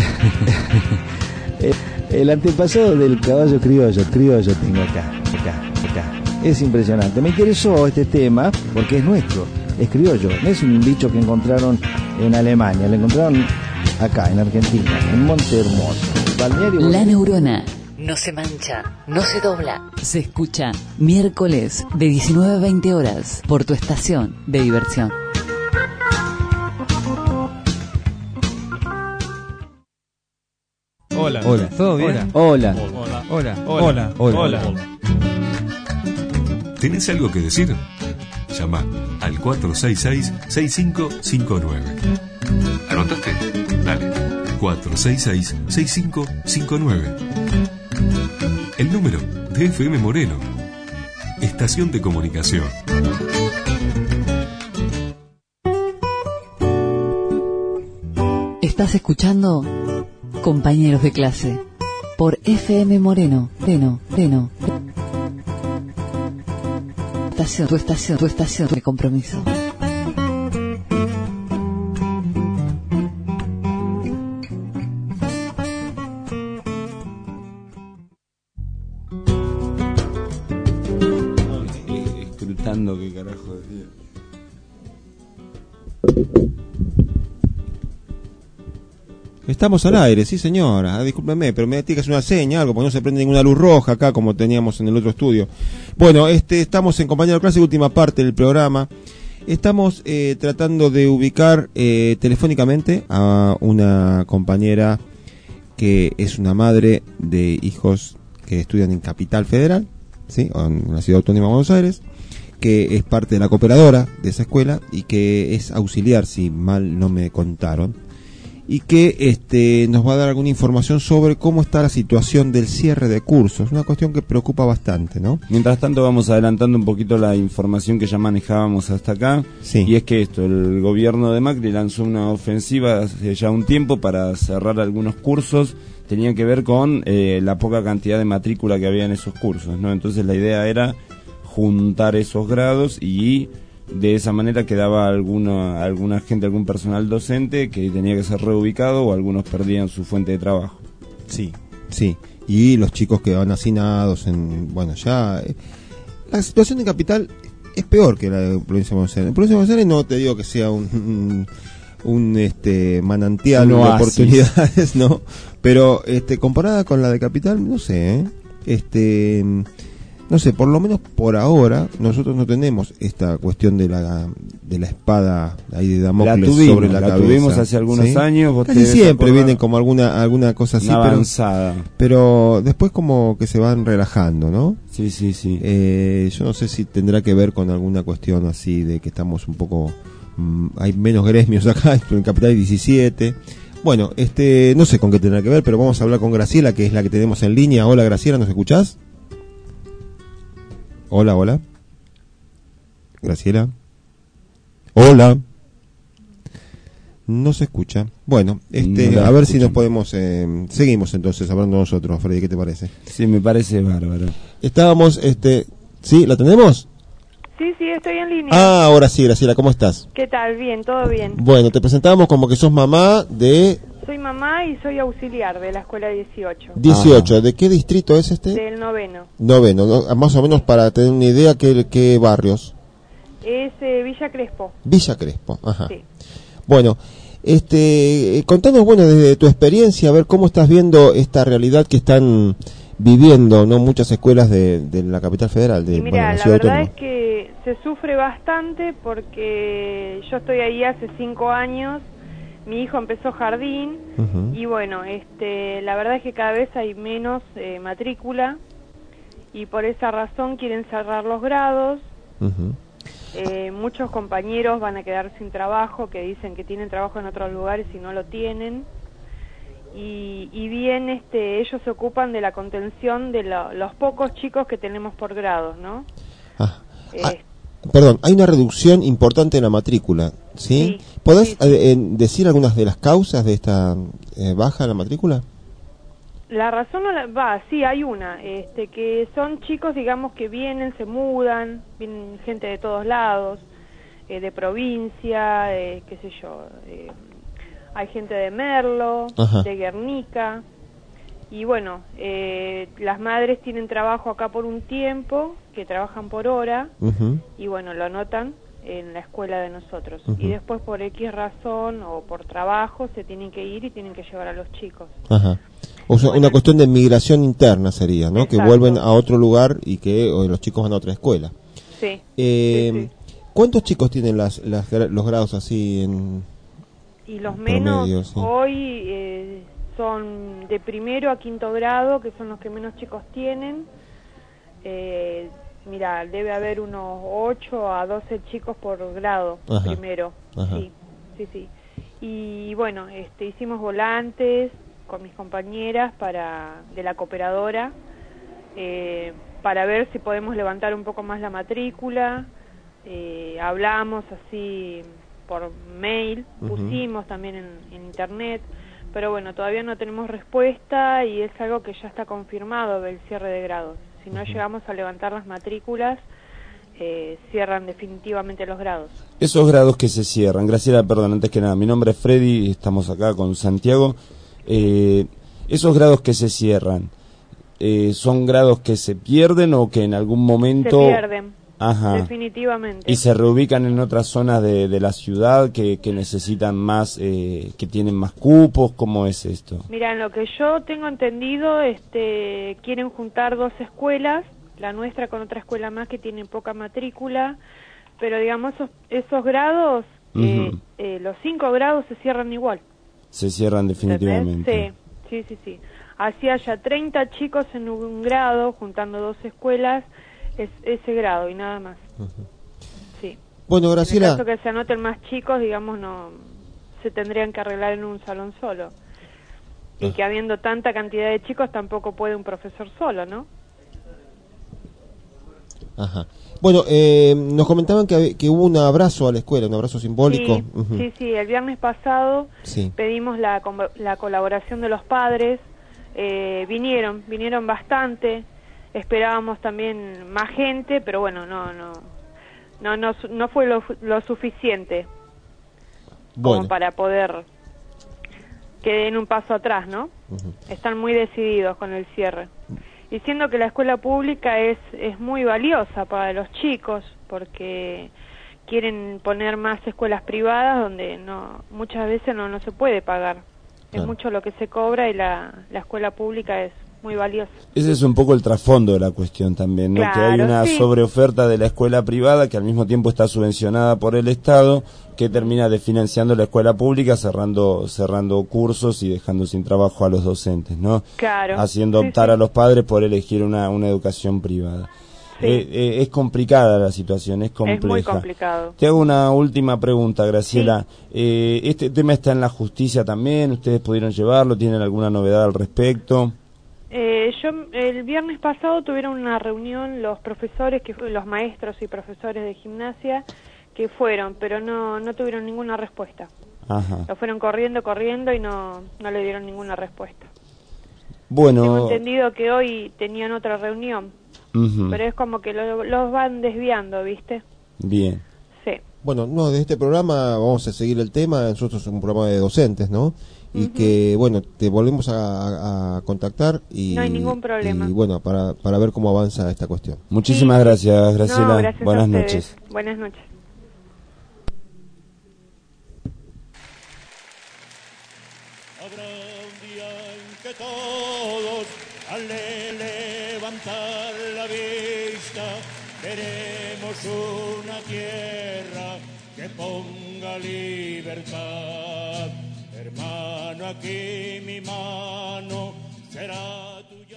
El antepasado del caballo criollo, criollo tengo acá, acá, acá. Es impresionante. Me interesó este tema porque es nuestro, es criollo. No es un bicho que encontraron en Alemania, lo encontraron acá, en Argentina, en Monte Hermoso. Balneario. La neurona. No se mancha, no se dobla. Se escucha miércoles de diecinueve a veinte horas por tu estación de diversión. Hola. Hola. ¿Todo bien? Hola. Hola. Hola. Hola. Hola. Hola. ¿Tenés algo que decir? Llama al cuatro seis seis, seis cinco cinco nueve. ¿Anotaste? Dale. cuatro seis seis, seis cinco cinco nueve. El número de F M Moreno. estación de comunicación. Estás escuchando Compañeros de Clase por F M Moreno, Reno, Reno. Estación, tu estación, tu estación de compromiso. Escrutando qué carajo decía. Estamos al aire, sí señora, ah, discúlpeme, pero me tiene que hacer una seña, algo, porque no se prende ninguna luz roja acá como teníamos en el otro estudio. Bueno, este, estamos en Compañero de Clase, última parte del programa. Estamos eh, tratando de ubicar eh, telefónicamente a una compañera que es una madre de hijos que estudian en Capital Federal, ¿sí? En la Ciudad Autónoma de Buenos Aires, que es parte de la cooperadora de esa escuela y que es auxiliar, si mal no me contaron, y que este nos va a dar alguna información sobre cómo está la situación del cierre de cursos, una cuestión que preocupa bastante, ¿no? Mientras tanto vamos adelantando un poquito la información que ya manejábamos hasta acá, sí. Y es que esto, el gobierno de Macri lanzó una ofensiva hace ya un tiempo para cerrar algunos cursos, tenía que ver con eh, la poca cantidad de matrícula que había en esos cursos, ¿no? Entonces la idea era juntar esos grados y de esa manera quedaba alguna alguna gente, algún personal docente que tenía que ser reubicado o algunos perdían su fuente de trabajo. Sí, sí. Y los chicos que van hacinados en... Bueno, ya... Eh, la situación en Capital es peor que la de Provincia de Buenos Aires. En Provincia de Buenos Aires no te digo que sea un... un, un este manantial un de oasis. oportunidades, ¿no? Pero este comparada con la de Capital, no sé, ¿eh? Este... No sé, por lo menos por ahora nosotros no tenemos esta cuestión de la de la espada ahí de Damocles la tuvimos, sobre la, la cabeza. tuvimos hace algunos ¿sí? años. ¿Vos Casi siempre vienen como alguna alguna cosa así, una pero, avanzada. pero después como que se van relajando, ¿no? Sí, sí, sí. Eh, yo no sé si tendrá que ver con alguna cuestión así de que estamos un poco... Mmm, hay menos gremios acá, en Capital hay diecisiete. Bueno, este no sé con qué tendrá que ver, pero vamos a hablar con Graciela, que es la que tenemos en línea. Hola Graciela, ¿nos escuchás? Hola, hola. Graciela. Hola. No se escucha. Bueno, este, no a ver escuchan. si nos podemos... Eh, seguimos entonces hablando nosotros, Freddy, ¿qué te parece? Sí, me parece bárbaro. Estábamos, este... ¿Sí? ¿La tenemos? Sí, sí, estoy en línea. Ah, ahora sí, Graciela, ¿cómo estás? ¿Qué tal? Bien, todo bien. Bueno, te presentábamos como que sos mamá de... Soy mamá y soy auxiliar de la escuela dieciocho. dieciocho, ¿de qué distrito es este? Del noveno. Noveno, ¿no? Más o menos para tener una idea, ¿qué, qué barrios? Es eh, Villa Crespo. Villa Crespo, ajá. Sí. Bueno, este, contanos, bueno, desde tu experiencia, a ver cómo estás viendo esta realidad que están viviendo, ¿no? Muchas escuelas de, de la capital federal, de Y mira, bueno, la la ciudad verdad autónoma. es que se sufre bastante porque yo estoy ahí hace cinco años. Mi hijo empezó jardín Uh-huh. y bueno, este, la verdad es que cada vez hay menos eh, matrícula y por esa razón quieren cerrar los grados. Uh-huh. Eh, muchos compañeros van a quedar sin trabajo, que dicen que tienen trabajo en otros lugares y no lo tienen. Y, y bien, este, ellos se ocupan de la contención de lo- los pocos chicos que tenemos por grados, ¿no? Ah. Eh, Ah, perdón, hay una reducción importante en la matrícula, ¿sí? Sí, ¿Podés sí, sí. eh, eh, decir algunas de las causas de esta eh, baja en la matrícula? La razón no la- va, sí, hay una, este, que son chicos, digamos, que vienen, se mudan, vienen gente de todos lados, eh, de provincia, eh, qué sé yo, eh, hay gente de Merlo, Ajá. de Guernica, y bueno, eh, las madres tienen trabajo acá por un tiempo, que trabajan por hora, Uh-huh. y bueno, lo anotan en la escuela de nosotros, Ujú. y después por X razón o por trabajo se tienen que ir y tienen que llevar a los chicos. Ajá. O sea, una cuestión de migración interna sería, ¿no? Que Exacto. vuelven a otro lugar y que o los chicos van a otra escuela. Sí. Eh, ¿Cuántos chicos tienen las, las gra- los grados así en Y los menos promedio? Sí. hoy eh, son de primero a quinto grado, que son los que menos chicos tienen. Eh, mira, debe haber unos ocho a doce chicos por grado, Ajá. primero. Ajá. Sí, sí, sí. Y bueno, este, hicimos volantes con mis compañeras para de la cooperadora eh, para ver si podemos levantar un poco más la matrícula. Eh, hablamos así por mail, uh-huh. pusimos también en, en internet, pero bueno, todavía no tenemos respuesta y es algo que ya está confirmado del cierre de grados. Si no uh-huh. llegamos a levantar las matrículas, eh, cierran definitivamente los grados. Esos grados que se cierran, Graciela, perdón, antes que nada, mi nombre es Freddy, estamos acá con Santiago. Eh, esos grados que se cierran, eh, ¿son grados que se pierden o que en algún momento... Se pierden. Ajá. Definitivamente. ¿Y se reubican en otras zonas de, de la ciudad que, que necesitan más, eh, que tienen más cupos? ¿Cómo es esto? Mira, en lo que yo tengo entendido, este, quieren juntar dos escuelas, la nuestra con otra escuela más que tiene poca matrícula, pero digamos esos, esos grados, uh-huh. eh, eh, los cinco grados se cierran igual. Se cierran definitivamente. Sí, sí, sí, sí. Así haya treinta chicos en un grado, juntando dos escuelas, es ese grado y nada más. Uh-huh. Sí. Bueno, Graciela, en el caso que se anoten más chicos, digamos, no se tendrían que arreglar en un salón solo. Y uh-huh. que habiendo tanta cantidad de chicos tampoco puede un profesor solo, ¿no? Ajá. Bueno, eh, nos comentaban que, que hubo un abrazo a la escuela, un abrazo simbólico. Sí, uh-huh. sí, sí, el viernes pasado sí. pedimos la, la colaboración de los padres, eh, vinieron, vinieron bastante. Esperábamos también más gente, pero bueno, no no no no, no fue lo, lo suficiente bueno. como para poder que den un paso atrás, ¿no? Uh-huh. Están muy decididos con el cierre. Diciendo que la escuela pública es es muy valiosa para los chicos porque quieren poner más escuelas privadas donde no muchas veces no no se puede pagar. Claro. Es mucho lo que se cobra y la la escuela pública es muy valioso. Ese es un poco el trasfondo de la cuestión también, ¿no? Claro, que hay una sí. sobreoferta de la escuela privada que al mismo tiempo está subvencionada por el Estado, que termina desfinanciando la escuela pública, cerrando cerrando cursos y dejando sin trabajo a los docentes, ¿no? Claro. Haciendo sí, optar sí. a los padres por elegir una, una educación privada. Sí. Eh, eh, es complicada la situación, es compleja. Es muy complicado. Te hago una última pregunta, Graciela. Sí. Eh, este tema está en la justicia también, ¿ustedes pudieron llevarlo? ¿Tienen alguna novedad al respecto? Eh, yo el viernes pasado tuvieron una reunión los profesores, que los maestros y profesores de gimnasia que fueron, pero no no tuvieron ninguna respuesta. Ajá. Lo fueron corriendo, corriendo y no no le dieron ninguna respuesta. Bueno. Tengo entendido que hoy tenían otra reunión, uh-huh. pero es como que lo, los van desviando, ¿viste? Bien. Sí. Bueno, no, de este programa vamos a seguir el tema. Nosotros somos un programa de docentes, ¿no? Y uh-huh. que, bueno, te volvemos a, a contactar y... No hay ningún problema. Y, bueno, para, para ver cómo avanza esta cuestión. Muchísimas sí. gracias, Graciela. No, gracias Buenas a noches. Buenas noches. Habrá un día en que todos, al levantar la vista, veremos una tierra que ponga libertad. Hermano, aquí mi mano será tuya.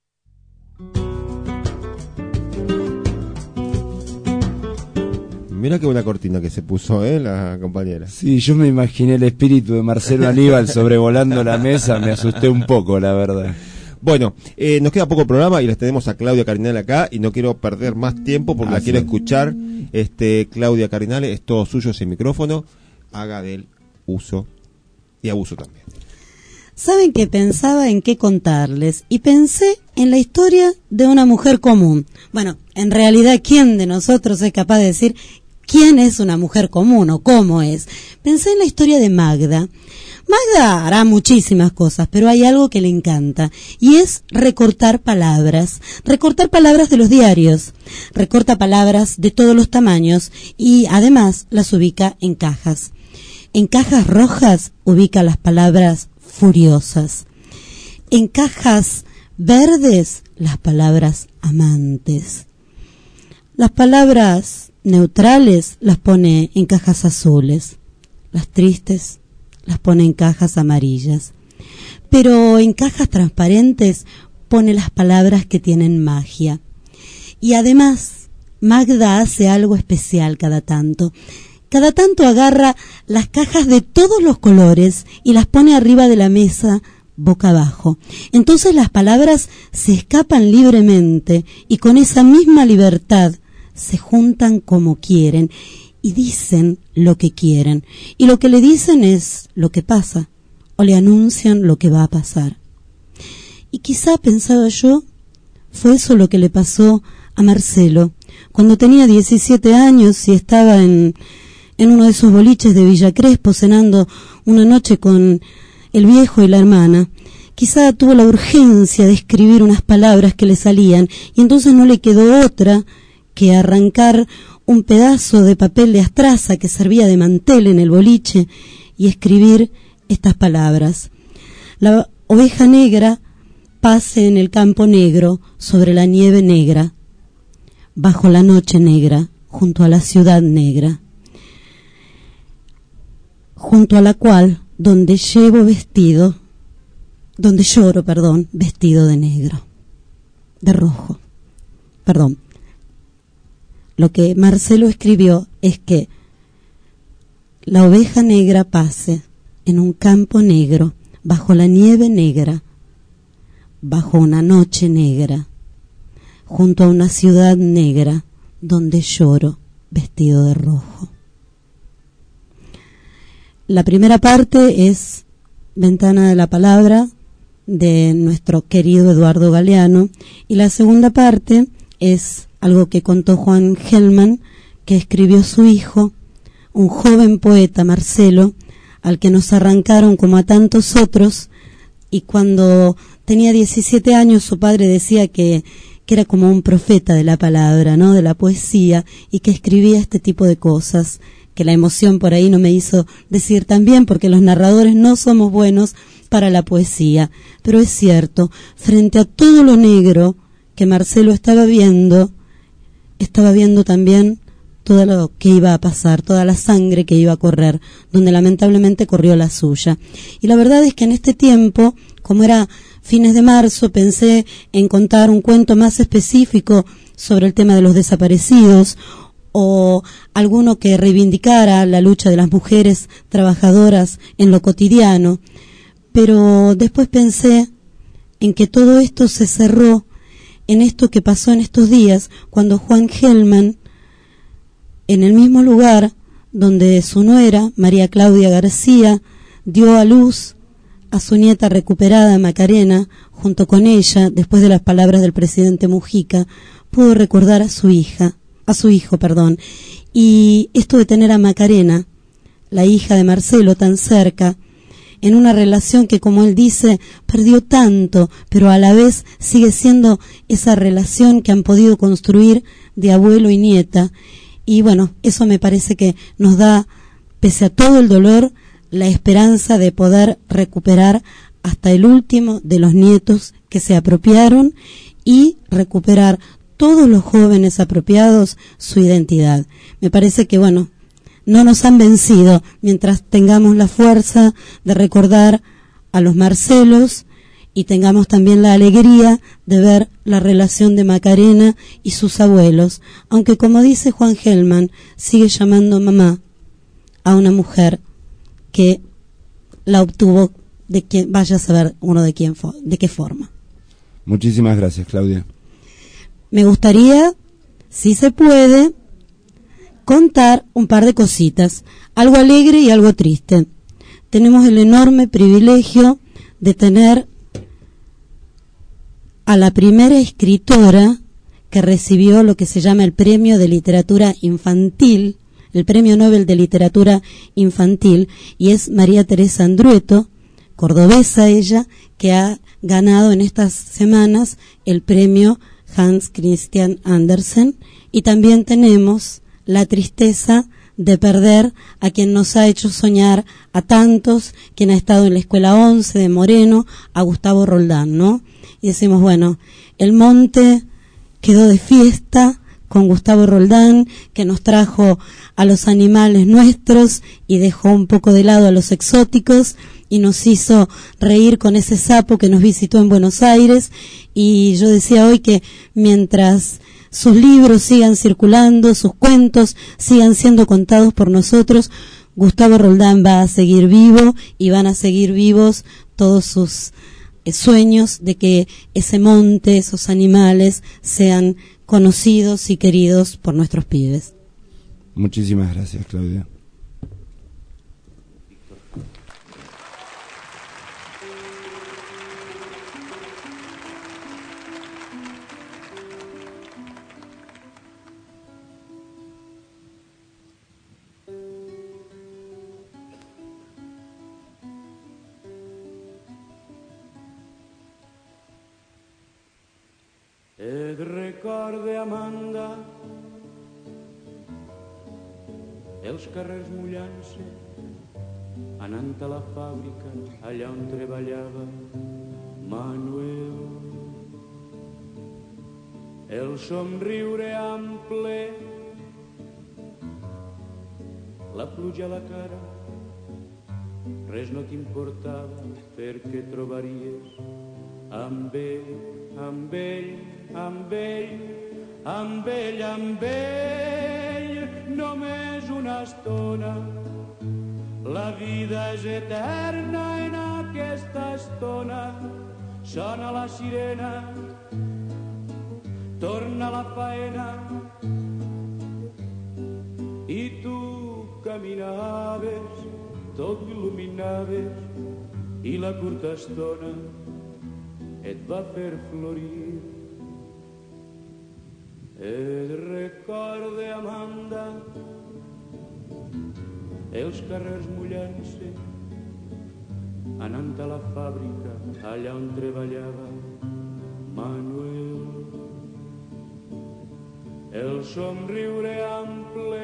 Mira qué buena cortina que se puso, ¿eh? La compañera. Sí, yo me imaginé el espíritu de Marcelo Aníbal sobrevolando la mesa, me asusté un poco, la verdad. Bueno, eh, nos queda poco programa y les tenemos a Claudia Carinale acá y no quiero perder más tiempo porque ah, la quiero sí. escuchar. Este, Claudia Carinale, es todo suyo ese micrófono, haga del uso y abuso también. Saben que pensaba en qué contarles y pensé en la historia de una mujer común. Bueno, en realidad, ¿quién de nosotros es capaz de decir quién es una mujer común o cómo es? Pensé en la historia de Magda. Magda hará muchísimas cosas, pero hay algo que le encanta y es recortar palabras, recortar palabras de los diarios, recorta palabras de todos los tamaños y además las ubica en cajas. En cajas rojas ubica las palabras furiosas. En cajas verdes, las palabras amantes. Las palabras neutrales las pone en cajas azules. Las tristes las pone en cajas amarillas. Pero en cajas transparentes pone las palabras que tienen magia. Y además, Magda hace algo especial cada tanto. Cada tanto agarra las cajas de todos los colores y las pone arriba de la mesa boca abajo. Entonces las palabras se escapan libremente y con esa misma libertad se juntan como quieren y dicen lo que quieren. Y lo que le dicen es lo que pasa, o le anuncian lo que va a pasar. Y quizá, pensaba yo, fue eso lo que le pasó a Marcelo. Cuando tenía diecisiete años y estaba en, en uno de esos boliches de Villa Crespo cenando una noche con el viejo y la hermana, quizá tuvo la urgencia de escribir unas palabras que le salían y entonces no le quedó otra que arrancar un pedazo de papel de astraza que servía de mantel en el boliche y escribir estas palabras. La oveja negra pase en el campo negro, sobre la nieve negra, bajo la noche negra, junto a la ciudad negra, junto a la cual, donde llevo vestido, donde lloro, perdón, vestido de negro, de rojo, perdón. Lo que Marcelo escribió es que la oveja negra pase en un campo negro, bajo la nieve negra, bajo una noche negra, junto a una ciudad negra, donde lloro vestido de rojo. La primera parte es Ventana de la Palabra, de nuestro querido Eduardo Galeano, y la segunda parte es algo que contó Juan Gelman, que escribió su hijo, un joven poeta, Marcelo, al que nos arrancaron como a tantos otros, y cuando tenía diecisiete años su padre decía que, que era como un profeta de la palabra, ¿no?, de la poesía, y que escribía este tipo de cosas, que la emoción por ahí no me hizo decir tan bien, porque los narradores no somos buenos para la poesía, pero es cierto, frente a todo lo negro que Marcelo estaba viendo, estaba viendo también todo lo que iba a pasar, toda la sangre que iba a correr, donde lamentablemente corrió la suya. Y la verdad es que en este tiempo, como era fines de marzo, pensé en contar un cuento más específico sobre el tema de los desaparecidos, o alguno que reivindicara la lucha de las mujeres trabajadoras en lo cotidiano, pero después pensé en que todo esto se cerró en esto que pasó en estos días, cuando Juan Gelman, en el mismo lugar donde su nuera, María Claudia García, dio a luz a su nieta recuperada, Macarena, junto con ella, después de las palabras del presidente Mujica, pudo recordar a su hija, a su hijo, perdón. Y esto de tener a Macarena, la hija de Marcelo, tan cerca, en una relación que, como él dice, perdió tanto, pero a la vez sigue siendo esa relación que han podido construir de abuelo y nieta. Y bueno, eso me parece que nos da, pese a todo el dolor, la esperanza de poder recuperar hasta el último de los nietos que se apropiaron y recuperar todos los jóvenes apropiados su identidad. Me parece que, bueno, no nos han vencido mientras tengamos la fuerza de recordar a los Marcelos y tengamos también la alegría de ver la relación de Macarena y sus abuelos, aunque, como dice Juan Gelman, sigue llamando mamá a una mujer que la obtuvo de quien vaya a saber uno de quién de qué forma. Muchísimas gracias, Claudia. Me gustaría, si se puede, contar un par de cositas, algo alegre y algo triste. Tenemos el enorme privilegio de tener a la primera escritora que recibió lo que se llama el Premio de Literatura Infantil, el Premio Nobel de Literatura Infantil, y es María Teresa Andrueto, cordobesa ella, que ha ganado en estas semanas el premio Hans Christian Andersen. Y también tenemos la tristeza de perder a quien nos ha hecho soñar a tantos, quien ha estado en la Escuela once de Moreno, a Gustavo Roldán, ¿no? Y decimos, bueno, el monte quedó de fiesta con Gustavo Roldán, que nos trajo a los animales nuestros y dejó un poco de lado a los exóticos y nos hizo reír con ese sapo que nos visitó en Buenos Aires. Y yo decía hoy que mientras sus libros sigan circulando, sus cuentos sigan siendo contados por nosotros, Gustavo Roldán va a seguir vivo y van a seguir vivos todos sus eh, sueños de que ese monte, esos animales sean conocidos y queridos por nuestros pibes. Muchísimas gracias, Claudia. Et recorde, Amanda, els carrers mullant-se, anant a la fàbrica, allà on treballava Manuel. El somriure ample, la pluja a la cara, res no t'importava perquè trobaries amb ell, amb ell, amb ell, amb ell, amb ell, només una estona. La vida és eterna en aquesta estona. Sona la sirena, torna la faena, i tu caminaves, tot il·luminaves, i la curta estona et va fer florir. Et recorde, Amanda, els carrers mullant-se, anant a la fàbrica, allà on treballava Manuel. El somriure ample,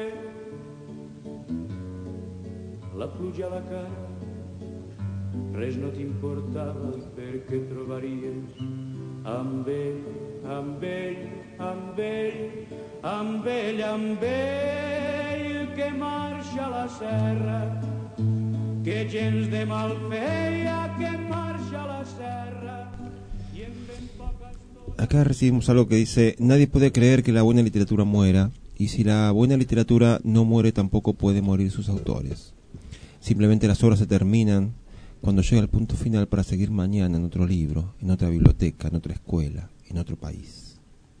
la pluja a la cara, res no t'importava perquè trobaries amb ell, amb ell, amb ell, amb ell, amb ell, que marxa a la serra, que gens de mal feia, que marxa a la serra. Acá recibimos algo que dice: nadie puede creer que la buena literatura muera, y si la buena literatura no muere, tampoco puede morir sus autores. Simplemente las obras se terminan cuando llega el punto final para seguir mañana en otro libro, en otra biblioteca, en otra escuela, en otro país.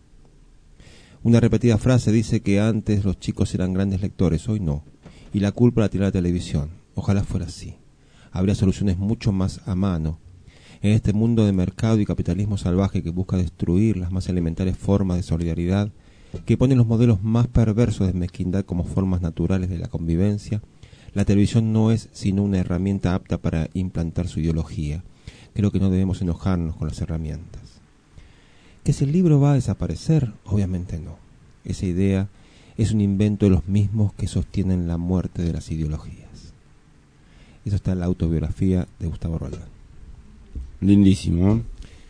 Una repetida frase dice que antes los chicos eran grandes lectores, hoy no, y la culpa la tiene la televisión. Ojalá fuera así. Habría soluciones mucho más a mano en este mundo de mercado y capitalismo salvaje que busca destruir las más elementales formas de solidaridad, que pone los modelos más perversos de mezquindad como formas naturales de la convivencia. La televisión no es sino una herramienta apta para implantar su ideología. Creo que no debemos enojarnos con las herramientas. ¿Que si el libro va a desaparecer? Obviamente no. Esa idea es un invento de los mismos que sostienen la muerte de las ideologías. Eso está en la autobiografía de Gustavo Roldán. Lindísimo, ¿eh?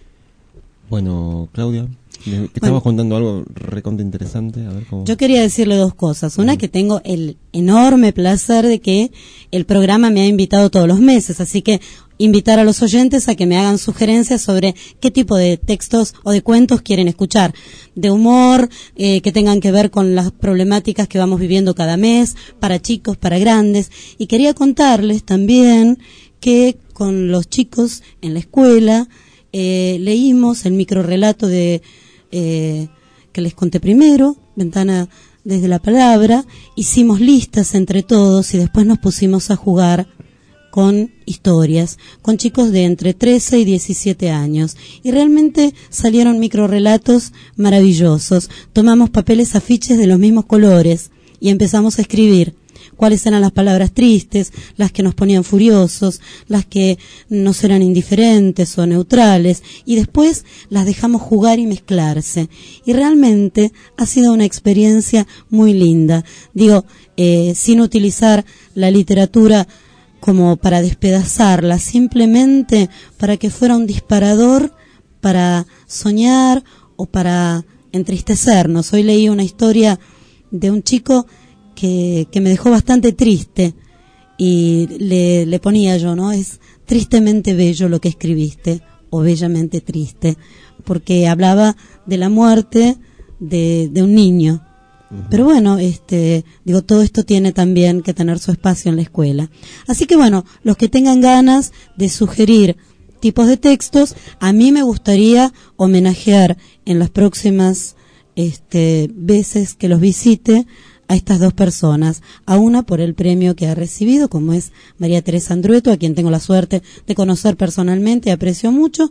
Bueno, Claudia, te estamos contando algo recontra interesante. A ver cómo... Yo quería decirle dos cosas. Una, que tengo el enorme placer de que el programa me ha invitado todos los meses, así que invitar a los oyentes a que me hagan sugerencias sobre qué tipo de textos o de cuentos quieren escuchar, de humor, eh, que tengan que ver con las problemáticas que vamos viviendo cada mes, para chicos, para grandes. Y quería contarles también que con los chicos en la escuela eh, leímos el microrrelato de eh, que les conté primero, Ventana desde la Palabra. Hicimos listas entre todos y después nos pusimos a jugar con historias, con chicos de entre trece y diecisiete años, y realmente salieron microrrelatos maravillosos. Tomamos papeles afiches de los mismos colores y empezamos a escribir cuáles eran las palabras tristes, las que nos ponían furiosos, las que nos eran indiferentes o neutrales, y después las dejamos jugar y mezclarse. Y realmente ha sido una experiencia muy linda. Digo, eh, sin utilizar la literatura como para despedazarla, simplemente para que fuera un disparador para soñar o para entristecernos. Hoy leí una historia de un chico que, que me dejó bastante triste y le, le ponía yo, ¿no? Es tristemente bello lo que escribiste, o bellamente triste, porque hablaba de la muerte de, de un niño Uh-huh. Pero bueno, este, digo, todo esto tiene también que tener su espacio en la escuela. Así que bueno, los que tengan ganas de sugerir tipos de textos, a mí me gustaría homenajear en las próximas este, veces que los visite a estas dos personas, a una por el premio que ha recibido, como es María Teresa Andrueto, a quien tengo la suerte de conocer personalmente y aprecio mucho,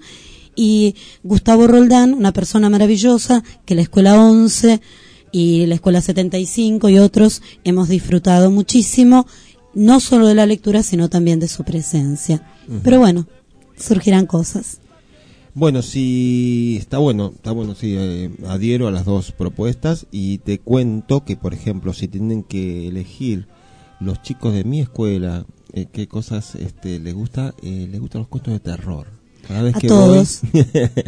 y Gustavo Roldán, una persona maravillosa que la Escuela once y la Escuela setenta y cinco y otros hemos disfrutado muchísimo, no solo de la lectura, sino también de su presencia. Uh-huh. Pero bueno, surgirán cosas. Bueno, sí, está bueno, está bueno, sí, eh, adhiero a las dos propuestas y te cuento que, por ejemplo, si tienen que elegir los chicos de mi escuela, eh, qué cosas este, les gusta, eh, les gustan los cuentos de terror. Cada vez a que todos. Voy,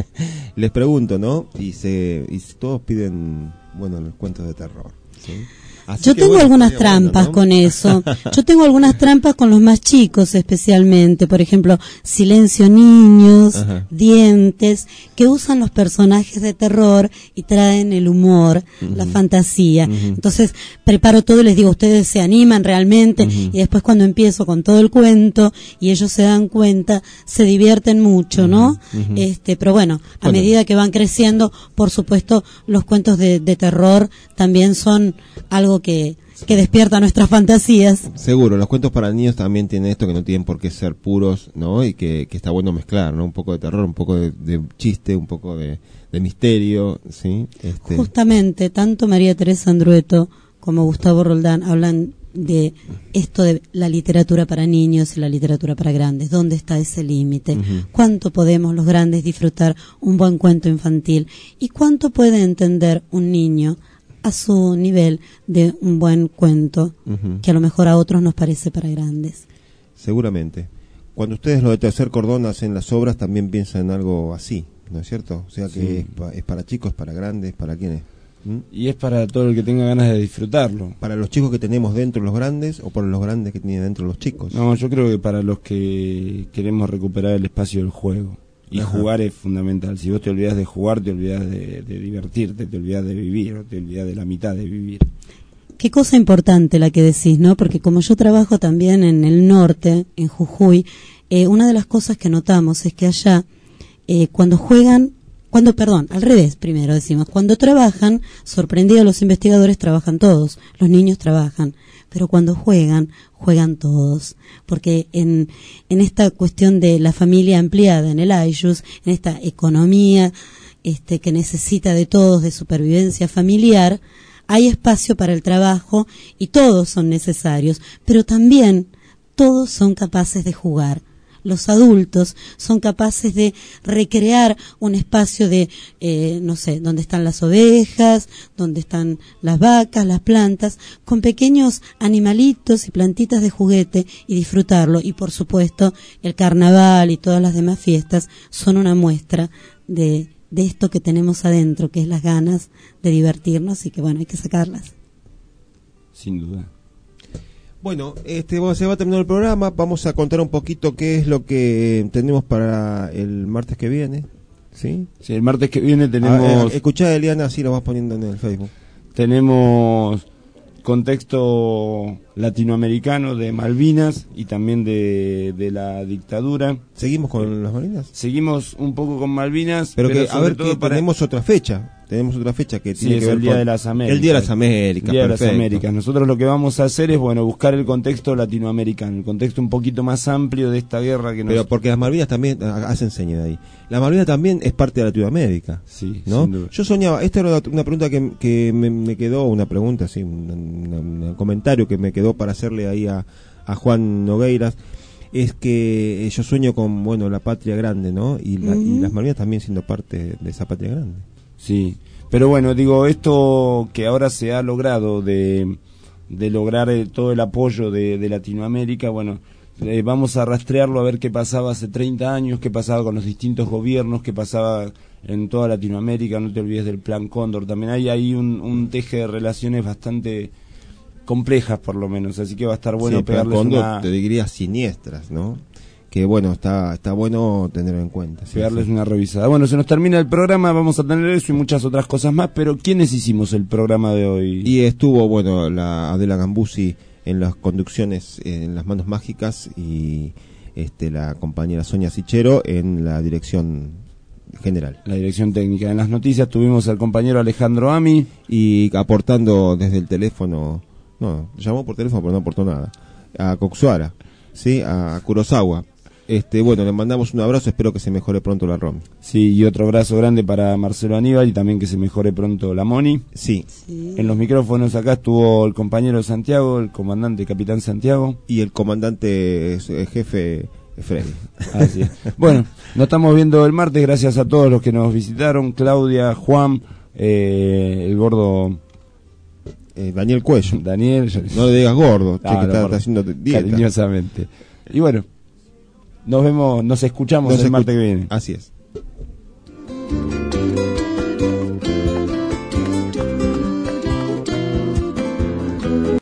les pregunto, ¿no? Y se y todos piden, bueno, los cuentos de terror, ¿sí? Así Yo tengo bueno, algunas trampas, ¿no?, con eso. Yo tengo algunas trampas con los más chicos especialmente. Por ejemplo, Silencio Niños, Ajá. Dientes, que usan los personajes de terror y traen el humor, uh-huh. la fantasía. Uh-huh. Entonces, preparo todo y les digo, ustedes se animan realmente. Uh-huh. Y después cuando empiezo con todo el cuento y ellos se dan cuenta, se divierten mucho, uh-huh. ¿no? Uh-huh. Este, pero bueno, a bueno. medida que van creciendo, por supuesto, los cuentos de, de terror también son algo que, que despierta nuestras fantasías. Seguro, los cuentos para niños también tienen esto, que no tienen por qué ser puros, ¿no? Y que, que está bueno mezclar, ¿no? Un poco de terror, un poco de, de chiste, un poco de, de misterio, ¿sí? Este... Justamente, tanto María Teresa Andrueto como Gustavo Roldán hablan de esto de la literatura para niños y la literatura para grandes. ¿Dónde está ese límite? Uh-huh. ¿Cuánto podemos los grandes disfrutar un buen cuento infantil? ¿Y cuánto puede entender un niño a su nivel de un buen cuento, uh-huh. que a lo mejor a otros nos parece para grandes? Seguramente. Cuando ustedes lo de Tercer Cordón hacen las obras, también piensan en algo así, ¿no es cierto? O sea que sí. es, pa, es para chicos, para grandes, ¿para quiénes? ¿Mm? Y es para todo el que tenga ganas de disfrutarlo. ¿Para los chicos que tenemos dentro los grandes o para los grandes que tienen dentro los chicos? No, yo creo que para los que queremos recuperar el espacio del juego. Y Ajá. jugar es fundamental. Si vos te olvidás de jugar, te olvidás de, de divertirte, te olvidás de vivir, o te olvidás de la mitad de vivir. Qué cosa importante la que decís, ¿no? Porque como yo trabajo también en el norte, en Jujuy, eh, una de las cosas que notamos es que allá, eh, cuando juegan, cuando, perdón, al revés, primero decimos, cuando trabajan, sorprendidos los investigadores, trabajan todos, los niños trabajan. Pero cuando juegan, juegan todos, porque en, en esta cuestión de la familia ampliada en el Ayllus, en esta economía este, que necesita de todos, de supervivencia familiar, hay espacio para el trabajo y todos son necesarios, pero también todos son capaces de jugar. Los adultos son capaces de recrear un espacio de, eh, no sé, donde están las ovejas, donde están las vacas, las plantas, con pequeños animalitos y plantitas de juguete y disfrutarlo. Y por supuesto, el carnaval y todas las demás fiestas son una muestra de, de esto que tenemos adentro, que es las ganas de divertirnos y que bueno, hay que sacarlas. Sin duda. Bueno, este se va a terminar el programa, vamos a contar un poquito qué es lo que tenemos para el martes que viene, ¿sí? Sí, el martes que viene tenemos... Ah, eh, escuchá, Eliana, así lo vas poniendo en el Facebook. Tenemos contexto latinoamericano de Malvinas y también de, de la dictadura. ¿Seguimos con las Malvinas? Seguimos un poco con Malvinas, pero, pero que, a ver, que para... tenemos otra fecha. Tenemos otra fecha que sí, tiene es que ver el Día con de las Américas. El Día de las Américas. El Día de las Américas. Nosotros lo que vamos a hacer es, bueno, buscar el contexto latinoamericano, el contexto un poquito más amplio de esta guerra que nos... Pero porque las Malvinas también, hacen señas de ahí. La Malvinas también es parte de Latinoamérica. Sí, ¿no? sin duda. Yo soñaba, esta era una pregunta que, que me, me quedó, una pregunta, sí, un, un, un comentario que me quedó para hacerle ahí a, a Juan Nogueiras. Es que yo sueño con, bueno, la patria grande, ¿no? Y, la, uh-huh. y las Malvinas también siendo parte de esa patria grande. Sí. Pero bueno, digo, esto que ahora se ha logrado de, de lograr eh, todo el apoyo de, de Latinoamérica, bueno, eh, vamos a rastrearlo a ver qué pasaba hace treinta años, qué pasaba con los distintos gobiernos, qué pasaba en toda Latinoamérica. No te olvides del Plan Cóndor, también hay ahí un, un teje de relaciones bastante complejas por lo menos, así que va a estar bueno sí, pegarles Cóndor, una... te diría siniestras, ¿no? que bueno, está está bueno tenerlo en cuenta. Sí, darles sí. una revisada. Bueno, se nos termina el programa, vamos a tener eso y muchas otras cosas más, pero ¿quiénes hicimos el programa de hoy? Y estuvo, bueno, la Adela Gambuzzi en las conducciones, en las manos mágicas, y este la compañera Sonia Sichero en la dirección general. La dirección técnica. En las noticias tuvimos al compañero Alejandro Ami. Y aportando desde el teléfono, no, llamó por teléfono pero no aportó nada, a Coxuara, ¿sí? A Kurosawa. Este, bueno, le mandamos un abrazo, espero que se mejore pronto la Romy. Sí, y otro abrazo grande para Marcelo Aníbal y también que se mejore pronto la Moni. Sí. Sí. En los micrófonos acá estuvo el compañero Santiago, el comandante Capitán Santiago. Y el comandante eh, jefe Freddy. Así es. Bueno, nos estamos viendo el martes, gracias a todos los que nos visitaron, Claudia, Juan, eh, el gordo... Eh, Daniel Cuello. Daniel. No le digas gordo, Ah, che, que no, está, gordo. está haciendo dieta. Cariñosamente. Y bueno, nos vemos, nos escuchamos Nos el escu- martes que viene. Así es.